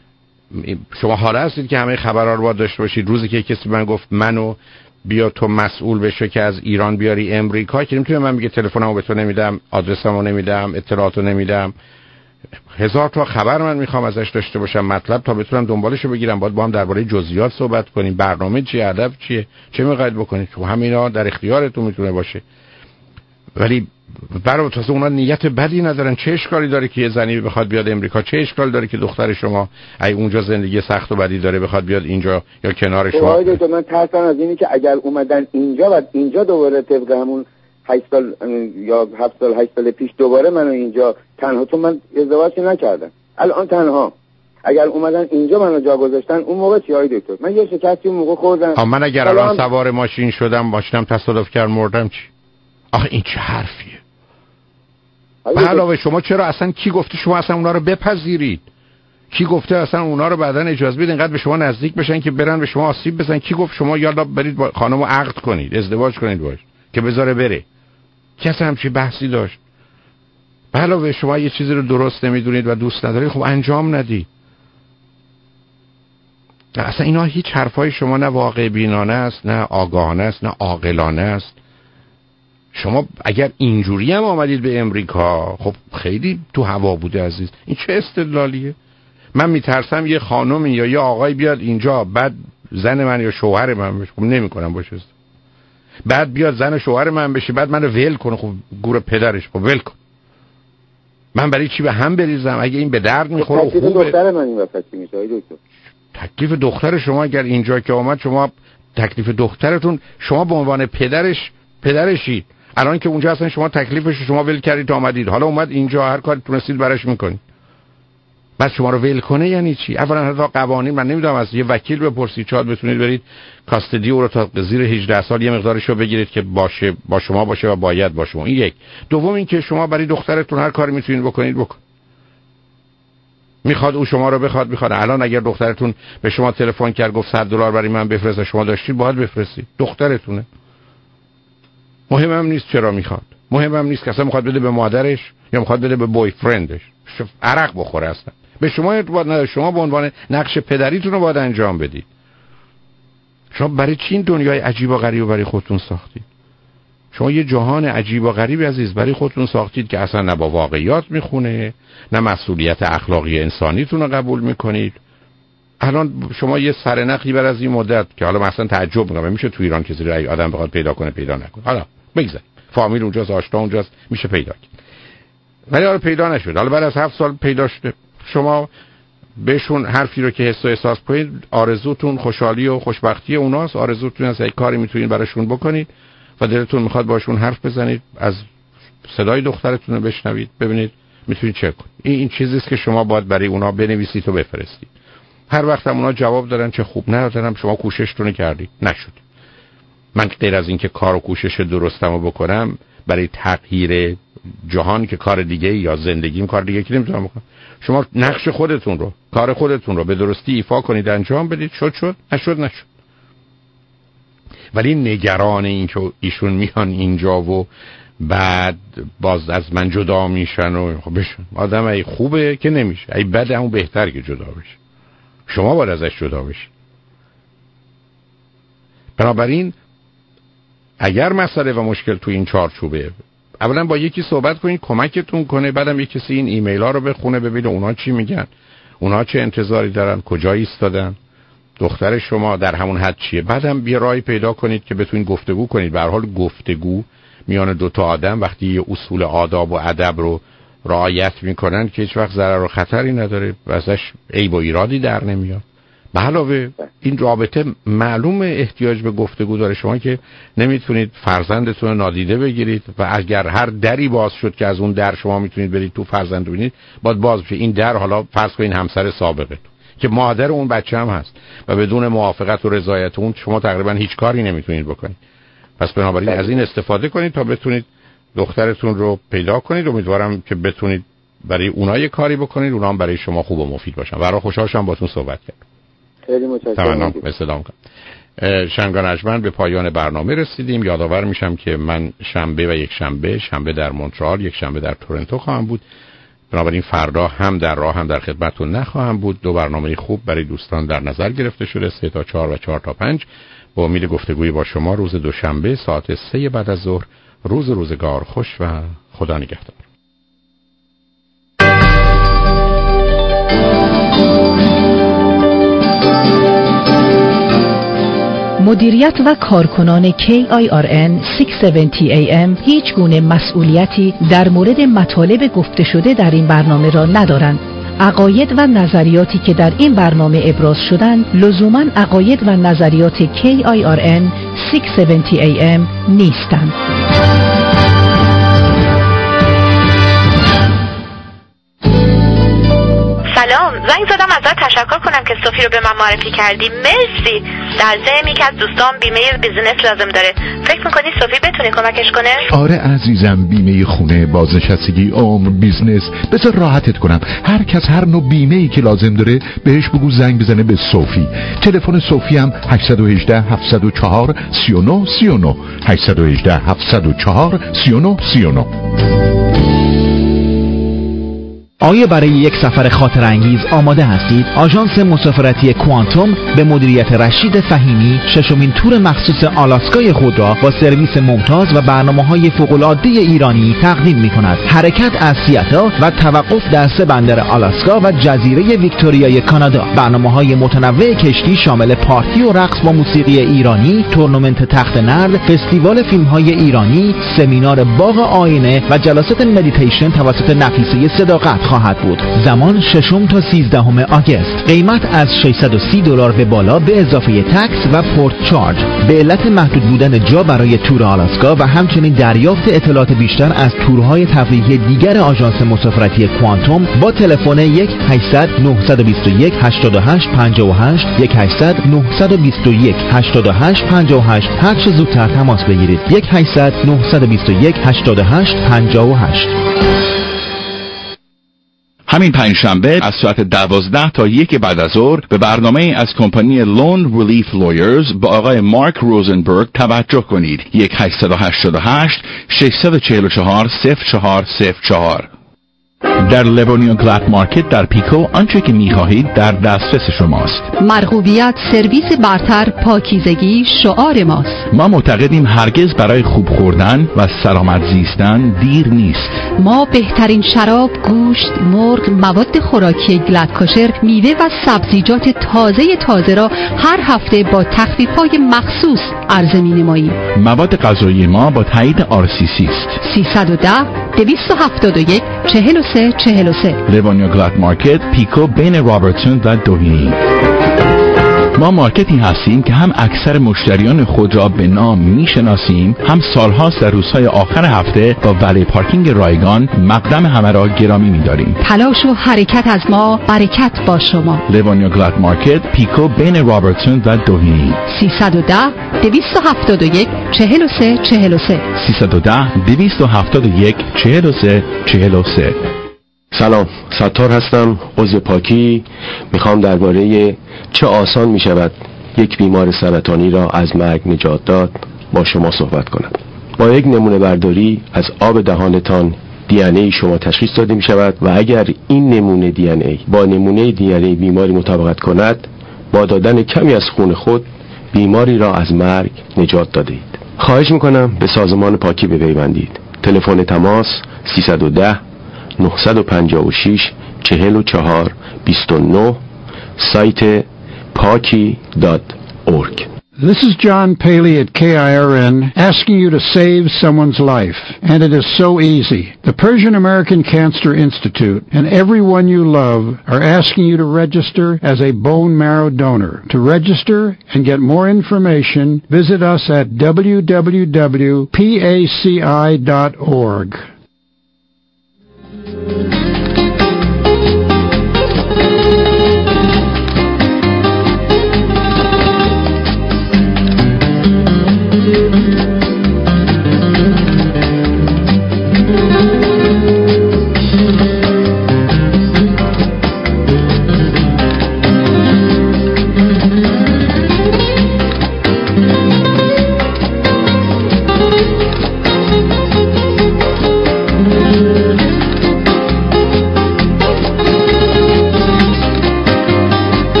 شما حالا هستید که همه خبرها رو باید داشته باشید. روزی که کسی من گفت منو بیا تو مسئول بشه که از ایران بیاری امریکا، که نمیتونه من میگه تلفنمو به تو نمیدم، آدرسمو نمیدم، اطلاعاتو نمیدم. هزار تا خبر من میخوام ازش داشته باشم، مطلب تا بتونم دنبالشو بگیرم. باید با هم درباره جزئیات صحبت کنیم. برنامه چیه، هدف چیه، چه میخواید بکنید. تو همینا در اختیارتون میتونه باشه. ولی برای تازه اونا نیت بدی ندارن. چه اشکالی داره که یه زنی بخواد بیاد امریکا؟ چه اشکالی داره که دختر شما ای اونجا زندگی سخت و بدی داره بخواد بیاد اینجا یا کنار شما؟ آقای دکتر من ترسم از اینی که اگر اومدن اینجا و اینجا دوباره طبق همون هشت سال یا هفت سال هشت سال پیش دوباره منو اینجا تنها، تو من ازدواج نکردم الان تنها، اگر اومدن اینجا منو جا گذاشتن اون موقع چی های دکتر؟ من یه شکستی اون موقع خوردم. من اگر الان هم... سوار ماشین شدم ماشینم تصادف کرد مردم چی؟ آخه این چه حرفیه؟ به علاوه شما چرا اصلا کی گفته شما اصلا اونا رو بپذیرید؟ کی گفته اصلا اونا رو بعدن اجازه بدین اینقدر به شما نزدیک بشن که برن به شما آسیب بزنن؟ کی گفت شما یالا برید با خانمو عقد کنید، ازدواج کنید باش که بذاره بره؟ کی اصلا همچین بحثی داشت؟ به علاوه شما یه چیزی رو درست نمیدونید و دوست ندارید، خب انجام ندید. اصلا اینا هیچ حرفای شما نه واقع بینانه است، نه آگاهانه است، نه عاقلانه است. شما اگر اینجوری هم آمدید به امریکا خب خیلی تو هوا بوده عزیز. این چه استدلالیه؟ من میترسم یه خانمی یا یه آقای بیاد اینجا بعد زن من یا شوهر من بشه. خب نمی‌کنم باشه. بعد بیاد زن شوهر من بشه بعد منو ول کنه. خب گور پدرش. خب ول کن. من برای چی به هم بریزم اگه این به درد میخوره؟ تکلیف دختر من این وقت چی میشه دکتر؟ تکلیف دختر شما اگر اینجا که اومد، شما تکلیف دخترتون، شما به عنوان پدرش پدرشید. الان که اونجا اصلا شما تکلیفش شما ول کردید آمدید، حالا اومد اینجا هر کاری تونستید براش میکنید. بعد شما رو ول کنه یعنی چی؟ اولا حتی قوانین من نمیدونم، از یه وکیل بپرسید شاید بتونید برید کاستدی او رو تا زیر هجده سال یه مقدارش رو بگیرید که باشه با شما باشه و باید با شما. این یک. دوم این که شما برای دخترتون هر کاری میتونید بکنید بکن. میخواد او شما رو بخواد میخواد. الان اگر دخترتون به شما تلفن کرد گفت صد دلار برای من بفرست، شما داشتید باید بفرستید. دخترتونه. مهمم نیست چرا میخواد. مهمم نیست که اصلا میخواد بده به مادرش یا میخواد بده به بوی فرندش. عرق بخوره اصلا. به شما ارتباط نداره. شما به عنوان نقش پدریتون رو باید انجام بدید. شما برای چی این دنیای عجیب و غریب برای خودتون ساختید؟ شما یه جهان عجیب و غریب عزیز برای خودتون ساختید که اصلا نه با واقعیات میخونه، نه مسئولیت اخلاقی انسانیتون رو قبول میکنید. الان شما یه سرنخی بر از این مدت که حالا مثلا تعجب میکنم میشه تو ایران کسی رو آدم بخواد پیدا کنه پیدا نکنه. حالا بگذاریم فامیل اونجاست، آشنا اونجاست، میشه پیدا کرد. ولی حالا پیدا نشد. حالا بعد از هفت سال پیدا شده. شما بهشون حرفی رو که حس و احساس کنید، آرزوتون خوشحالی و خوشبختی اوناست، آرزوتون از یک کاری میتونید براشون بکنید و دلتون میخواد باشون حرف بزنید، از صدای دخترتون رو بشنوید، ببینید میتونید چه کنید. این این چیزی است که شما باید برای اونا بنویسید و بفرستید. هر وقت هم اونا جواب دادن چه خوب، نه دادن شما کوششتون کردید نشد. من غیر از اینکه کار و کوشش درستمو بکنم برای تغییر جهان که کار دیگه یا زندگیم کار دیگه که نمیتونم بکنم. شما نقش خودتون رو، کار خودتون رو به درستی ایفا کنید، انجام بدید، شد شد، نشد نشد. ولی نگران این که ایشون میان اینجا و بعد باز از من جدا میشن و خب بشن آدم ای خوبه که نمیشه، ای بده همون بهتر که جدا بشه. شما باید ازش جدا بشید. بنابراین اگر مسئله و مشکل تو این چارچوبه، اولا با یکی صحبت کنید کمکتون کنه، بعدم یک کسی این ایمیل ها رو بخونه ببینه اونا چی میگن، اونا چه انتظاری دارن، کجا ایستادن، دختر شما در همون حد چیه. بعدم بیا راهی پیدا کنید که بتونید گفتگو کنید. به هر حال گفتگو میان دو تا آدم وقتی یه اصول آداب و ادب رو رعایت میکنن که هیچ وقت ضرر و خطری نداره و ازش عیب و ایرادی در نمیاد. به علاوه این رابطه معلوم احتیاج به گفتگو داره. شما که نمیتونید فرزندتون رو نادیده بگیرید و اگر هر دری باز شد که از اون در شما میتونید برید تو فرزند رو ببینید، باید باز بشه. این در حالا فرض کنید همسر سابقه که مادر اون بچه هم هست و بدون موافقت و رضایت اون شما تقریبا هیچ کاری نمیتونید بکنید. پس بنابراین از این استفاده کنید تا بتونید دخترتون رو پیدا کنید. امیدوارم که بتونید برای اونها یه کاری بکنید، اونها هم برای شما خوب و مفید باشن. برای خوشحال شدم باهاتون صحبت کردم. خیلی متشکرم. سلام کنم. شنگان اجمن به پایان برنامه رسیدیم. یادآور میشم که من شنبه و یک شنبه، شنبه در مونترال، یک شنبه در تورنتو خواهم بود. بنابراین فردا هم در راه هم در خدمتتون نخواهم بود. دو برنامه خوب برای دوستان در نظر گرفته شده، سه تا چهار و چهار تا پنج. با امید گفتگوی با شما روز دوشنبه ساعت سه بعد از ظهر. روز روزگار خوش و خدا نگهدار. مدیریت و کارکنان کی آی آر ان ششصد و هفتاد ای ام هیچ گونه مسئولیتی در مورد مطالب گفته شده در این برنامه را ندارند. عقاید و نظریاتی که در این برنامه ابراز شدند لزوماً عقاید و نظریات کی آی آر ان ششصد و هفتاد ای ام نیستند. سلام، زنگ زدم ازت تشکر کنم که صوفی رو به من معرفی کردی. مرسی. در ضمن یک از دوستان بیمه بیزینس لازم داره. فکر میکنی صوفی بتونه کمکش کنه؟ آره عزیزم، بیمه خونه، بازنشستگی، عمر، بیزنس. بذار راحتت کنم. هر کس هر نوع بیمه‌ای که لازم داره بهش بگو زنگ بزنه به صوفی. تلفن صوفی هم هشت یک هشت هفت صفر چهار سه نه سه نه هشت یک هشت هفت صفر چهار سه نه سه نه. آیا برای یک سفر خاطر انگیز آماده هستید؟ آژانس مسافرتی کوانتوم به مدیریت رشید فهیمی ششمین تور مخصوص آلاسکای خود را با سرویس ممتاز و برنامه‌های فوق‌العاده ایرانی تقدیم می‌کند. حرکت از سیاتل و توقف در سه بندر آلاسکا و جزیره ویکتوریای کانادا. برنامه‌های متنوع کشتی شامل پارتی و رقص با موسیقی ایرانی، تورنمنت تخت نرد، فستیوال فیلم‌های ایرانی، سمینار باغ آینه و جلسات مدیتیشن توسط نفیسه صداقت خواهد بود. زمان ششم تا سیزدهم آگوست. قیمت از ششصد و سی دلار به بالا به اضافه تکس و پورت چارج. به علت محدود بودن جا برای تور آلاسکا و همچنین دریافت اطلاعات بیشتر از تورهای تفریحی دیگر آژانس مسافرتی کوانتوم با تلفن یک هشتصد نهصد و بیست و یک هشتاد و هشت پنجاه و هشت یک هشتصد نهصد و بیست و یک هشتاد و هشت پنجاه و هشت هر چه زودتر تماس بگیرید. یک هشتصد نهصد و بیست و یک هشتاد و هشت پنجاه و هشت. همین پنجشنبه از ساعت دوازده تا یک بعد از ظهر به برنامه از کمپانی لون ریلیف لویرز با آقای مارک روزنبرگ توجه کنید. یک هشتصد و هشتاد و هشت ششصد و چهل و چهار صفر چهار صفر چهار. در لبونیو گلد مارکت در پیکو آنچه که می‌خواهید در دسترس شماست. مرغوبیت، سرویس برتر، پاکیزگی شعار ماست. ما معتقدیم هرگز برای خوب خوردن و سلامت زیستن دیر نیست. ما بهترین شراب، گوشت، مرغ، مواد خوراکی گلد کاشر، میوه و سبزیجات تازه تازه را هر هفته با تخفیف‌های مخصوص عرضه می‌نماییم. مواد غذایی ما با تایید آر سی سی است. سیصد و ده دویست و هفتاد و یک چهل و سه چهل و سه. لبونیو گلد مارکت، پیکو، بین رابرتسون و دوهینی. ما مارکتی هستیم که هم اکثر مشتریان خود را به نام میشناسیم، هم سالهاست در روزهای آخر هفته با ولی پارکینگ رایگان مقدم همه را گرامی می‌داریم. تلاش و حرکت از ما برکت با شما. لیوانیا گلاد مارکت، پیکو بین رابرتسون و دوهینی. سیصد و ده دویست و هفتاد و یک چهل و سه چهل و سه سیصد و ده دویست و هفتاد و یک چهل و سه چهل و سه. سلام، ستار هستم، عضو پاکی. میخوام درباره چه آسان میشود یک بیمار سرطانی را از مرگ نجات داد با شما صحبت کنم. با یک نمونه برداری از آب دهانتان دی ان ای شما تشخیص داده می شود و اگر این نمونه دی ان ای با نمونه دی ان ای بیماری مطابقت کند، با دادن کمی از خون خود بیماری را از مرگ نجات داده اید. خواهش میکنم به سازمان پاکی بپیوندید. تلفن تماس سیصد و ده نهصد و پنجاه و شش چهل و چهار بیست و نه، سایت پاکی دات اورگ. This is John Paley at K I R N asking you to save someone's life, and it is so easy. The Persian American Cancer Institute and everyone you love are asking you to register as a bone marrow donor. To register and get more information, visit us at w w w dot paci dot org.